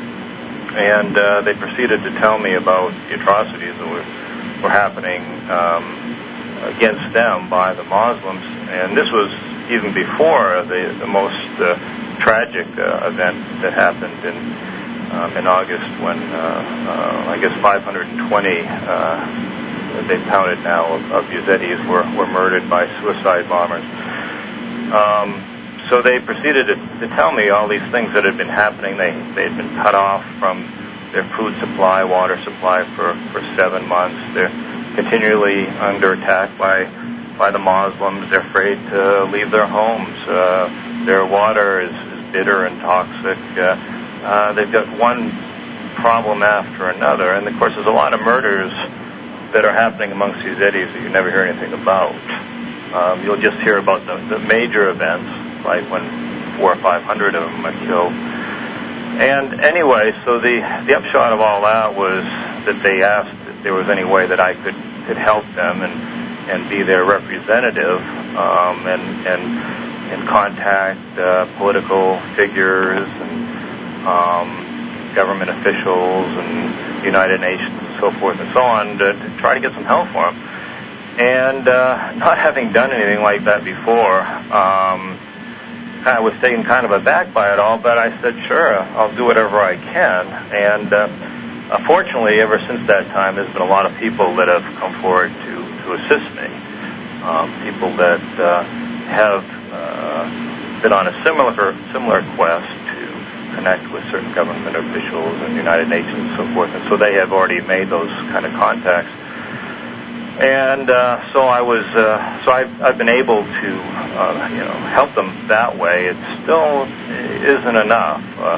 and uh, they proceeded to tell me about the atrocities that were, were happening um, against them by the Muslims. And this was even before the, the most uh, tragic uh, event that happened in um, in August, when uh, uh, I guess five hundred twenty, uh, they've counted now, of, of Yazidis were, were murdered by suicide bombers. Um, so they proceeded to, to tell me all these things that had been happening. They they had been cut off from their food supply, water supply for, for seven months. They're continually under attack by by the Muslims. They're afraid to leave their homes. Uh, their water is, is bitter and toxic. Uh, uh, they've got one problem after another. And of course, there's a lot of murders that are happening amongst these Yazidis that you never hear anything about. Um, you'll just hear about the, the major events, like when four or five hundred of them are killed. And anyway, so the, the upshot of all that was that they asked if there was any way that I could, could help them and, and be their representative um, and, and, and contact uh, political figures and um, government officials and United Nations and so forth and so on to, to try to get some help for them. And uh, not having done anything like that before, um, I was taken kind of aback by it all, but I said, sure, I'll do whatever I can. And uh, fortunately, ever since that time, there's been a lot of people that have come forward to, to assist me, um, people that uh, have uh, been on a similar similar quest to connect with certain government officials and United Nations and so forth. And so they have already made those kind of contacts. And uh, so I was, uh, so I've, I've been able to, uh, you know, help them that way. It still isn't enough. Uh,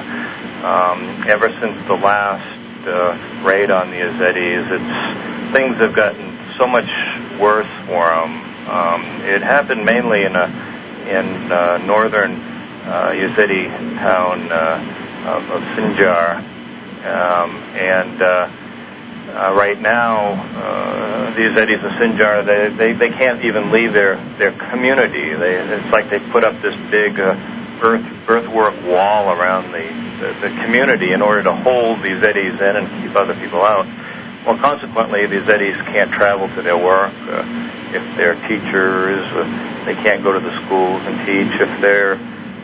um, ever since the last uh, raid on the Yazidis, it's things have gotten so much worse for them. Um, it happened mainly in a in uh, northern uh, Yazidi town uh, of, of Sinjar, um, and. Uh, Uh, right now, uh, the Yazidis of Sinjar, they, they, they can't even leave their, their community. They, it's like they put up this big uh, earth, earthwork wall around the, the, the community in order to hold the Yazidis in and keep other people out. Well, consequently, the Yazidis can't travel to their work. Uh, if they're teachers, uh, they can't go to the schools and teach. If they're,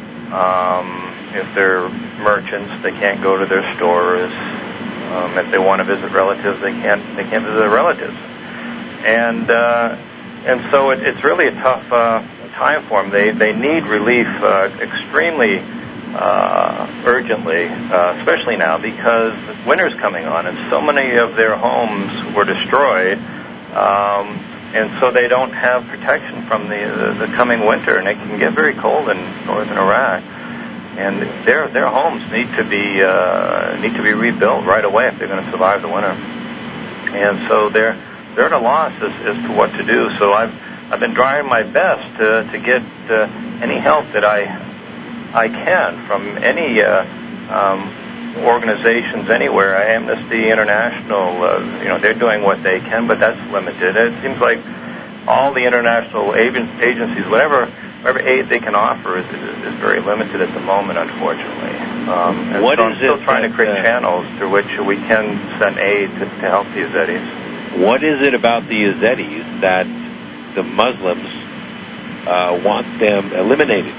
um, if they're merchants, they can't go to their stores. Um, if they want to visit relatives, they can't. They can't visit their relatives, and uh, and so it, it's really a tough uh, time for them. They they need relief uh, extremely uh, urgently, uh, especially now because winter's coming on, and so many of their homes were destroyed, um, and so they don't have protection from the, the the coming winter, and it can get very cold in northern Iraq. And their their homes need to be uh, need to be rebuilt right away if they're going to survive the winter. And so they're they're at a loss as, as to what to do. So I've I've been trying my best to to get uh, any help that I I can from any uh, um, organizations anywhere. Amnesty International, uh, you know, they're doing what they can, but that's limited. It seems like all the international agencies, whatever. Whatever aid they can offer is, is, is very limited at the moment, unfortunately. Um, and what so I'm is still it trying that, to create uh, channels through which we can send aid to, to help the Yazidis. What is it about the Yazidis that the Muslims uh, want them eliminated?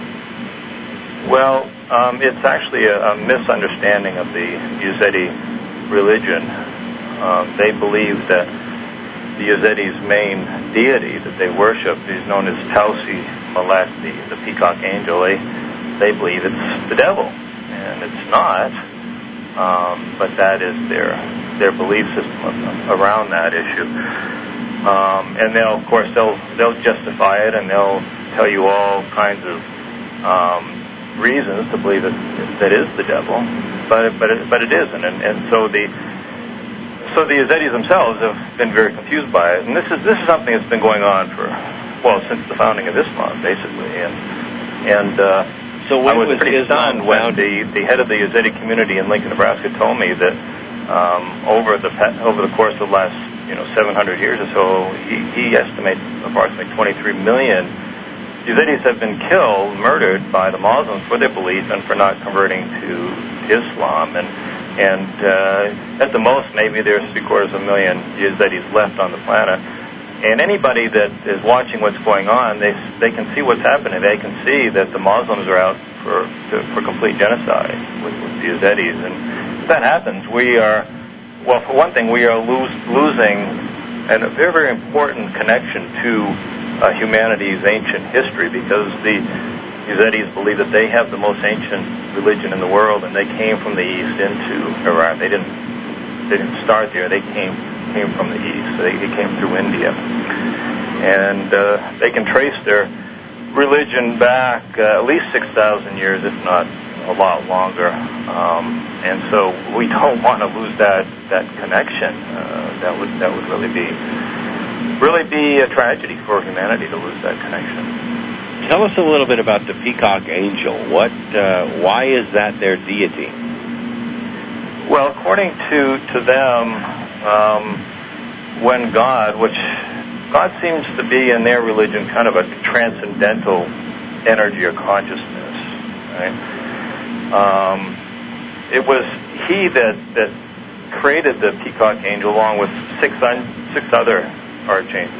Well, um, it's actually a, a misunderstanding of the Yazidi religion. Um, they believe that the Yazidis' main deity that they worship is known as Tausi Malek, the, the peacock angel. They, they believe it's the devil, and it's not. Um, but that is their their belief system around that issue. Um, and they'll, of course, they'll they'll justify it, and they'll tell you all kinds of um, reasons to believe that that is the devil, but but it, but it isn't. And, and so the So the Yazidis themselves have been very confused by it, and this is this is something that's been going on for, well, since the founding of Islam, basically. And and uh, so I was was pretty Islam stunned when the, the head of the Yazidi community in Lincoln, Nebraska, told me that um, over the over the course of the last you know seven hundred years or so, he, he estimates approximately twenty-three million Yazidis have been killed, murdered by the Muslims for their belief and for not converting to Islam. And And uh, at the most, maybe there's three quarters of a million Yazidis left on the planet. And anybody that is watching what's going on, they they can see what's happening. They can see that the Muslims are out for to, for complete genocide with, with the Yazidis. And if that happens, we are, well, for one thing, we are lose, losing a very, very important connection to uh, humanity's ancient history, because the Yazidis believe that they have the most ancient religion in the world, and they came from the east into Iraq. They didn't they didn't start there. They came came from the east. They, they came through India, and uh, they can trace their religion back uh, at least six thousand years, if not a lot longer. Um, and so we don't want to lose that that connection. Uh, that would that would really be really be a tragedy for humanity to lose that connection. Tell us a little bit about the peacock angel. What? Uh, why is that their deity? Well, according to, to them, um, when God, which God seems to be in their religion kind of a transcendental energy or consciousness, right? Um, it was he that, that created the peacock angel along with six, un, six other archangels.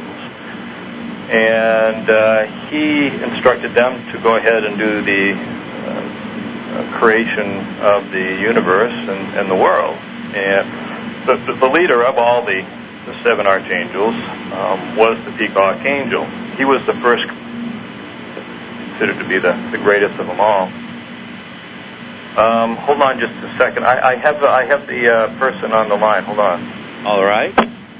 And uh, he instructed them to go ahead and do the uh, uh, creation of the universe and, and the world. And the, the, the leader of all the, the seven archangels um, was the peacock angel. He was the first, considered to be the, the greatest of them all. Um, hold on just a second. I, I have the, I have the uh, person on the line. Hold on. All right.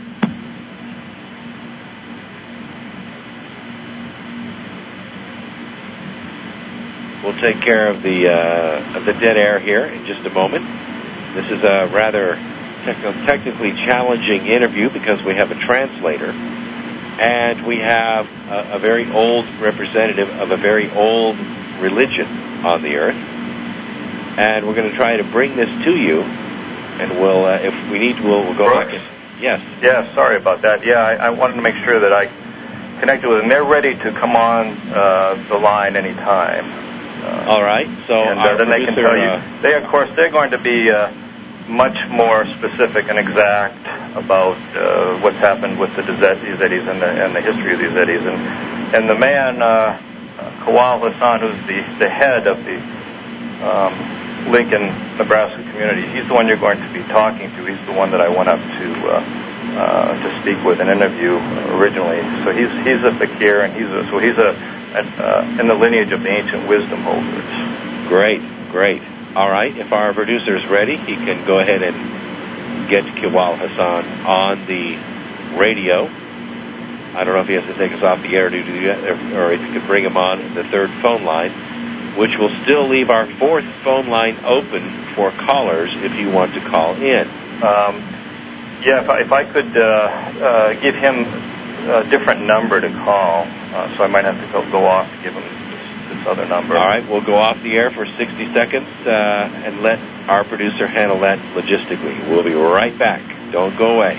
We'll take care of the uh, of the dead air here in just a moment. This is a rather te- technically challenging interview because we have a translator, and we have a, a very old representative of a very old religion on the earth, and we're going to try to bring this to you. And we'll, uh, if we need to, we'll, we'll go Brooks? back. And, yes. Yeah. Sorry about that. Yeah, I, I wanted to make sure that I connected with them. They're ready to come on uh, the line anytime. Uh, All right. So and, uh, then they can tell you. Uh, they, of course, they're going to be uh, much more specific and exact about uh, what's happened with the Yazidis and the, and the history of the Yazidis. And and the man, uh, Kawal Hassan, who's the, the head of the um, Lincoln, Nebraska community, he's the one you're going to be talking to. He's the one that I went up to uh, uh, to speak with and interview originally. So he's he's a fakir, and he's a, so he's a Uh, in the lineage of the ancient wisdom holders. Great, great. All right, if our producer is ready, he can go ahead and get Kawal Hassan on the radio. I don't know if he has to take us off the air to do that, or if you could bring him on the third phone line, which will still leave our fourth phone line open for callers if you want to call in. Um, yeah, if I, if I could uh, uh, give him a different number to call, uh, so I might have to go, go off to give him this, this other number. All right, we'll go off the air for sixty seconds uh, and let our producer handle that logistically. We'll be right back. Don't go away.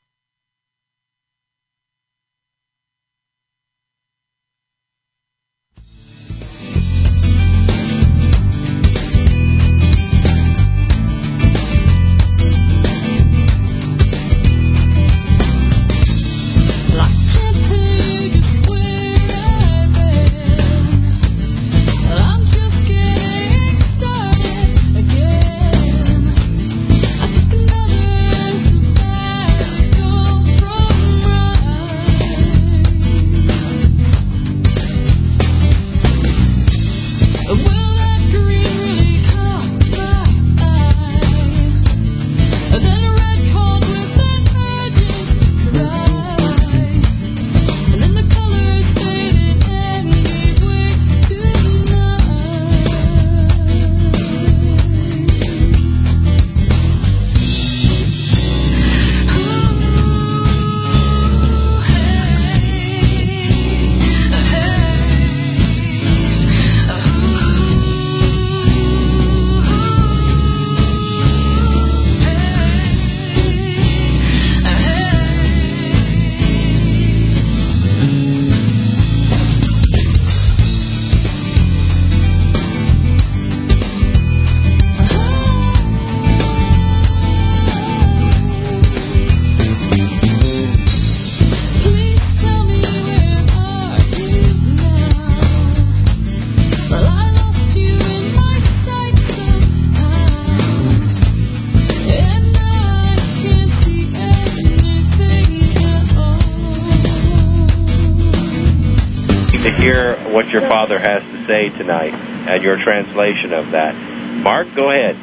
What your father has to say tonight and your translation of that. Mark, go ahead.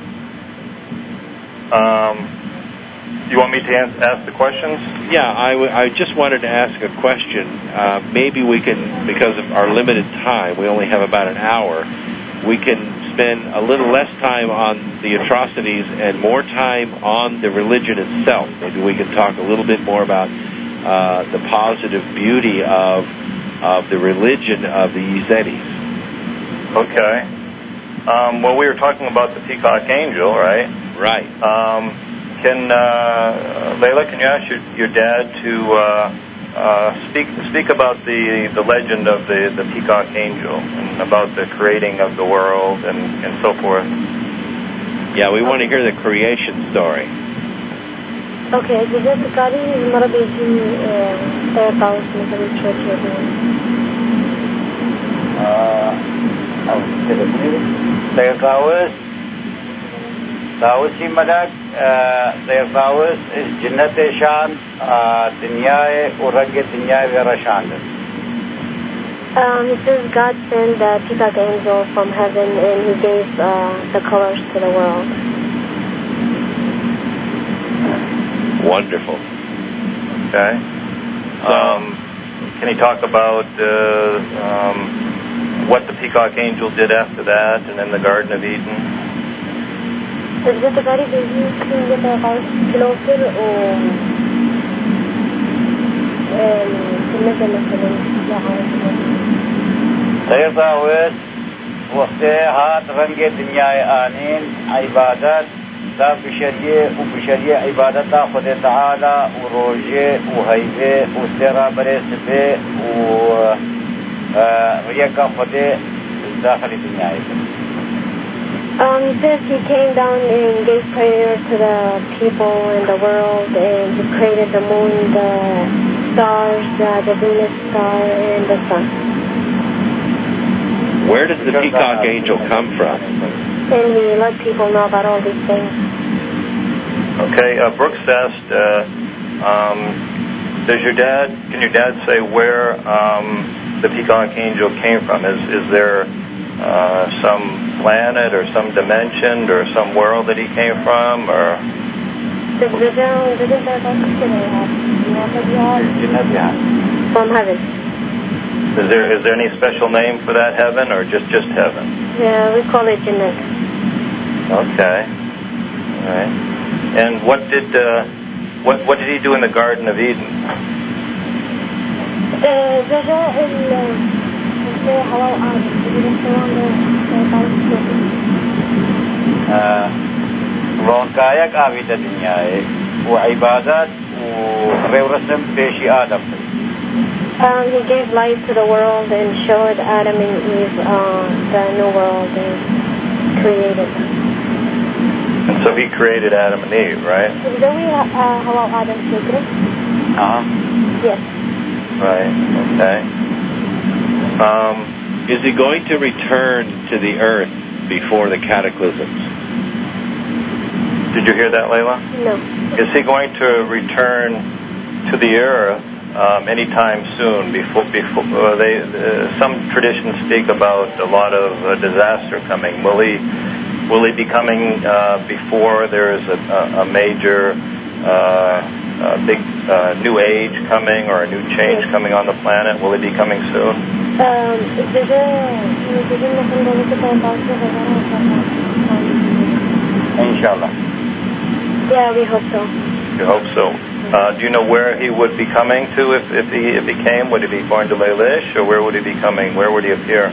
Um, you want me to ask, ask the questions? Yeah, I, w- I just wanted to ask a question. Uh, maybe we can, because of our limited time, we only have about an hour, we can spend a little less time on the atrocities and more time on the religion itself. Maybe we can talk a little bit more about uh, the positive beauty of of the religion of the Yazidis. Okay. Um, well, we were talking about the peacock angel, right? Right. Um, can uh, Layla, can you ask your, your dad to uh, uh, speak speak about the, the legend of the, the peacock angel and about the creating of the world and, and so forth? Yeah, we want to hear the creation story. Okay, جزء تكالي مرة بيجي تيقاوس مثل شوية تيقاوس تاوسي ملاك تيقاوس جنة شان دنياي ورنج دنياي غير Um, it says God sent the peacock angel from heaven and he gave uh, the colors to the world. Wonderful. Okay. Um, can you talk about uh, um, what the peacock angel did after that and in the Garden of Eden? تيقاوس وقتها رنج دنياي آنين عبادات دا بشرية وبشرية عبادة خد تعالى وروجة وهيبة وسيرة برسبة وريكا خد داخل الدنيا. Um, he says he came down and gave prayer to the people and the world, and he created the moon, the stars, uh, the Venus star, and the sun. Where does the peacock angel come from? And he let people know about all these things. Okay, uh, Brooks asked, uh, um, does your dad, can your dad say where um, the peacock angel came from? Is, is there uh, some planet or some dimension or some world that he came from? Or from heaven. Is there is there any special name for that heaven or just, just heaven? Yeah, we call it Jannah. Okay. All right. And what did uh, what what did he do in the Garden of Eden? وانكايك عبيد الدنيا وعبادات ورسم بيشي آدم. Um, he gave light to the world and showed Adam and Eve uh, the new world and created them. And so he created Adam and Eve, right? Did we uh, allow Adam to create? Uh-huh. Yes. Right, okay. Um, Is he going to return to the earth before the cataclysms? Did you hear that, Layla? No. Is he going to return to the earth um, anytime soon? Before, before uh, they, uh, some traditions speak about a lot of uh, disaster coming. Will he, will he be coming uh, before there is a, a, a major, uh, a big uh, new age coming or a new change coming on the planet? Will he be coming soon? Um, Inshallah. Yeah, we hope so. You hope so. Uh, do you know where he would be coming to if, if he if he came? Would he be going to Laylish, or where would he be coming? Where would he appear?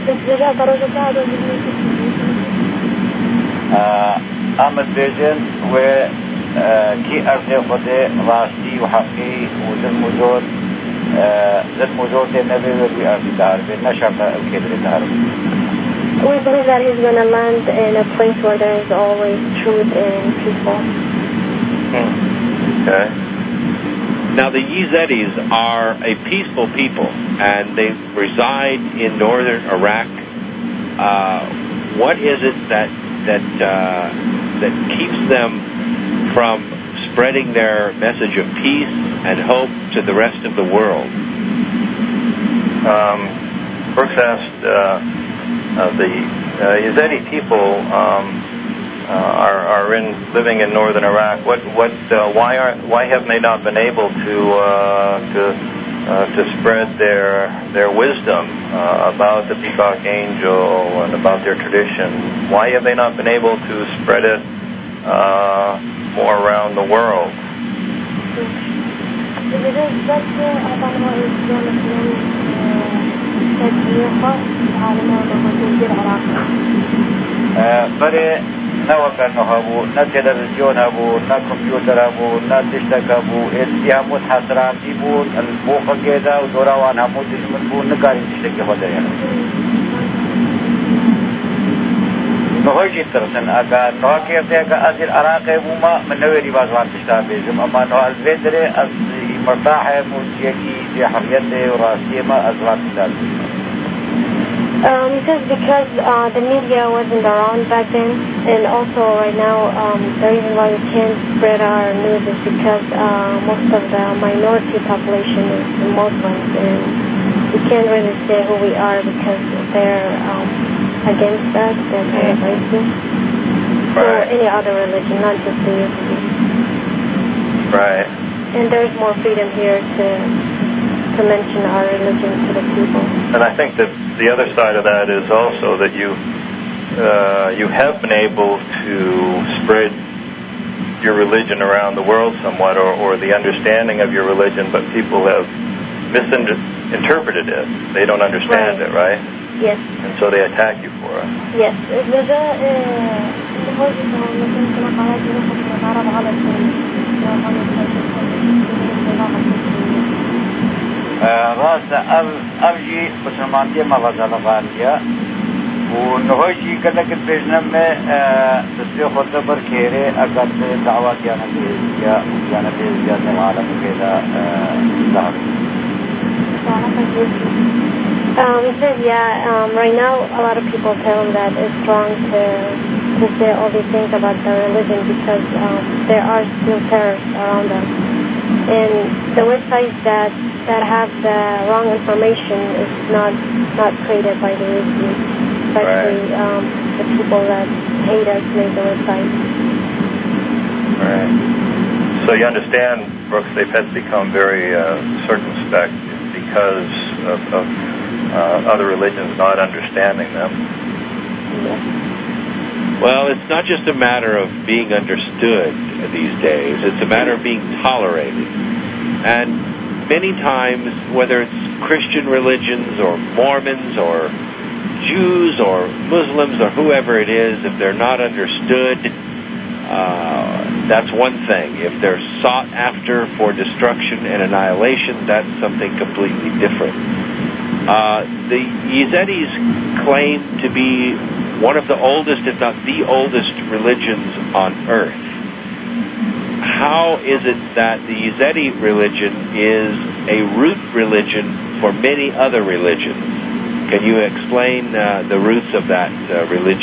أمد بيجن و كي أرضي خدي راسي وحقي وزلم وزود زلم وزود النبي وربي أرضي دار بنشر الكبر دار. We believe that he's going to land in a place where there is always truth and peaceful. Okay. Now, the Yazidis are a peaceful people, and they reside in northern Iraq. Uh, what is it that that uh, that keeps them from spreading their message of peace and hope to the rest of the world? Um, Brooks asked. Uh, Uh, the uh, Yazidi people um, uh, are are in living in northern Iraq. What what uh, why are why have they not been able to uh, to uh, to spread their their wisdom uh, about the peacock angel and about their tradition? Why have they not been able to spread it uh, more around the world? بري نوكر نهابو نا تلفزيون هابو نا كمبيوتر هابو نا تشتك هابو اتيامو حسران ديبو البوخة كده ودوراوان همو تجمن بو نكاري تشتكي خدر يعني نهوشي ترسن اكا نوها كيرتي اكا ازي العراقي بوما من نوي ريبازوان تشتابيزم اما نوها الفيدري از مرتاحة موسيقي في حريته وراسية ما ازوان تشتابيزم. Um, it says because uh, the media wasn't around back then, and also right now um, the reason why we can't spread our news is because uh, most of the minority population is Muslims, and we can't really say who we are because they're um, against us, they're kind of racist. Right. Or any other religion, not just the Islam. Right. And there's more freedom here to to mention our religion to the people. And I think that the other side of that is also that you uh, you have been able to spread your religion around the world somewhat, or, or the understanding of your religion, but people have misinterpreted it. They don't understand right. it, right? Yes. And so they attack you for it. Yes. راس أرجي مسلمان دي مغازل غالية ونهوشي كلك البيجنم تسلي خطة بركيري أقل دعوات جانا بيزيا جانا بيزيا العالم كده ظهر. Um, he says, yeah, um, right now a lot of people tell him that it's wrong to, to say all these things about their religion because um, there are still terrorists around them. And the websites that, that have the wrong information is not not created by the Muslims, especially right. um, the people that hate us make the website. Right. So you understand, Brooks, they've had to become very uh, circumspect because of, of uh, other religions not understanding them. Yes. Well, it's not just a matter of being understood these days. It's a matter of being tolerated. And many times, whether it's Christian religions or Mormons or Jews or Muslims or whoever it is, if they're not understood, uh, that's one thing. If they're sought after for destruction and annihilation, that's something completely different. Uh, the Yazidis claim to be one of the oldest, if not the oldest, religions on earth. How is it that the Yazidi religion is a root religion for many other religions? Can you explain uh, the roots of that uh,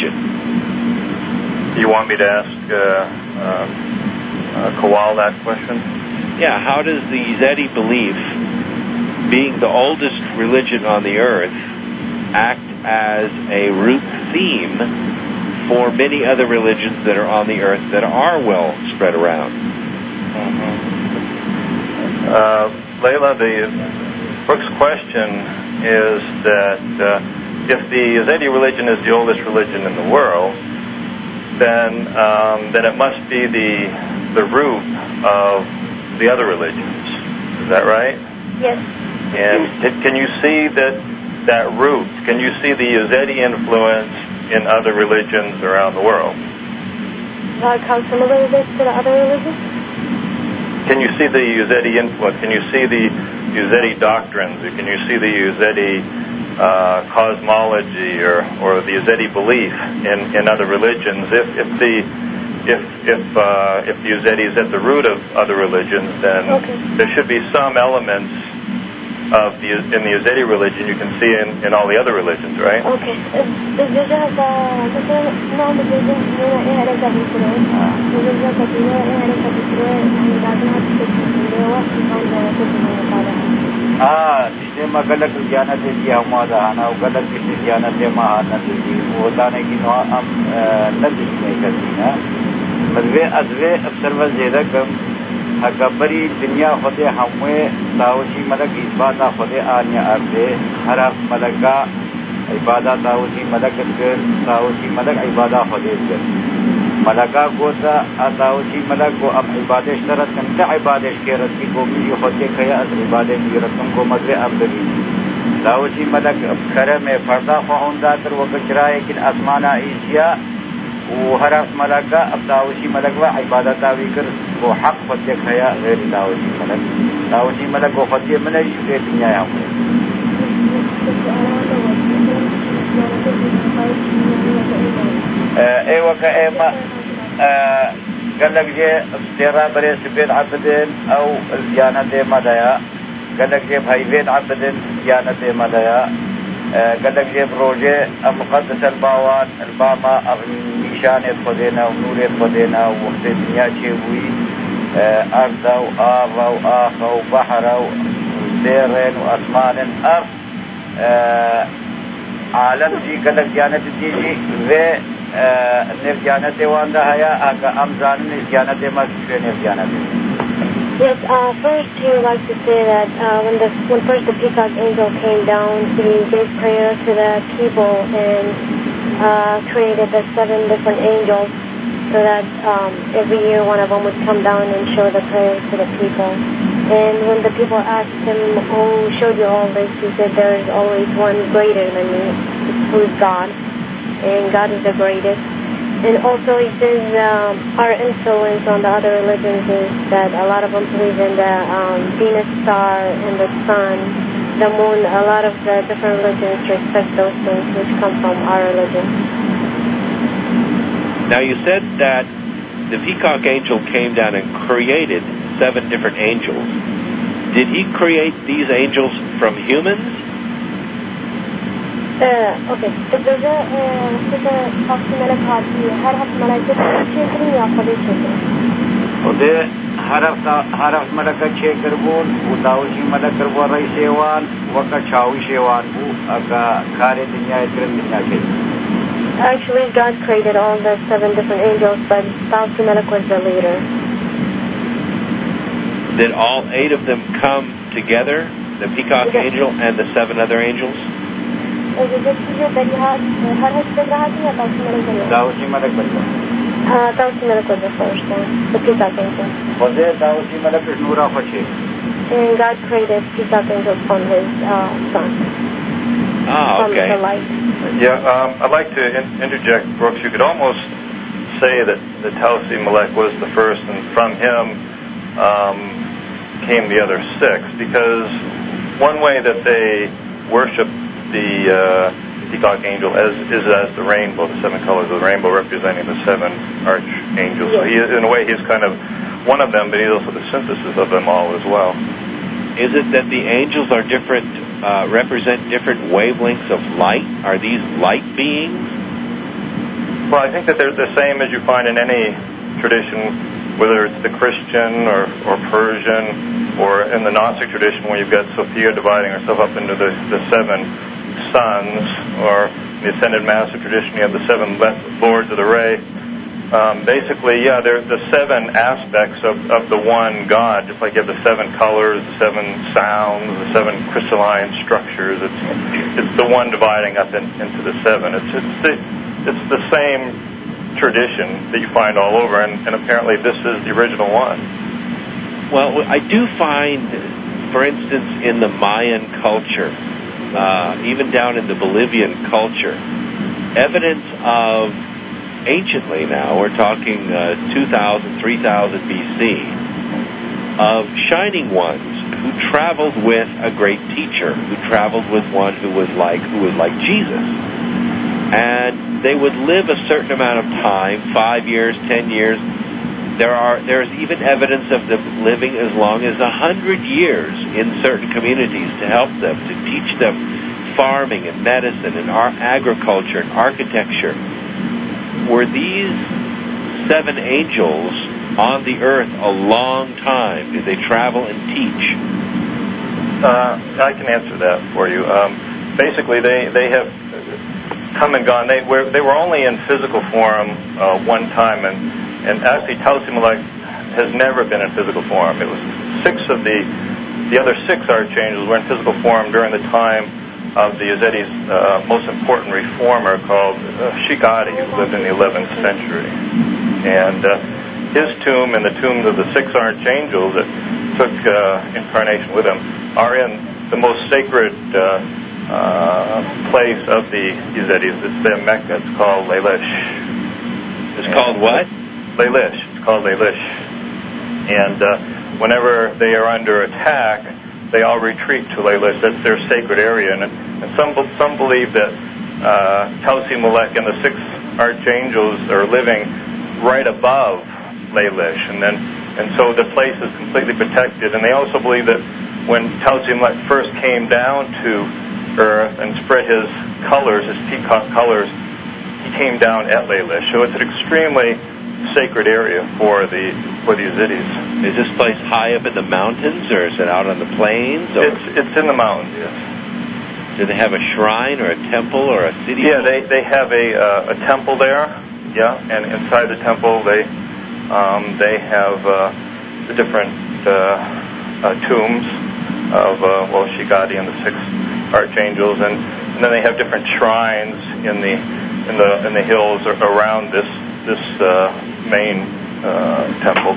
religion? You want me to ask uh, uh, uh, Kowal that question? Yeah, how does the Yazidi belief, being the oldest religion on the earth, act as a root theme for many other religions that are on the earth that are well spread around? Mm-hmm. Uh, Layla, the Brooks' question is that uh, if the Yazidi religion is the oldest religion in the world, then um, then it must be the the root of the other religions. Is that right? Yes. And can you see that that root? Can you see the Yazidi influence in other religions around the world? Like how similar is it to the other religions? Can you see the Yazidi influence? Can you see the Yazidi doctrines? Or can you see the Yazidi uh, cosmology or, or the Yazidi belief in, in other religions? If if the if if uh, if the Yazidi is at the root of other religions, then okay. there should be some elements of the in the Yazidi religion you can see in, in all the other religions, right? Okay. हाँ इसलिए मैं गलत ज्ञान से दिया हमारा आना और गलत किसी ज्ञान से महाना से दी वो बताने की नो हम नदी नहीं करती ना मज़े अज़वे अक्सर वज़ेरा कम अकबरी दुनिया खुदे हमें ताऊशी मलक इबादा खुदे आने आते हराफ मलका इबादा ताऊशी मलक कर ताऊशी मलक इबादा खुदे कर मलका को ता ताऊशी मलक को अब इबादत शरत कंटा इबादत के रस्सी को भी खुदे खया अस इबादत की रस्म को मज़े अब्दली ताऊशी मलक खरे में फर्दा फ़हुंदा कर वो कचरा है कि आसमाना इसिया وهرس ملكة أبداوشي ملك عبادة تاويكر وحق فتيك هيا غير داوشي ملك داوشي ملك وفتيك من أي في الدنيا يا أخوي. أيوة كأيما قال لك جي استيرا بري سبيت عبدين أو الجانة دي مدايا قال لك جي بهايفين عبدين جانة دي مدايا قال لك جي بروجي مقدس الباوان الباما أغنيشان يتخذينا ونور يتخذينا ووقت الدنيا شيوي أرضا وآغا وآخا وبحرا وزيرين وأسمان أرض عالم جي قال لك جانة تيجي في نفجانة واندا هيا أكا أمزان نفجانة ما تشوي نفجانة. Yes, uh, first he would like to say that uh, when the when first the peacock angel came down, he gave prayer to the people and uh, created the seven different angels so that um, every year one of them would come down and show the prayers to the people. And when the people asked him, who showed you all this, he said there's always one greater than me, who is God. And God is the greatest. And also he says um, our influence on the other religions is that a lot of them believe in the um, Venus star and the sun, the moon. A lot of the different religions respect those things which come from our religion. Now you said that the peacock angel came down and created seven different angels. Did he create these angels from humans? اوكي الجزء كده تقسيم لك هذه هرف ملائكة شكرين يا خدي شكرين وده هرف هرف ملائكة شكربون وداوشي ملائكة ورأي شيوان وكشاوي شيوان بو أكا كاري دنيا يترن دنيا كده. Actually, God created all the seven different angels, but Tausi Melech was the leader. Did all eight of them come together, the peacock yeah. angel and the seven other angels? Tausi Melech was Uh, Tausi Melech was the first one, the peacock angel. Was it Tausi Melech is Nura Fachi? And God created peacock angels from his uh, son. Ah, okay. From the light. Yeah, um, I'd like to in- interject, Brooks. You could almost say that the Tausi Melech was the first, and from him um, came the other six, because one way that they worship the uh, peacock angel as is as the rainbow, the seven colors of the rainbow representing the seven archangels. Yes. So he, in a way, he's kind of one of them, but he's also the synthesis of them all as well. Is it that the angels are different, uh, represent different wavelengths of light? Are these light beings? Well, I think that they're the same as you find in any tradition, whether it's the Christian or, or Persian, or in the Gnostic tradition where you've got Sophia dividing herself up into the, the seven sons, or in the Ascended Master tradition, you have the seven lords of the ray. Um, basically, yeah, they're the seven aspects of, of the one God, just like you have the seven colors, the seven sounds, the seven crystalline structures. It's it's the one dividing up in, into the seven. It's it's the, it's the same tradition that you find all over, and, and apparently this is the original one. Well, I do find, for instance, in the Mayan culture, uh, even down in the Bolivian culture, evidence of, anciently now, we're talking uh, two thousand, three thousand B C, of shining ones who traveled with a great teacher, who traveled with one who was like who was like Jesus. And they would live a certain amount of time, five years, ten years. There are there's even evidence of them living as long as a hundred years in certain communities to help them, to teach them farming and medicine and our agriculture and architecture. Were these seven angels on the earth a long time? Did they travel and teach? Uh, I can answer that for you. Um, basically, they, they have come and gone. They were they were only in physical form uh, one time, and and actually Tausi Melech has never been in physical form. It was six of the the other six archangels were in physical form during the time of the Yazidis' uh, most important reformer called uh, Shikadi, who lived in the eleventh century, and uh, his tomb and the tombs of the six archangels that took uh, incarnation with him are in the most sacred Uh, Uh, place of the Yazidis. It's their Mecca. It's called Lailash. It's called what? Lalish. It's called Lalish. And uh, whenever they are under attack, they all retreat to Lalish. That's their sacred area. And, and some some believe that uh, Tausi Molech and the six archangels are living right above Lalish. And then and so the place is completely protected. And they also believe that when Tausi Molech first came down to Earth and spread his colors, his peacock colors, he came down at Lalish. So it's an extremely sacred area for the for the Yazidis. Is this place high up in the mountains, or is it out on the plains? Or? It's it's in the mountains, yes. Do they have a shrine or a temple or a city? Yeah, they they have a uh, a temple there. Yeah, and inside the temple they um, they have uh, the different uh, uh, tombs of uh, well Shigadi and the six archangels, and, and then they have different shrines in the in the in the hills around this this uh, main uh, temple.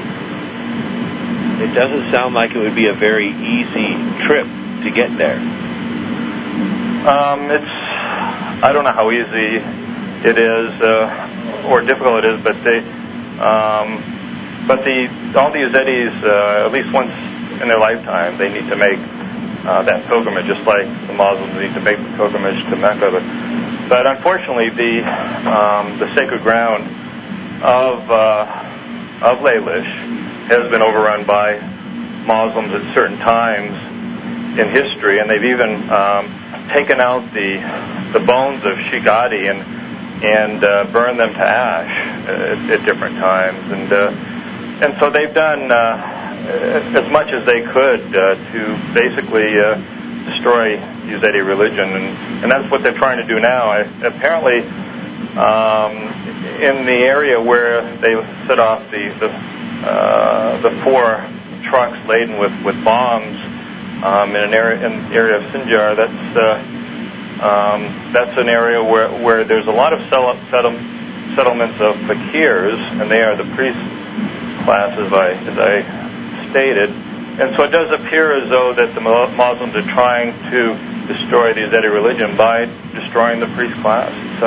It doesn't sound like it would be a very easy trip to get there. Um, it's I don't know how easy it is uh, or difficult it is, but they um, but the all the Yazidis uh, at least once in their lifetime they need to make uh, that pilgrimage, just like the Muslims need to make the pilgrimage to Mecca. But, but unfortunately, the um, the sacred ground of uh, of Lalish has been overrun by Muslims at certain times in history, and they've even um, taken out the the bones of Shigadi and and uh, burned them to ash at, at different times, and uh, and so they've done uh, as much as they could uh, to basically uh, destroy Yazidi religion, and, and that's what they're trying to do now. I, apparently, um, in the area where they set off the the, uh, the four trucks laden with, with bombs um, in an area in the area of Sinjar, that's uh, um, that's an area where where there's a lot of settle, settle, settlements of fakirs, and they are the priest class, as I as I stated. And so it does appear as though that the Muslims are trying to destroy the Yazidi religion by destroying the priest class. So,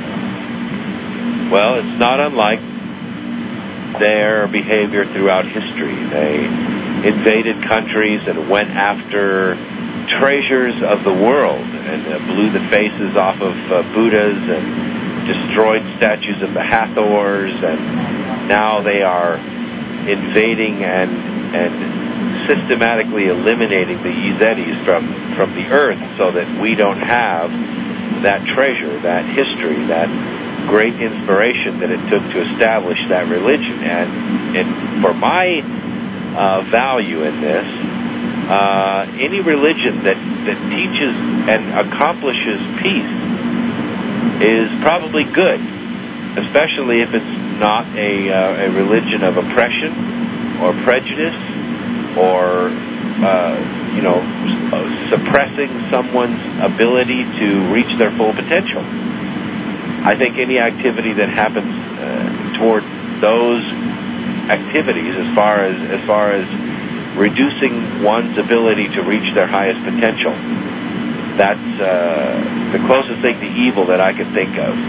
well, it's not unlike their behavior throughout history. They invaded countries and went after treasures of the world and uh, blew the faces off of uh, Buddhas and destroyed statues of the Hathors, and now they are invading and and systematically eliminating the Yazidis from, from the earth so that we don't have that treasure, that history, that great inspiration that it took to establish that religion. And, and for my uh, value in this, uh, any religion that, that teaches and accomplishes peace is probably good, especially if it's not a, uh, a religion of oppression or prejudice, or, uh, you know, suppressing someone's ability to reach their full potential. I think any activity that happens uh, toward those activities, as far as as far as reducing one's ability to reach their highest potential, that's uh, the closest thing to evil that I can think of.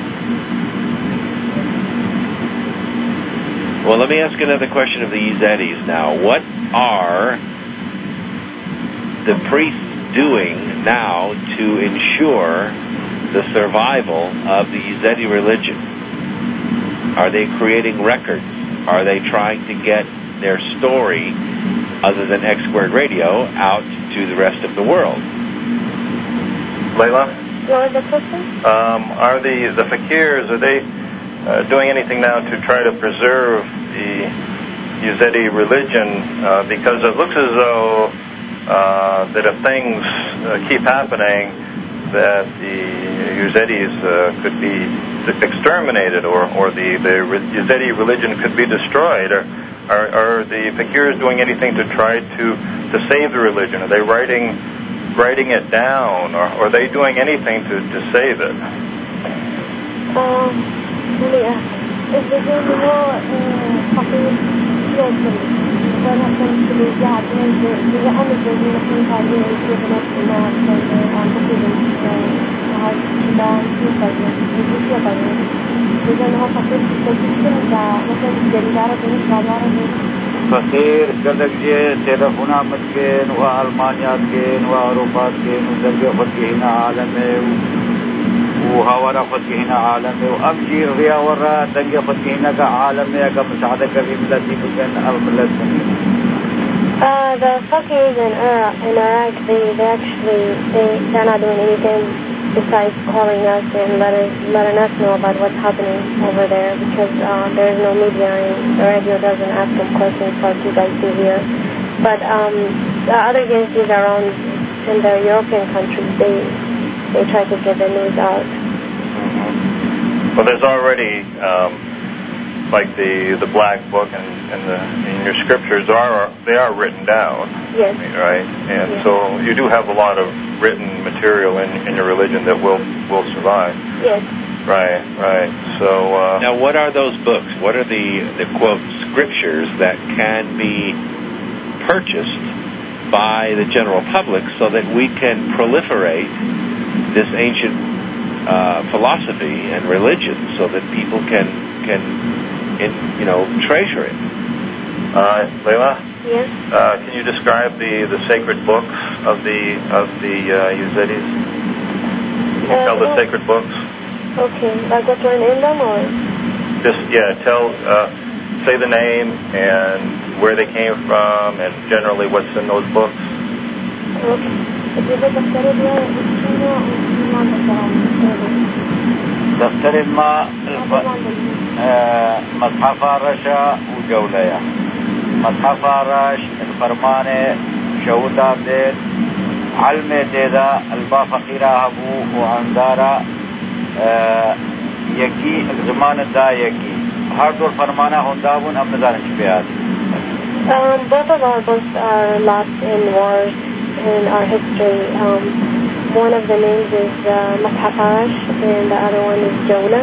Well, let me ask another question of the Yazidis now. What are the priests doing now to ensure the survival of the Yazidi religion? Are they creating records? Are they trying to get their story, other than X Squared Radio, out to the rest of the world? Layla? What was the question? Um, are the, the fakirs, are they uh, doing anything now to try to preserve the Yazidi religion, uh, because it looks as though uh, that if things uh, keep happening, that the Yazidis uh, could be exterminated, or, or the, the Yazidi religion could be destroyed. Are, are, are the fakirs doing anything to try to, to save the religion? Are they writing writing it down, or, or are they doing anything to, to save it? Um, yeah. Is there any more fakir children? What happens to the Yazidis? The only thing we can tell you is given up to now, so they're on the هالكلام يقدم يقدم إذا هو فقير تكتب دا مثلا الجريدة العربية العربية فقير قدك جي تلفونا متكين وألمانيا كين وأوروبا كين ودرجة خدك هنا عالمي وهاورا خدك هنا عالمي وأمجي ريا ورا درجة خدك هنا كعالمي كمساعدة كريم التي بكين الملت Uh, the Fakirs in Iraq, in Iraq they, they actually, they, they're not doing anything besides calling us and letting, letting us know about what's happening over there because uh, there's no media and the radio doesn't ask them questions like you guys do here. But um, the other agencies around in the European countries, they they try to get the news out. Mm-hmm. Well, there's already... Um, like the the black book and, and the and your scriptures are they are written down. Yes. Right? And yes. so you do have a lot of written material in, in your religion that will will survive. Yes. Right, right. So uh, now what are those books? What are the, the quote scriptures that can be purchased by the general public so that we can proliferate this ancient uh, philosophy and religion so that people can can In, you know, treasure it. Uh, Leila? Yes? Uh, can you describe the, the sacred books of the of the uh, Yazidis? Can you uh, tell the well, sacred books? Okay, like what's written in them, or? Just, yeah, tell, uh, say the name and where they came from and generally what's in those books. Okay. دفتر الماء مصحف رشا وجوليا مصحف رش الفرمانة شوتا ديد علم ديدا البا فقيرة هبو وعندارا يكي الزمان دا يكي هردو الفرمانة هندابون أم نزارن شبيات. Um, both of our books are lost in wars in our history. Um, One of the names is uh, Mashaf Arash and the other one is Jola.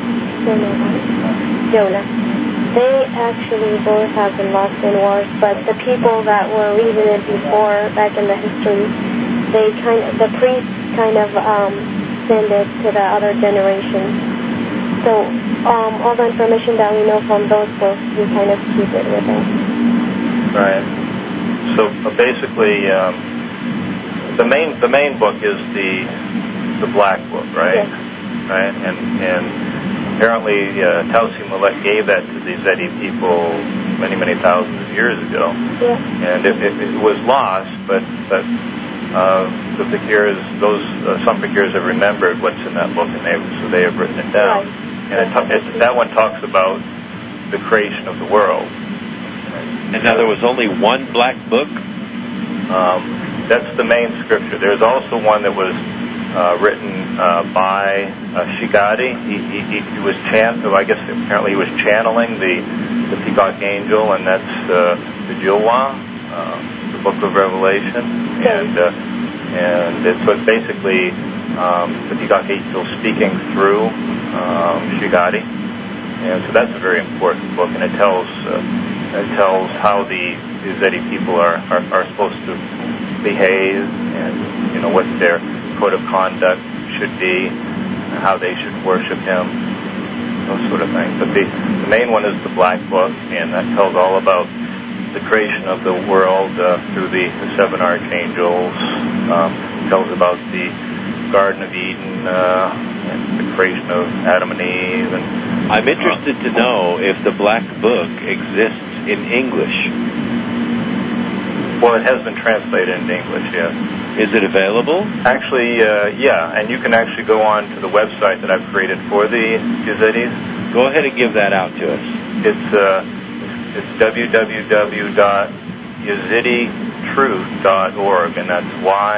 Jola. They actually both have been lost in wars, but the people that were reading it before, back in the history, they kind of, the priests kind of um, send it to the other generations. So um, all the information that we know from those books, we kind of keep it with us. Right. So uh, basically. Um, The main the main book is the the black book, right? Yes. Right, and and apparently uh, Tausi Malek gave that to the Zedi people many many thousands of years ago. Yeah. And it, it, it was lost, but but uh, the fakirs, those uh, some fakirs have remembered what's in that book, and they so they have written it down. Right. And it, it, that one talks about the creation of the world. And now there was only one black book. Um, That's the main scripture. There's also one that was uh, written uh, by uh, Shigadi. He, he, he was chant. I guess apparently he was channeling the, the peacock angel, and that's uh, the Jilwa, uh, the Book of Revelation, and uh, and it's so it's basically um, the peacock angel speaking through um, Shigadi, and so that's a very important book, and it tells uh, it tells how the, the Zedi people are, are are supposed to behave, and you know what their code of conduct should be, and how they should worship him, those sort of things. But the, the main one is the Black Book, and that tells all about the creation of the world uh, through the, the seven archangels. Um, tells about the Garden of Eden uh, and the creation of Adam and Eve. And I'm interested uh, to know if the Black Book exists in English. Well, it has been translated into English, yes. Is it available? Actually, uh, yeah, and you can actually go on to the website that I've created for the Yazidis. Go ahead and give that out to us. It's uh, it's w w w dot yazidi truth dot org, and that's Y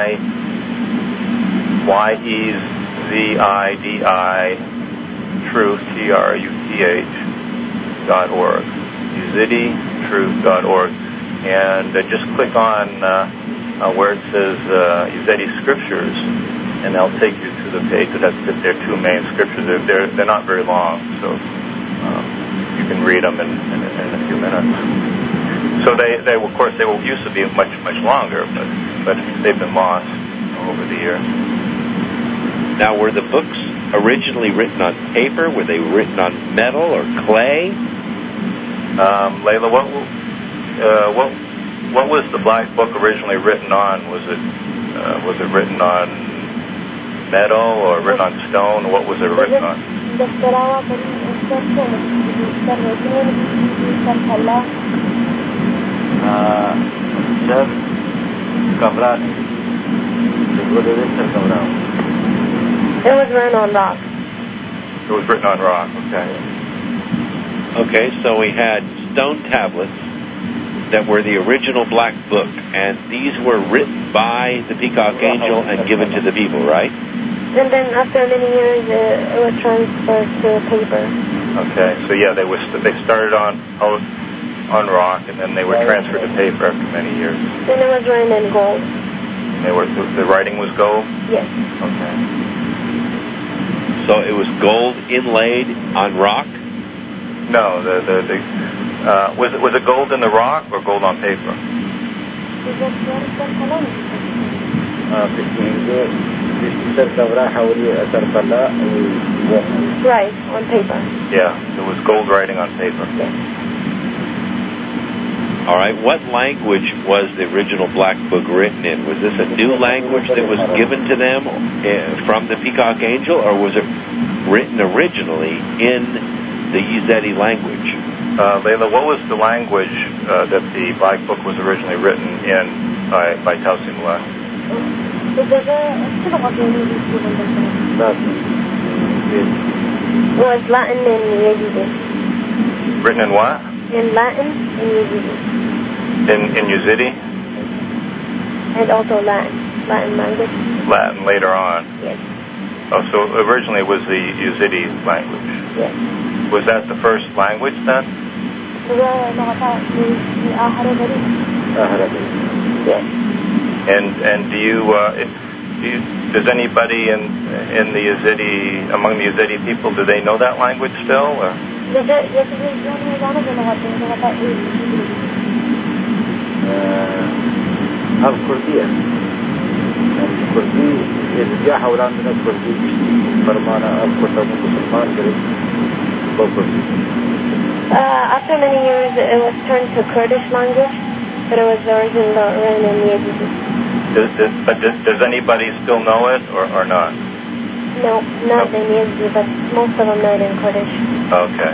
Y E Z I D I Truth T R U T H dot org. yazidi truth dot org. And uh, just click on uh, uh, where it says uh, Yazidi Scriptures, and they'll take you to the page that has their two main scriptures. They're, they're, they're not very long, so um, you can read them in, in, in a few minutes. So they, they, of course, they will, used to be much, much longer, but, but they've been lost over the years. Now, were the books originally written on paper? Were they written on metal or clay? Um, Layla, what uh, what what was the Black Book originally written on? Was it uh, was it written on metal or written on stone? Or what was it written on? Uh, Sir, Kabran. It was written on rock. It was written on rock, okay. Okay, so we had stone tablets that were the original Black Book, and these were written by the Peacock Angel and given to the people, right? And then after many years, it, it was transferred to paper. Okay, so yeah, they was they started on on rock, and then they were transferred to paper after many years. Then it was written in gold. They were the, the writing was gold? Yes. Okay. So it was gold inlaid on rock? No, the the, the uh, was it was it gold in the rock or gold on paper? Right, on paper. Yeah, it was gold writing on paper. Yes. All right, what language was the original Black Book written in? Was this a new language that was given to them uh, from the Peacock Angel, or was it written originally in the Yazidi language? Uh, Layla, what was the language uh, that the Black Book was originally written in by, by Tausimula? It was Latin and Yazidi. Written in what? In Latin and Yazidi. In in Yazidi? And also Latin, Latin language. Latin later on. Yes. Oh, so originally it was the Yazidi language. Yes. Was that the first language then? Yes. And and do you, uh, if, do you does anybody in in the Yazidi, among the Yazidi people, do they know that language still? Or? الكردية الكردي الجا حول عندنا الكردي فرمانا الكرد مسلمان كردي. After many years, it was turned to Kurdish language, but it was originally written in Yazidi. Does, does, but does, does anybody still know it or, or not? No, not in Yazidi, but most of them know it in Kurdish. Okay.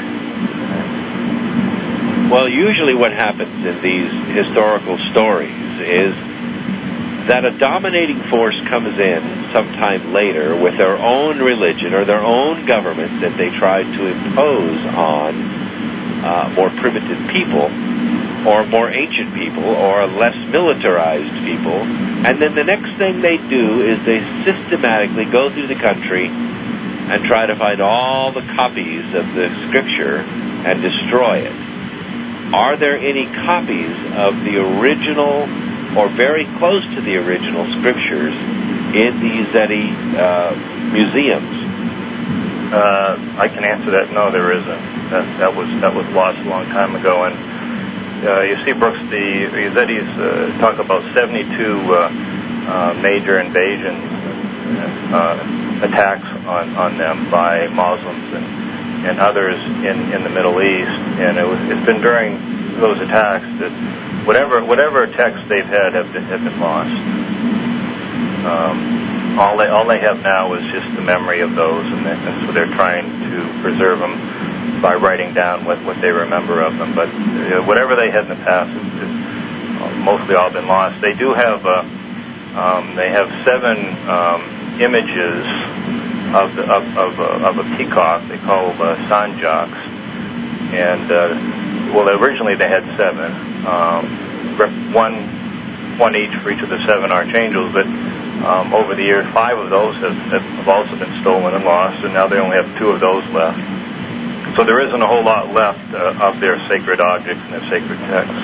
Well, usually what happens in these historical stories is that a dominating force comes in sometime later with their own religion or their own government that they tried to impose on uh, more primitive people or more ancient people or less militarized people. And then the next thing they do is they systematically go through the country and try to find all the copies of the scripture and destroy it. Are there any copies of the original or very close to the original scriptures in the Yazidi uh, museums? Uh, I can answer that. No, there isn't. That, that was that was lost a long time ago. And uh, you see, Brooks, the Yazidis uh, talk about seventy-two uh, uh, major invasions, uh, attacks on, on them by Muslims and. and others in, in the Middle East, and it was, it's been during those attacks that whatever whatever texts they've had have been, have been lost. Um, all they all they have now is just the memory of those, and, they, and so they're trying to preserve them by writing down what, what they remember of them. But uh, whatever they had in the past has uh, mostly all been lost. They do have uh, um, they have seven um, images of the, of of, uh, of a peacock they call uh, sanjaks, and uh, well, originally they had seven, um, one one each for each of the seven archangels. But um, over the years, five of those have, have also been stolen and lost, and now they only have two of those left. So there isn't a whole lot left uh, of their sacred objects and their sacred texts.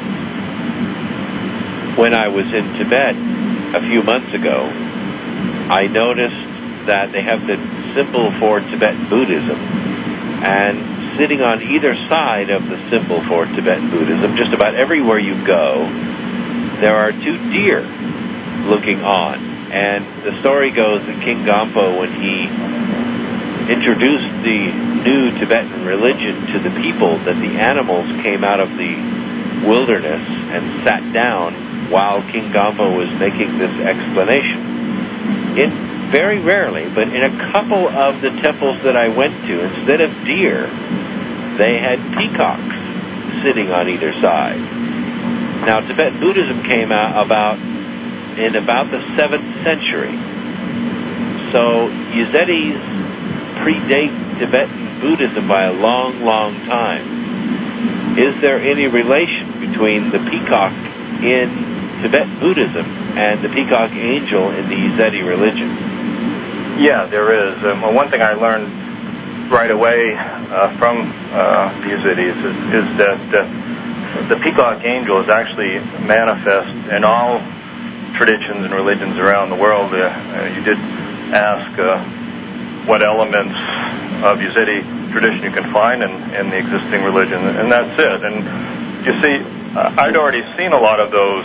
When I was in Tibet a few months ago, I noticed that they have the symbol for Tibetan Buddhism, and sitting on either side of the symbol for Tibetan Buddhism, just about everywhere you go, there are two deer looking on, And the story goes that King Gampo, when he introduced the new Tibetan religion to the people, that the animals came out of the wilderness and sat down while King Gampo was making this explanation. It very rarely, but in a couple of the temples that I went to, instead of deer, they had peacocks sitting on either side. Now, Tibetan Buddhism came out about in about the seventh century. So Yazidis predate Tibetan Buddhism by a long, long time. Is there any relation between the peacock in Tibetan Buddhism and the peacock angel in the Yazidi religion? Yeah, there is. Um, well, one thing I learned right away uh, from uh, the Yazidis is, is that uh, the peacock angel is actually manifest in all traditions and religions around the world. Uh, uh, you did ask uh, what elements of Yazidi tradition you can find in, in the existing religion, and that's it. And you see, uh, I'd already seen a lot of those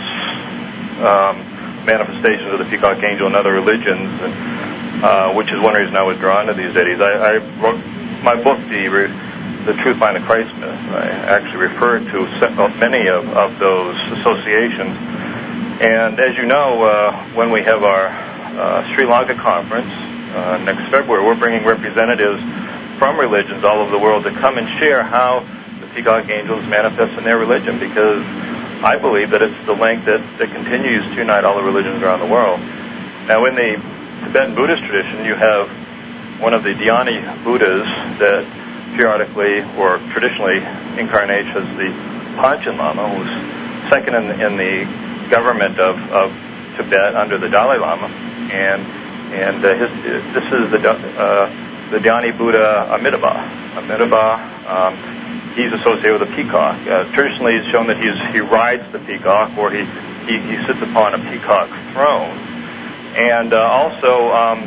um, manifestations of the peacock angel in other religions, and, uh, which is one reason I was drawn to the Yazidis. I, I wrote my book, the, the Truth Behind the Christ Myth. I actually referred to many of, of those associations. And as you know, uh, when we have our uh, Sri Lanka conference uh, next February, we're bringing representatives from religions all over the world to come and share how the peacock angels manifest in their religion, because I believe that it's the link that, that continues to unite all the religions around the world. Now, in the Tibetan Buddhist tradition, you have one of the Dhyani Buddhas that periodically or traditionally incarnates as the Panchen Lama, who's second in, in the government of, of Tibet under the Dalai Lama, and and uh, his, this is the uh, the Dhyani Buddha Amitabha. Amitabha, um, he's associated with a peacock. Uh, traditionally, it's shown that he's, he rides the peacock, or he, he, he sits upon a peacock throne, and uh, also um,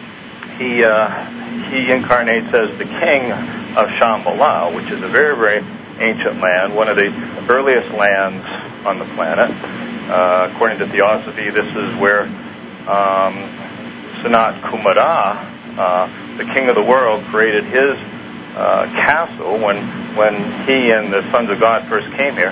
he uh, he incarnates as the king of Shambhala, which is a very very ancient land, one of the earliest lands on the planet. Uh, according to Theosophy, this is where um, Sanat Kumara, uh, the king of the world, created his uh, castle when when he and the sons of God first came here.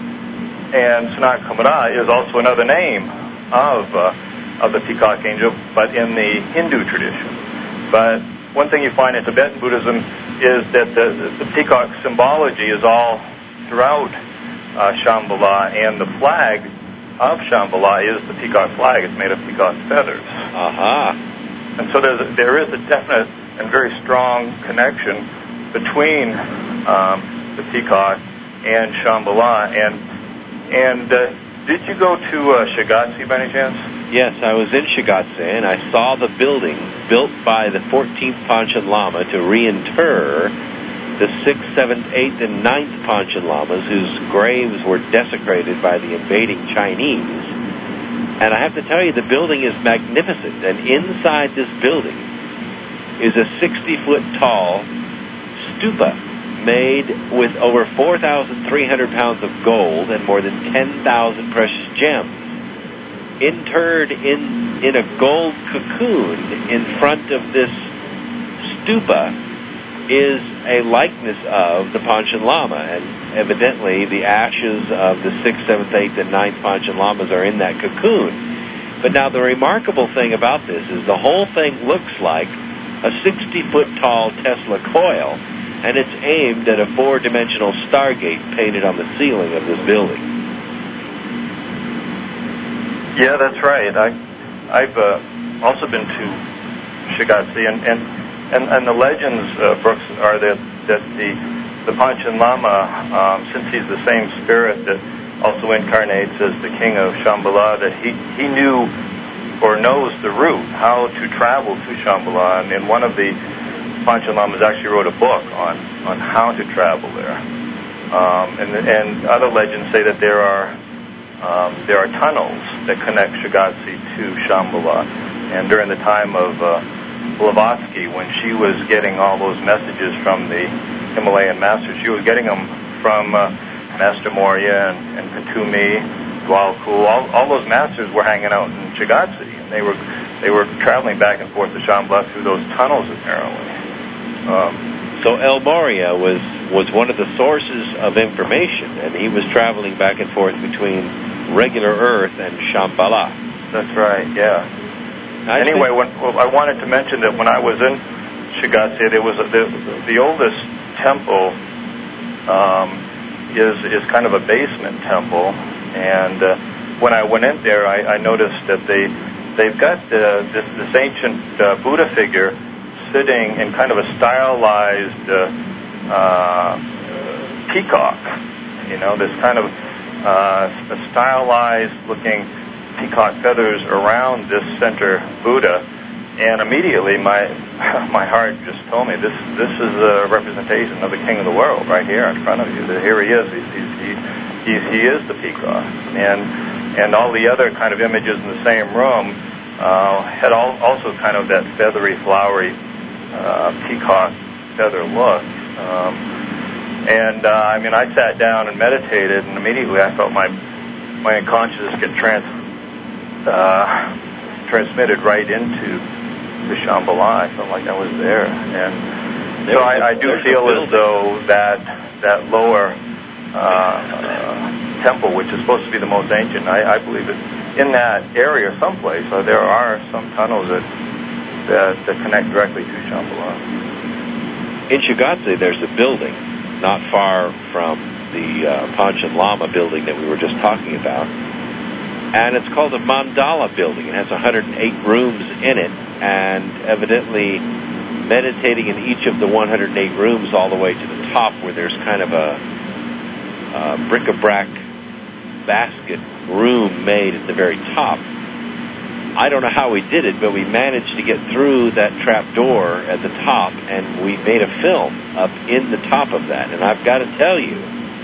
And Sanat Kumara is also another name of uh, of the peacock angel, but in the Hindu tradition. But one thing you find in Tibetan Buddhism is that the, the peacock symbology is all throughout uh, Shambhala, and the flag of Shambhala is the peacock flag. It's made of peacock feathers. Uh-huh. And so there's a, there is a definite and very strong connection between um, the peacock and Shambhala. And and uh, did you go to uh, Shigatse by any chance? Yes, I was in Shigatse, and I saw the building built by the fourteenth Panchen Lama to reinter the sixth, seventh, eighth, and ninth Panchen Lamas, whose graves were desecrated by the invading Chinese. And I have to tell you, the building is magnificent. And inside this building is a sixty-foot-tall stupa made with over four thousand three hundred pounds of gold and more than ten thousand precious gems, interred in, in a gold cocoon in front of this stupa is a likeness of the Panchen Lama, and evidently the ashes of the sixth, seventh, eighth, and ninth Panchen Lamas are in that cocoon. But now the remarkable thing about this is the whole thing looks like a sixty-foot-tall Tesla coil, and it's aimed at a four-dimensional stargate painted on the ceiling of this building. Yeah, that's right. I, I've uh, also been to Shigatse, and, and And, and the legends, uh, Brooks, are that, that the, the Panchen Lama, um, since he's the same spirit that also incarnates as the king of Shambhala, that he, he knew or knows the route, how to travel to Shambhala. And, and one of the Panchen Lamas actually wrote a book on, on how to travel there. Um, and, and other legends say that there are um, there are tunnels that connect Shigatse to Shambhala. And during the time of uh, Blavatsky, when she was getting all those messages from the Himalayan masters, she was getting them from uh, Master Morya and, and Katumi, Dwalkul. All, all those masters were hanging out in Shigatse, and they were they were traveling back and forth to Shambhala through those tunnels apparently. Um, so El Morya was was one of the sources of information, and he was traveling back and forth between regular Earth and Shambhala. That's right. Yeah. I anyway, when, well, I wanted to mention that when I was in Shigatse, there was a, the the oldest temple um, is is kind of a basement temple, and uh, when I went in there, I, I noticed that they they've got uh, this this ancient uh, Buddha figure sitting in kind of a stylized uh, uh, peacock. You know, this kind of uh, a stylized looking peacock feathers around this center Buddha, and immediately my my heart just told me this this is a representation of the King of the world right here in front of you. That here he is. He's, he's, he he's, he is the peacock, and and all the other kind of images in the same room uh, had all, also kind of that feathery, flowery uh, peacock feather look. Um, and uh, I mean, I sat down and meditated, and immediately I felt my my unconsciousness get trans. Uh, transmitted right into the Shambhala. I felt like I was there, and so I, I do feel as though that that lower uh, uh, temple, which is supposed to be the most ancient, I, I believe it in that area someplace. Uh, there are some tunnels that, that that connect directly to Shambhala. In Shigatse, there's a building not far from the uh, Panchen Lama building that we were just talking about. And it's called the Mandala Building. It has one hundred eight rooms in it, and evidently meditating in each of the one hundred eight rooms all the way to the top, where there's kind of a, a bric-a-brac basket room made at the very top. I don't know how we did it, but we managed to get through that trap door at the top, and we made a film up in the top of that. And I've got to tell you,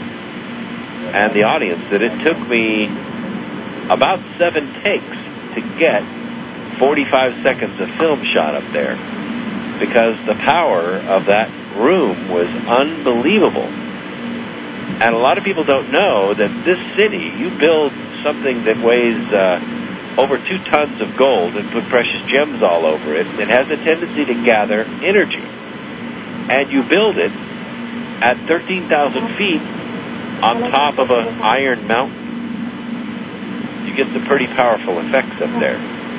and the audience, that it took me about seven takes to get forty-five seconds of film shot up there, because the power of that room was unbelievable. And a lot of people don't know that this city, you build something that weighs uh, over two tons of gold and put precious gems all over it, it has a tendency to gather energy. And you build it at thirteen thousand feet on top of an iron mountain. You get some pretty powerful effects up there.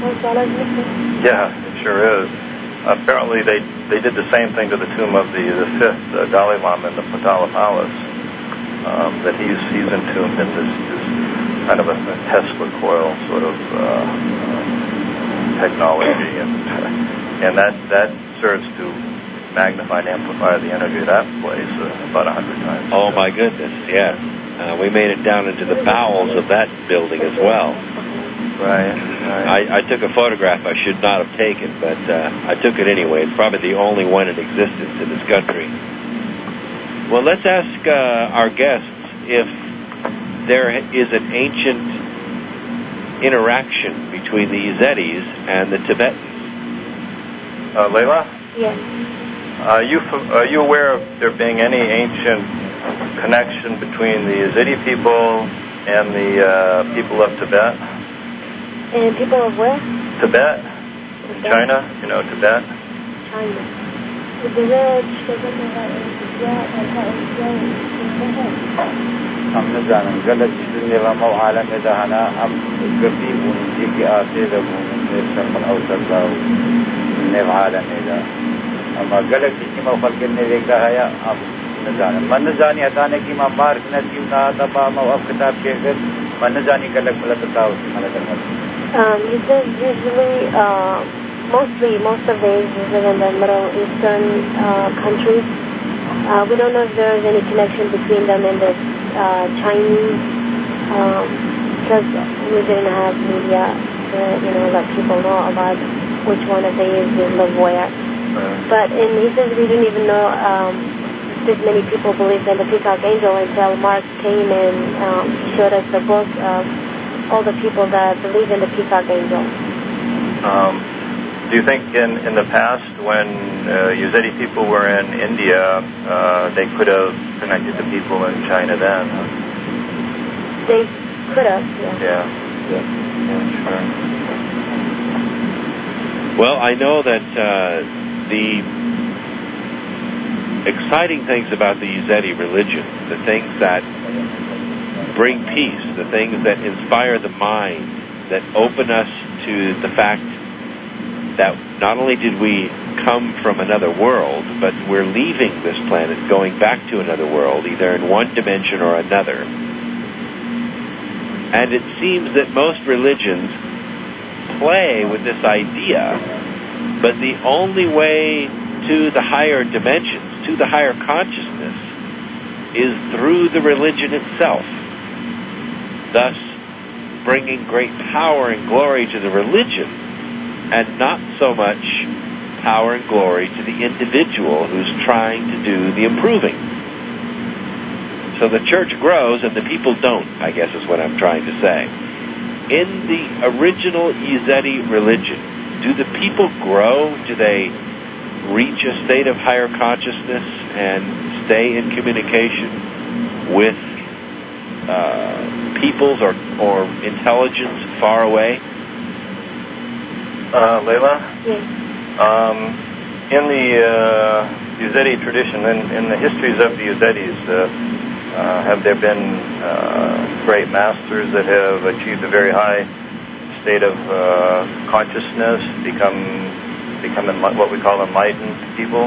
Yeah, it sure is. Apparently, they they did the same thing to the tomb of the the fifth uh, Dalai Lama in the Potala Palace. Um, that he's he's entombed in this, this kind of a, a Tesla coil sort of uh, uh, technology, and and that that serves to magnify and amplify the energy of that place uh, about a hundred times. Oh my goodness, yeah. Uh, we made it down into the bowels of that building as well. Right. right. I, I took a photograph I should not have taken, but uh, I took it anyway. It's probably the only one in existence in this country. Well, let's ask uh, our guests if there is an ancient interaction between the Yazidis and the Tibetans. Uh, Layla? Yes. Are you, are you aware of there being any ancient connection between the Yazidi people and the uh, people of Tibet? And people of where? Tibet. In China, you know, Tibet. China. हम न जानन गलत चीज़ें वहाँ आलम में दहाना हम गरीबी बुनियादी की आते रबून ने शर्मन अवसर लाओ ने आलम में दा हम गलत चीज़ें में फल करने देखा है या हम न जानन मन जानी हटाने की मां मार्ग न जीव ना तबा मां अब किताब के अगर मन जानी गलत गलत बताओ माला करना. Um, he says usually, uh, mostly, most of the Asians live in the Middle Eastern uh, countries. Uh, we don't know if there is any connection between them and the uh, Chinese, um, because we didn't have media to, you know, let people know about which one of the Asians live where. But and he says we didn't even know um, if many people believed in the Peacock Angel until Mark came and um, showed us the book of all the people that believe in the Peacock Angel. Um, do you think in, in the past when uh, Yazidi people were in India, uh, they could have connected to people in China then? Huh? They could have, yeah. Yeah. yeah. sure. Well, I know that uh, the exciting things about the Yazidi religion, the things that bring peace, the things that inspire the mind, that open us to the fact that not only did we come from another world, but we're leaving this planet, going back to another world, either in one dimension or another. And it seems that most religions play with this idea, but the only way to the higher dimensions, to the higher consciousness, is through the religion itself, thus bringing great power and glory to the religion, and not so much power and glory to the individual who's trying to do the improving. So the church grows and the people don't, I guess is what I'm trying to say. In the original Yazidi religion, do the people grow? Do they reach a state of higher consciousness and stay in communication with uh, peoples or, or intelligence far away? Uh, Layla? Yes. Um, in the uh, Yazidi tradition, in, in the histories of the Yazidis, uh, uh, have there been uh, great masters that have achieved a very high state of uh, consciousness, become become enli- what we call enlightened people?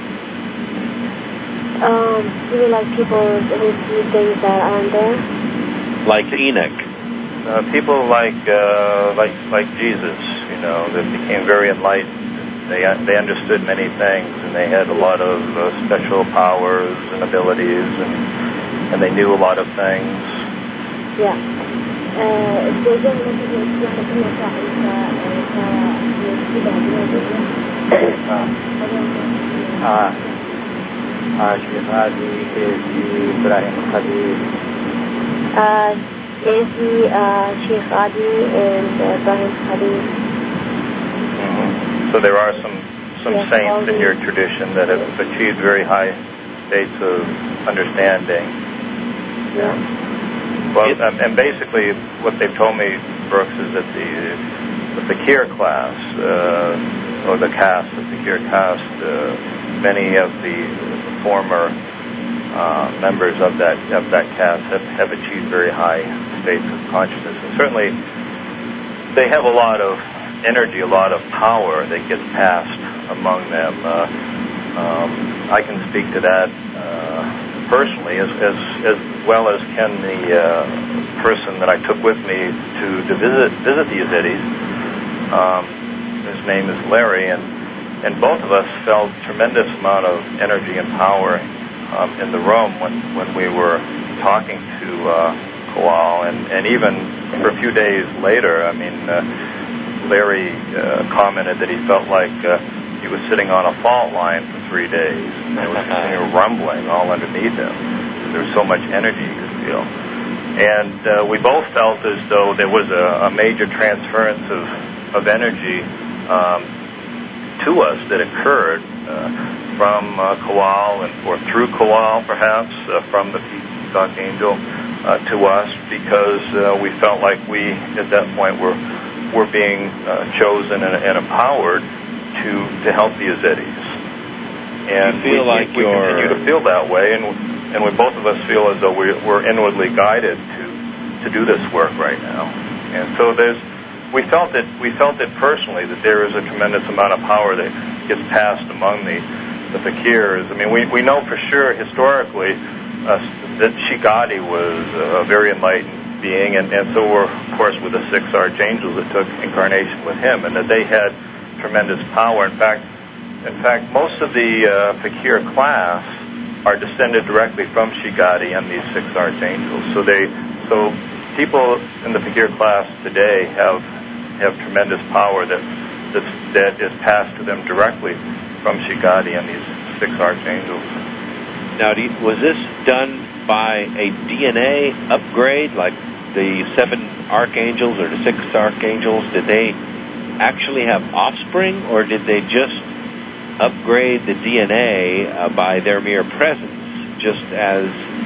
Um, you mean like people who see things that aren't there? Like Enoch. Uh, people like uh, like like Jesus, you know, that became very enlightened. They they understood many things, and they had a lot of uh, special powers and abilities, and and they knew a lot of things. Yeah. الزوجة التي يصلح لها آه آه شيخ هادي إيزي إبراهيم الخليل. Uh, Izzy, uh, Sheikh Adi, and uh, Ibrahim Khalil. Mm-hmm. So there are some some yes, saints in your tradition that have achieved very high states of understanding. Yeah. Well, um, and basically, what they've told me, Brooks, is that the the Fakir class, uh, or the caste, the Fakir caste, uh, many of the former uh, members of that of that caste have, have achieved very high states of consciousness, and certainly they have a lot of energy, a lot of power that gets passed among them. Uh, um, I can speak to that uh, personally, as, as as well as can the uh, person that I took with me to, to visit visit the Yazidis. Um, his name is Larry, and and both of us felt tremendous amount of energy and power um, in the room when when we were talking to uh, Kowal, and and even for a few days later. I mean, uh, Larry uh, commented that he felt like uh, he was sitting on a fault line for three days, and there was continual rumbling all underneath him. There was so much energy you could feel. And uh, we both felt as though there was a, a major transference of, of energy um, to us that occurred uh, from uh, Kowal, and, or through Kowal perhaps, uh, from the Peace Archangel uh, to us, because uh, we felt like we, at that point, were, were being uh, chosen and, and empowered to to help the Yazidis. And you feel we, like we, we you're... continue to feel that way, and and we both of us feel as though we, we're inwardly guided to to do this work right now. And so there's we felt it we felt it personally that there is a tremendous amount of power that gets passed among the the fakirs. I mean, we we know for sure historically uh, that Shigadi was a very enlightened being, and, and so were, of course, with the six archangels that took incarnation with him, and that they had tremendous power. In fact, in fact, most of the uh, fakir class are descended directly from Shigadi and these six archangels. So they, so people in the fakir class today have have tremendous power that that's, that is passed to them directly from Shigadi and these six archangels. Now, do you, was this done by a D N A upgrade, like the seven archangels or the six archangels? Did they actually have offspring, or did they just upgrade the D N A uh, by their mere presence, just as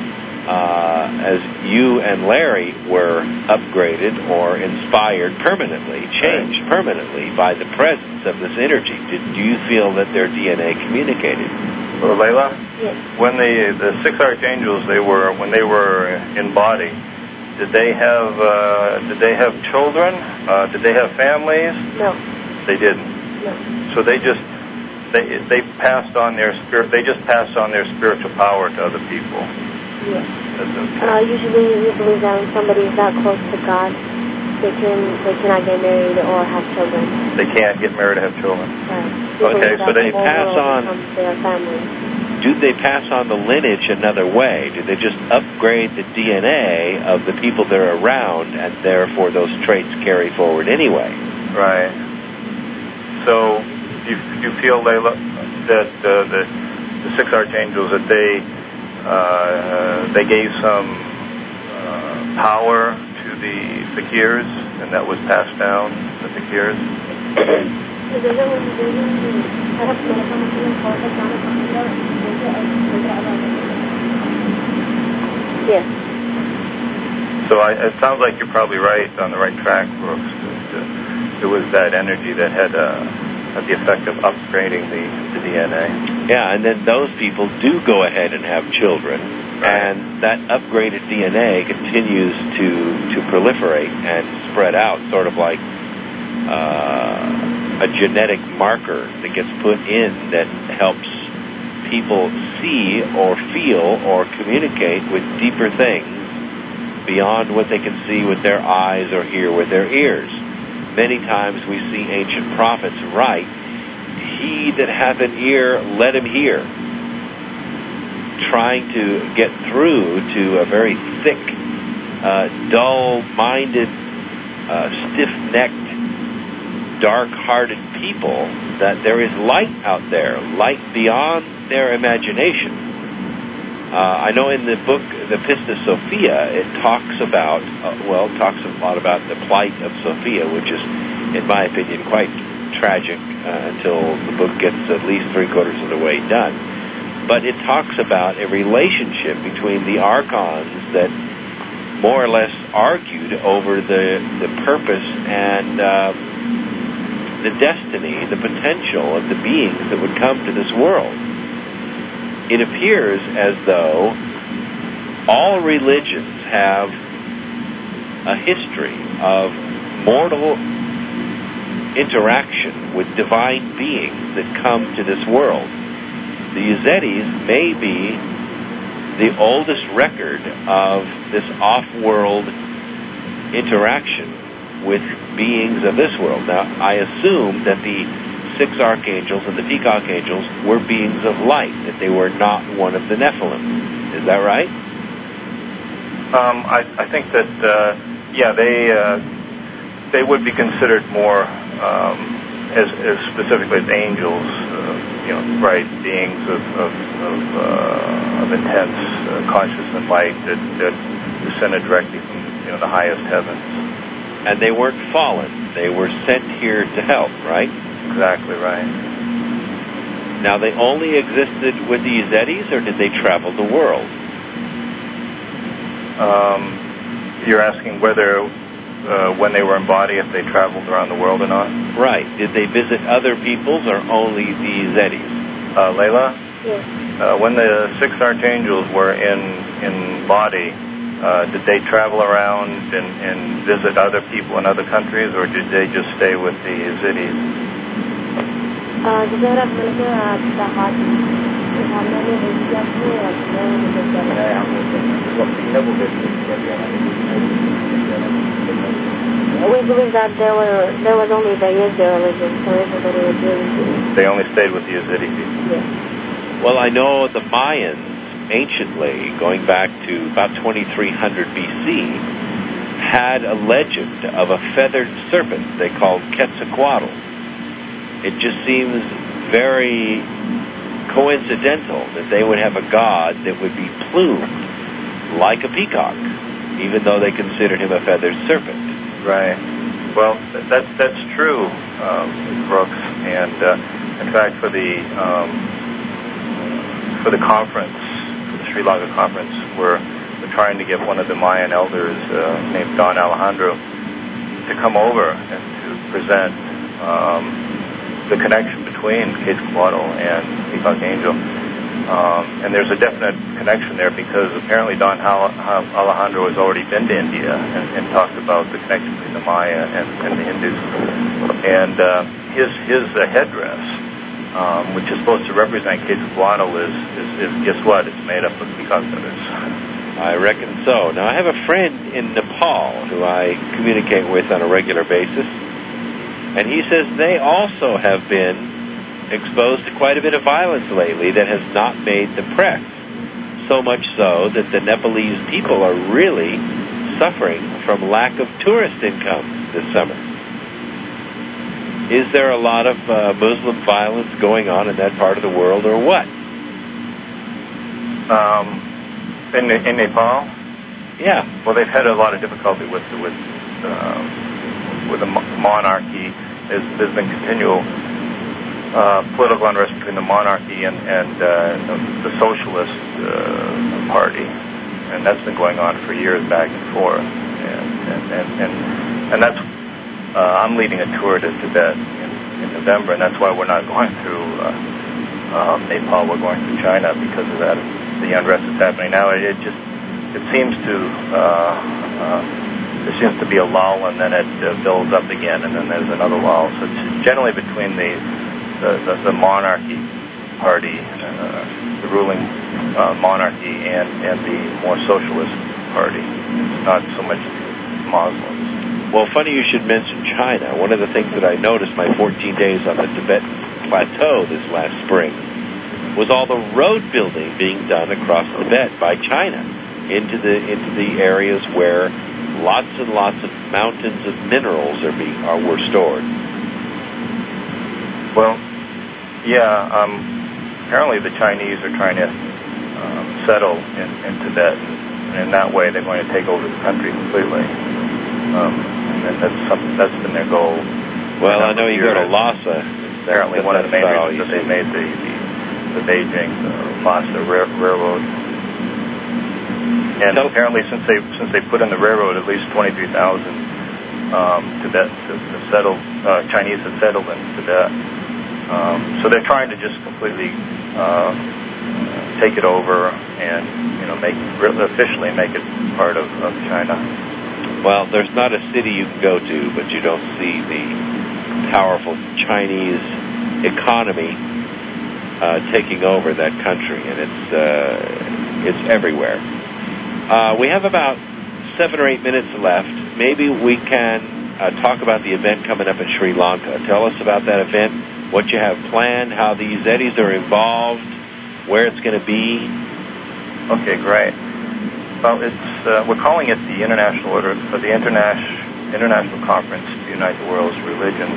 uh, as you and Larry were upgraded or inspired permanently, changed permanently by the presence of this energy. Did, do you feel that their D N A communicated? Well, Layla? Yes. When the, the six archangels, they were, when they were in body, did they have, uh, did they have children? Uh, did they have families? No. They didn't. No. So they just, they, they passed on their spirit, they just passed on their spiritual power to other people. Yes. That's okay. Uh, usually we believe that when somebody is that close to God, they can they cannot get married or have children. They can't get married or have children. Right. Okay, so they pass on. Their family. Do they pass on the lineage another way? Do they just upgrade the D N A of the people that are around, and therefore those traits carry forward anyway? Right. So you you feel, Layla, that uh, the the six archangels, that they uh, they gave some uh, power to the fakirs, and that was passed down to the fakirs? Yes. So I, it sounds like you're probably right, on the right track, Brooks. That, uh, it was that energy that had, uh, had the effect of upgrading the, the D N A. Yeah, and then those people do go ahead and have children, and that upgraded D N A continues to, to proliferate and spread out, sort of like uh, a genetic marker that gets put in that helps people see or feel or communicate with deeper things beyond what they can see with their eyes or hear with their ears. Many times we see ancient prophets write, "He that hath an ear, let him hear," trying to get through to a very thick, uh, dull-minded, uh, stiff-necked, dark-hearted people that there is light out there, light beyond their imagination. Uh, I know in the book, The Pistis Sophia, it talks about, uh, well, it talks a lot about the plight of Sophia, which is, in my opinion, quite tragic uh, until the book gets at least three-quarters of the way done. But it talks about a relationship between the archons that more or less argued over the, the purpose and uh, the destiny, the potential of the beings that would come to this world. It appears as though all religions have a history of mortal interaction with divine beings that come to this world. The Yazidis may be the oldest record of this off-world interaction with beings of this world. Now, I assume that the six archangels and the peacock angels were beings of light, that they were not one of the Nephilim. Is that right? Um, I, I think that, uh, yeah, they uh, they would be considered more, um, as, as specifically as angels, uh, you know, bright beings of of, of, uh, of intense uh, consciousness and light that, that descended directly from, you know, the highest heavens. And they weren't fallen. They were sent here to help, right? Exactly right. Now, they only existed with the Yazidis, or did they travel the world? Um, you're asking whether, uh, when they were in body, if they traveled around the world or not? Right. Did they visit other peoples or only the Yazidis? Uh, Layla? Yes. Uh, when the six archangels were in, in body, uh, did they travel around and, and visit other people in other countries, or did they just stay with the Yazidis? Uh, we believe that there were there was only the Yazidi religion, so everybody was really. They only stayed with the Yazidi people. Yes. Well, I know the Mayans, anciently, going back to about twenty-three hundred B C, had a legend of a feathered serpent they called Quetzalcoatl. It just seems very coincidental that they would have a god that would be plumed like a peacock, even though they considered him a feathered serpent. Right. Well, that's that's true, um, Brooks. And uh, in fact, for the um, for the conference, for the Sri Lanka conference, where trying to get one of the Mayan elders uh, named Don Alejandro to come over and to present um, the connection between Quetzalcoatl and Peacock Angel. Um, and there's a definite connection there because apparently Don Alejandro has already been to India and, and talked about the connection between the Maya and, and the Hindus. And uh, his his uh, headdress, um, which is supposed to represent Quetzalcoatl, is, is, is guess what? It's made up of peacock feathers. I reckon so. Now, I have a friend in Nepal who I communicate with on a regular basis, and he says they also have been exposed to quite a bit of violence lately that has not made the press. So much so that the Nepalese people are really suffering from lack of tourist income this summer. Is there a lot of uh, Muslim violence going on in that part of the world, or what? Um, in, in Nepal? Yeah. Well, they've had a lot of difficulty with with uh, with the monarchy. There's, there's been continual Uh, political unrest between the monarchy and, and uh, the Socialist uh, Party, and that's been going on for years, back and forth. And and and and, and that's uh, I'm leading a tour to Tibet in, in November, and that's why we're not going through uh, uh, Nepal. We're going through China because of that. The unrest that's happening now. It, it just it seems to uh, uh, there seems to be a lull, and then it uh, builds up again, and then there's another lull. So it's generally between the The, the, the monarchy party, uh, the ruling uh, monarchy, and, and the more socialist party. It's not so much Muslims. Well, funny you should mention China. One of the things that I noticed my fourteen days on the Tibetan Plateau this last spring was all the road building being done across Tibet by China into the into the areas where lots and lots of mountains of minerals are being are were stored. Well, yeah, um, apparently the Chinese are trying to um, settle in, in Tibet, and in that way they're going to take over the country completely. Um, and that's something, that's been their goal. Well, I know you go to Lhasa. Apparently one of the main reasons that they made the, the, the Beijing uh, Lhasa railroad. And apparently since they since they put in the railroad, at least twenty-three thousand um, Tibet to, to settle, uh, Chinese have settled in Tibet. Um, so they're trying to just completely uh, take it over and, you know, make officially make it part of, of China. Well, there's not a city you can go to, but you don't see the powerful Chinese economy uh, taking over that country, and it's uh, it's everywhere. Uh, we have about seven or eight minutes left. Maybe we can uh, talk about the event coming up in Sri Lanka. Tell us about that event. What you have planned, how these eddies are involved, where it's going to be. Okay, great. Well, it's uh, we're calling it the International Order, uh, the International International Conference to Unite the World's Religions,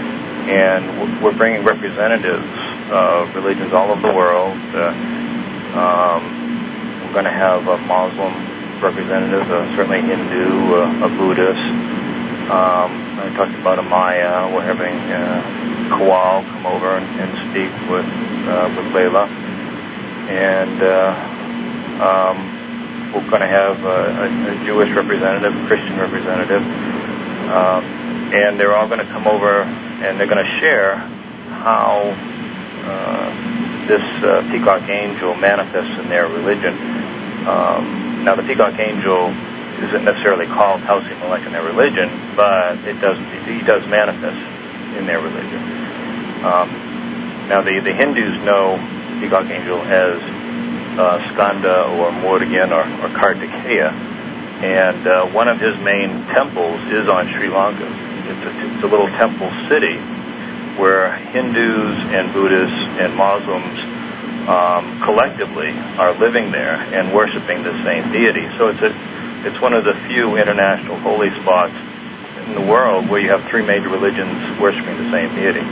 and we're bringing representatives of religions all over the world. Uh, um, we're going to have a Muslim representative, uh, certainly Hindu, uh, a Buddhist. Um, I talked about a Maya. We're having Uh, Kowal come over and, and speak with uh, with Layla, and uh, um, we're going to have a, a, a Jewish representative, a Christian representative, um, and they're all going to come over and they're going to share how uh, this uh, peacock angel manifests in their religion. Um, now, the peacock angel isn't necessarily called Tausi Melech in their religion, but it does he does manifest in their religion. Um, now, the, the Hindus know peacock angel as uh, Skanda or Mordigan or, or Kartikeya, and uh, one of his main temples is on Sri Lanka. It's a, it's a little temple city where Hindus and Buddhists and Muslims um, collectively are living there and worshiping the same deity. So it's a, it's one of the few international holy spots in the world where you have three major religions worshiping the same deity.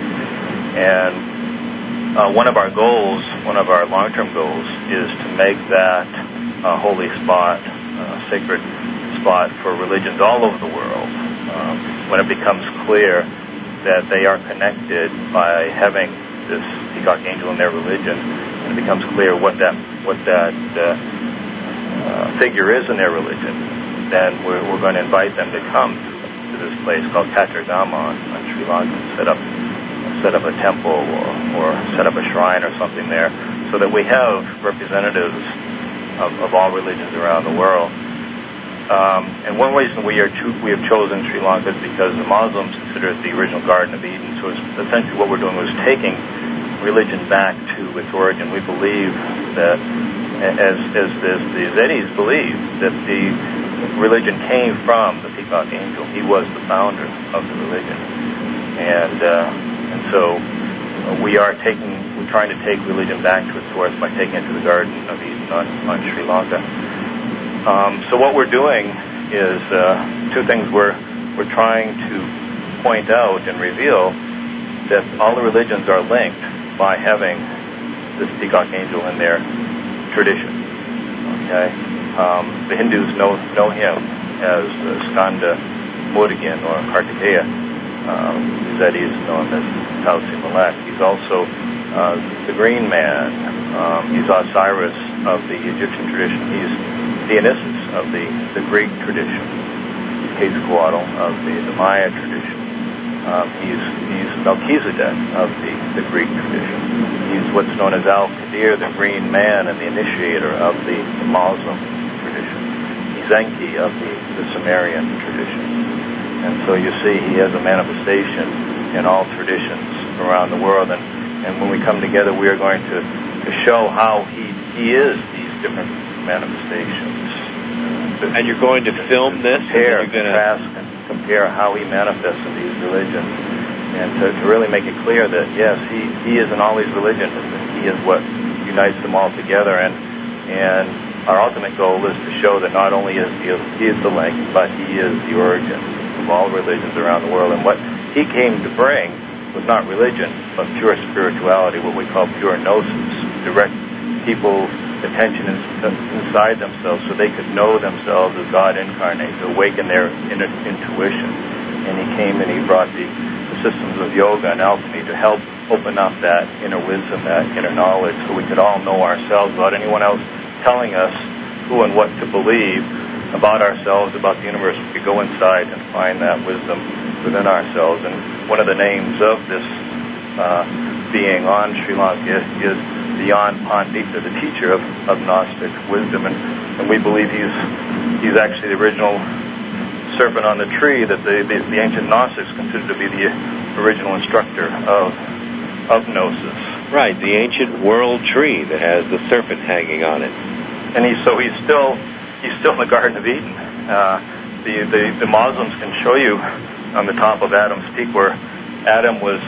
And uh, one of our goals, one of our long-term goals, is to make that a holy spot, a sacred spot for religions all over the world. Um, when it becomes clear that they are connected by having this peacock angel in their religion, and it becomes clear what that what that uh, uh, figure is in their religion, then we're, we're going to invite them to come to, to this place called Katargama on, on Sri Lanka and set up, set up a temple or, or set up a shrine or something there, so that we have representatives of, of all religions around the world. Um, and one reason we are cho- we have chosen Sri Lanka is because the Muslims consider it the original Garden of Eden. So it's essentially what we're doing was taking religion back to its origin. We believe that, as as, as the Zetis believe, that the religion came from the peacock angel. He was the founder of the religion, and uh, and so we are taking we're trying to take religion back to its source by taking it to the Garden of Eden on, on Sri Lanka. Um, so what we're doing is uh, two things. We're we're trying to point out and reveal that all the religions are linked by having this peacock angel in their tradition. Okay, um, the Hindus know know him as uh, Skanda Murugan or Kartikeya. Um, Zetis know him as Tausi Malek. He's also uh, the Green Man. Um, he's Osiris of the Egyptian tradition. He's Dionysus of the, the Greek tradition. He's Quetzalcoatl of the, the Maya tradition. Um, he's, he's Melchizedek of the, the Greek tradition. He's what's known as Al-Qadir, the Green Man and the initiator of the, the Muslim tradition. He's Enki of the, the Sumerian tradition. And so you see he has a manifestation in all traditions around the world. And, and when we come together, we are going to, to show how he, he is these different manifestations. Uh, and you're going to film this? Compare, and you're contrast, and compare how he manifests in these religions, and to, to really make it clear that yes, he, he is in all these religions, and he is what unites them all together. And and our ultimate goal is to show that not only is he, he is the link, but he is the origin of all religions around the world. And what he came to bring was not religion, but pure spirituality, what we call pure gnosis, direct people attention inside themselves so they could know themselves as God incarnate, to awaken their inner intuition. And he came and he brought the, the systems of yoga and alchemy to help open up that inner wisdom, that inner knowledge, so we could all know ourselves without anyone else telling us who and what to believe about ourselves, about the universe. We could go inside and find that wisdom within ourselves. And one of the names of this uh, being on Sri Lanka is Beyond Pandita, the teacher of, of Gnostic wisdom, and, and we believe he's he's actually the original serpent on the tree that the, the, the ancient Gnostics considered to be the original instructor of of Gnosis. Right, the ancient world tree that has the serpent hanging on it. And he so he's still he's still in the Garden of Eden. Uh, the, the the Muslims can show you on the top of Adam's Peak where Adam was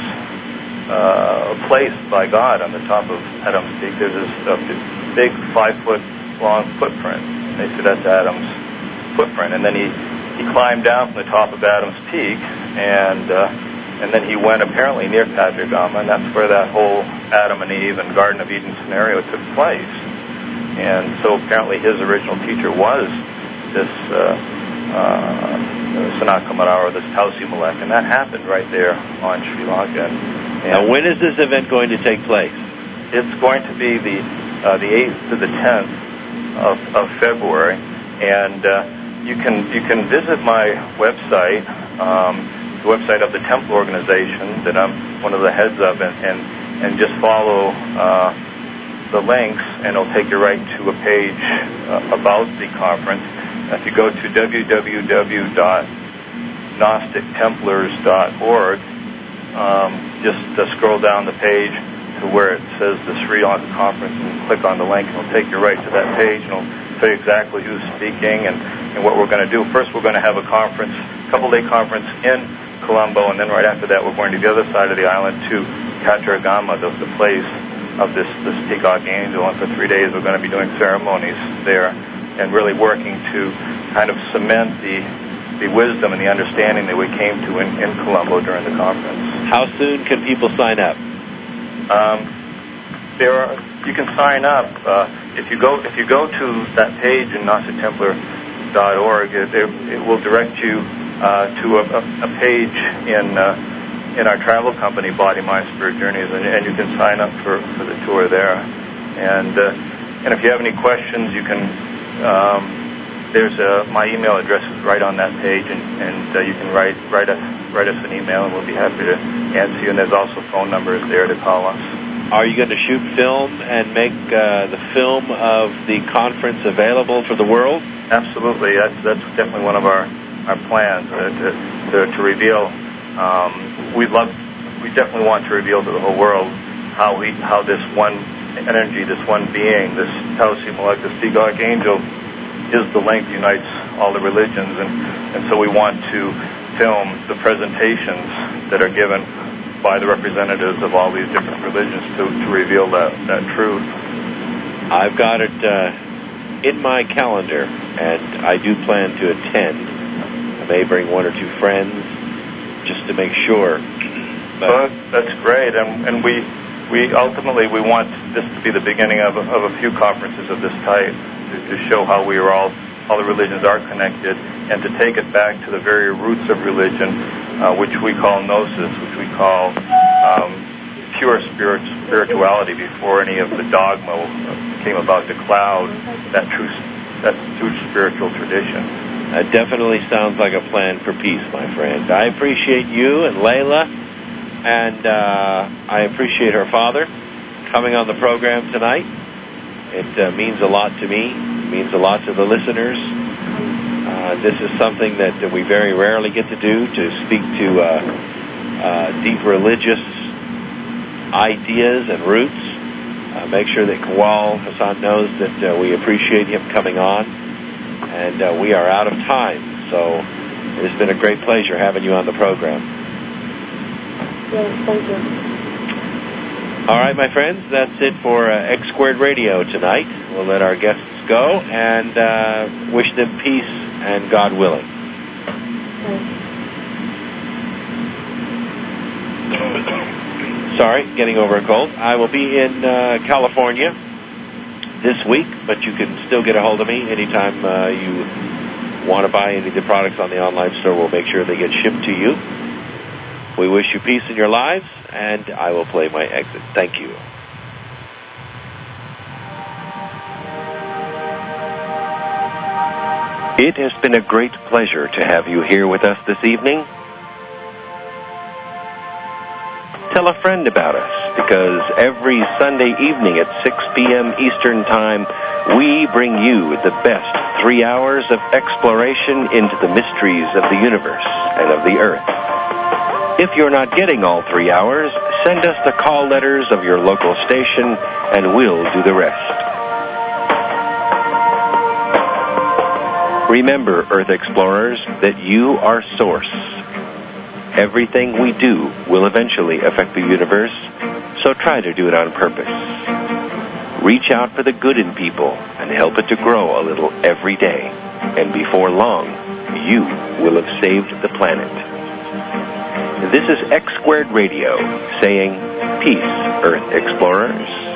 Uh, placed by God on the top of Adam's Peak. There's this uh, big five-foot-long footprint. They said that's Adam's footprint. And then he, he climbed down from the top of Adam's Peak, and uh, and then he went apparently near Katargama, and that's where that whole Adam and Eve and Garden of Eden scenario took place. And so apparently his original teacher was this uh, uh, Sanat Kumarawa, this Tausi Malek, and that happened right there on Sri Lanka. And, Now, when is this event going to take place? It's going to be the uh, the eighth to the tenth of, of February, and uh, you can you can visit my website, um, the website of the Temple organization that I'm one of the heads of, and and, and just follow uh, the links, and it'll take you right to a page uh, about the conference. If you go to w w w dot gnostic templars dot org. Um, just uh, scroll down the page to where it says the Sri Lanka Conference and click on the link, and it'll take you right to that page, and it'll tell you exactly who's speaking and, and what we're going to do. First, we're going to have a conference, a couple-day conference in Colombo, and then right after that, we're going to the other side of the island to Katargama, the, the place of this, this peacock angel, and for three days we're going to be doing ceremonies there and really working to kind of cement the the wisdom and the understanding that we came to in, in Colombo during the conference. How soon can people sign up? Um, there are, you can sign up uh, if you go if you go to that page in gnostic templar dot org. It, it will direct you uh, to a, a page in uh, in our travel company, Body, Mind, Spirit Journeys, and, and you can sign up for, for the tour there. And uh, and if you have any questions, you can. Um, there's a, my email address is right on that page, and, and uh, you can write write us write us an email, and we'll be happy to answer you. And there's also phone numbers there to call us. Are you going to shoot film and make uh, the film of the conference available for the world? Absolutely. That's that's definitely one of our our plans uh, to, to to reveal. Um, we love. We definitely want to reveal to the whole world how we how this one energy, this one being, this Tau Si Malek, this Stiga Archangel, is the link that unites all the religions, and, and so we want to film the presentations that are given by the representatives of all these different religions to, to reveal that, that truth. I've got it uh, in my calendar, and I do plan to attend. I may bring one or two friends just to make sure. But well, that's great, and, and we we ultimately we want this to be the beginning of a, of a few conferences of this type, to, to show how we are all, all the religions are connected, and to take it back to the very roots of religion, uh, which we call gnosis, which we call um, pure spirit, spirituality before any of the dogma came about to cloud that true, that true spiritual tradition. That definitely sounds like a plan for peace, my friend. I appreciate you and Layla. And uh, I appreciate her father coming on the program tonight. It uh, means a lot to me. It means a lot to the listeners. Uh, this is something that, that we very rarely get to do, to speak to uh, uh, deep religious ideas and roots. Uh, make sure that Kawal Hassan knows that uh, we appreciate him coming on. And uh, we are out of time. So it has been a great pleasure having you on the program. Yes, thank you. All right, my friends, that's it for uh, X Squared Radio tonight. We'll let our guests go and uh, wish them peace and God willing. Sorry, getting over a cold. I will be in uh, California this week, but you can still get a hold of me anytime uh, you want to buy any of the products on the online store. We'll make sure they get shipped to you. We wish you peace in your lives, and I will play my exit. Thank you. It has been a great pleasure to have you here with us this evening. Tell a friend about us, because every Sunday evening at six p.m. Eastern Time, we bring you the best three hours of exploration into the mysteries of the universe and of the earth. If you're not getting all three hours, send us the call letters of your local station, and we'll do the rest. Remember, Earth Explorers, that you are Source. Everything we do will eventually affect the universe, so try to do it on purpose. Reach out for the good in people and help it to grow a little every day. And before long, you will have saved the planet. This is X Squared Radio saying, peace, Earth Explorers.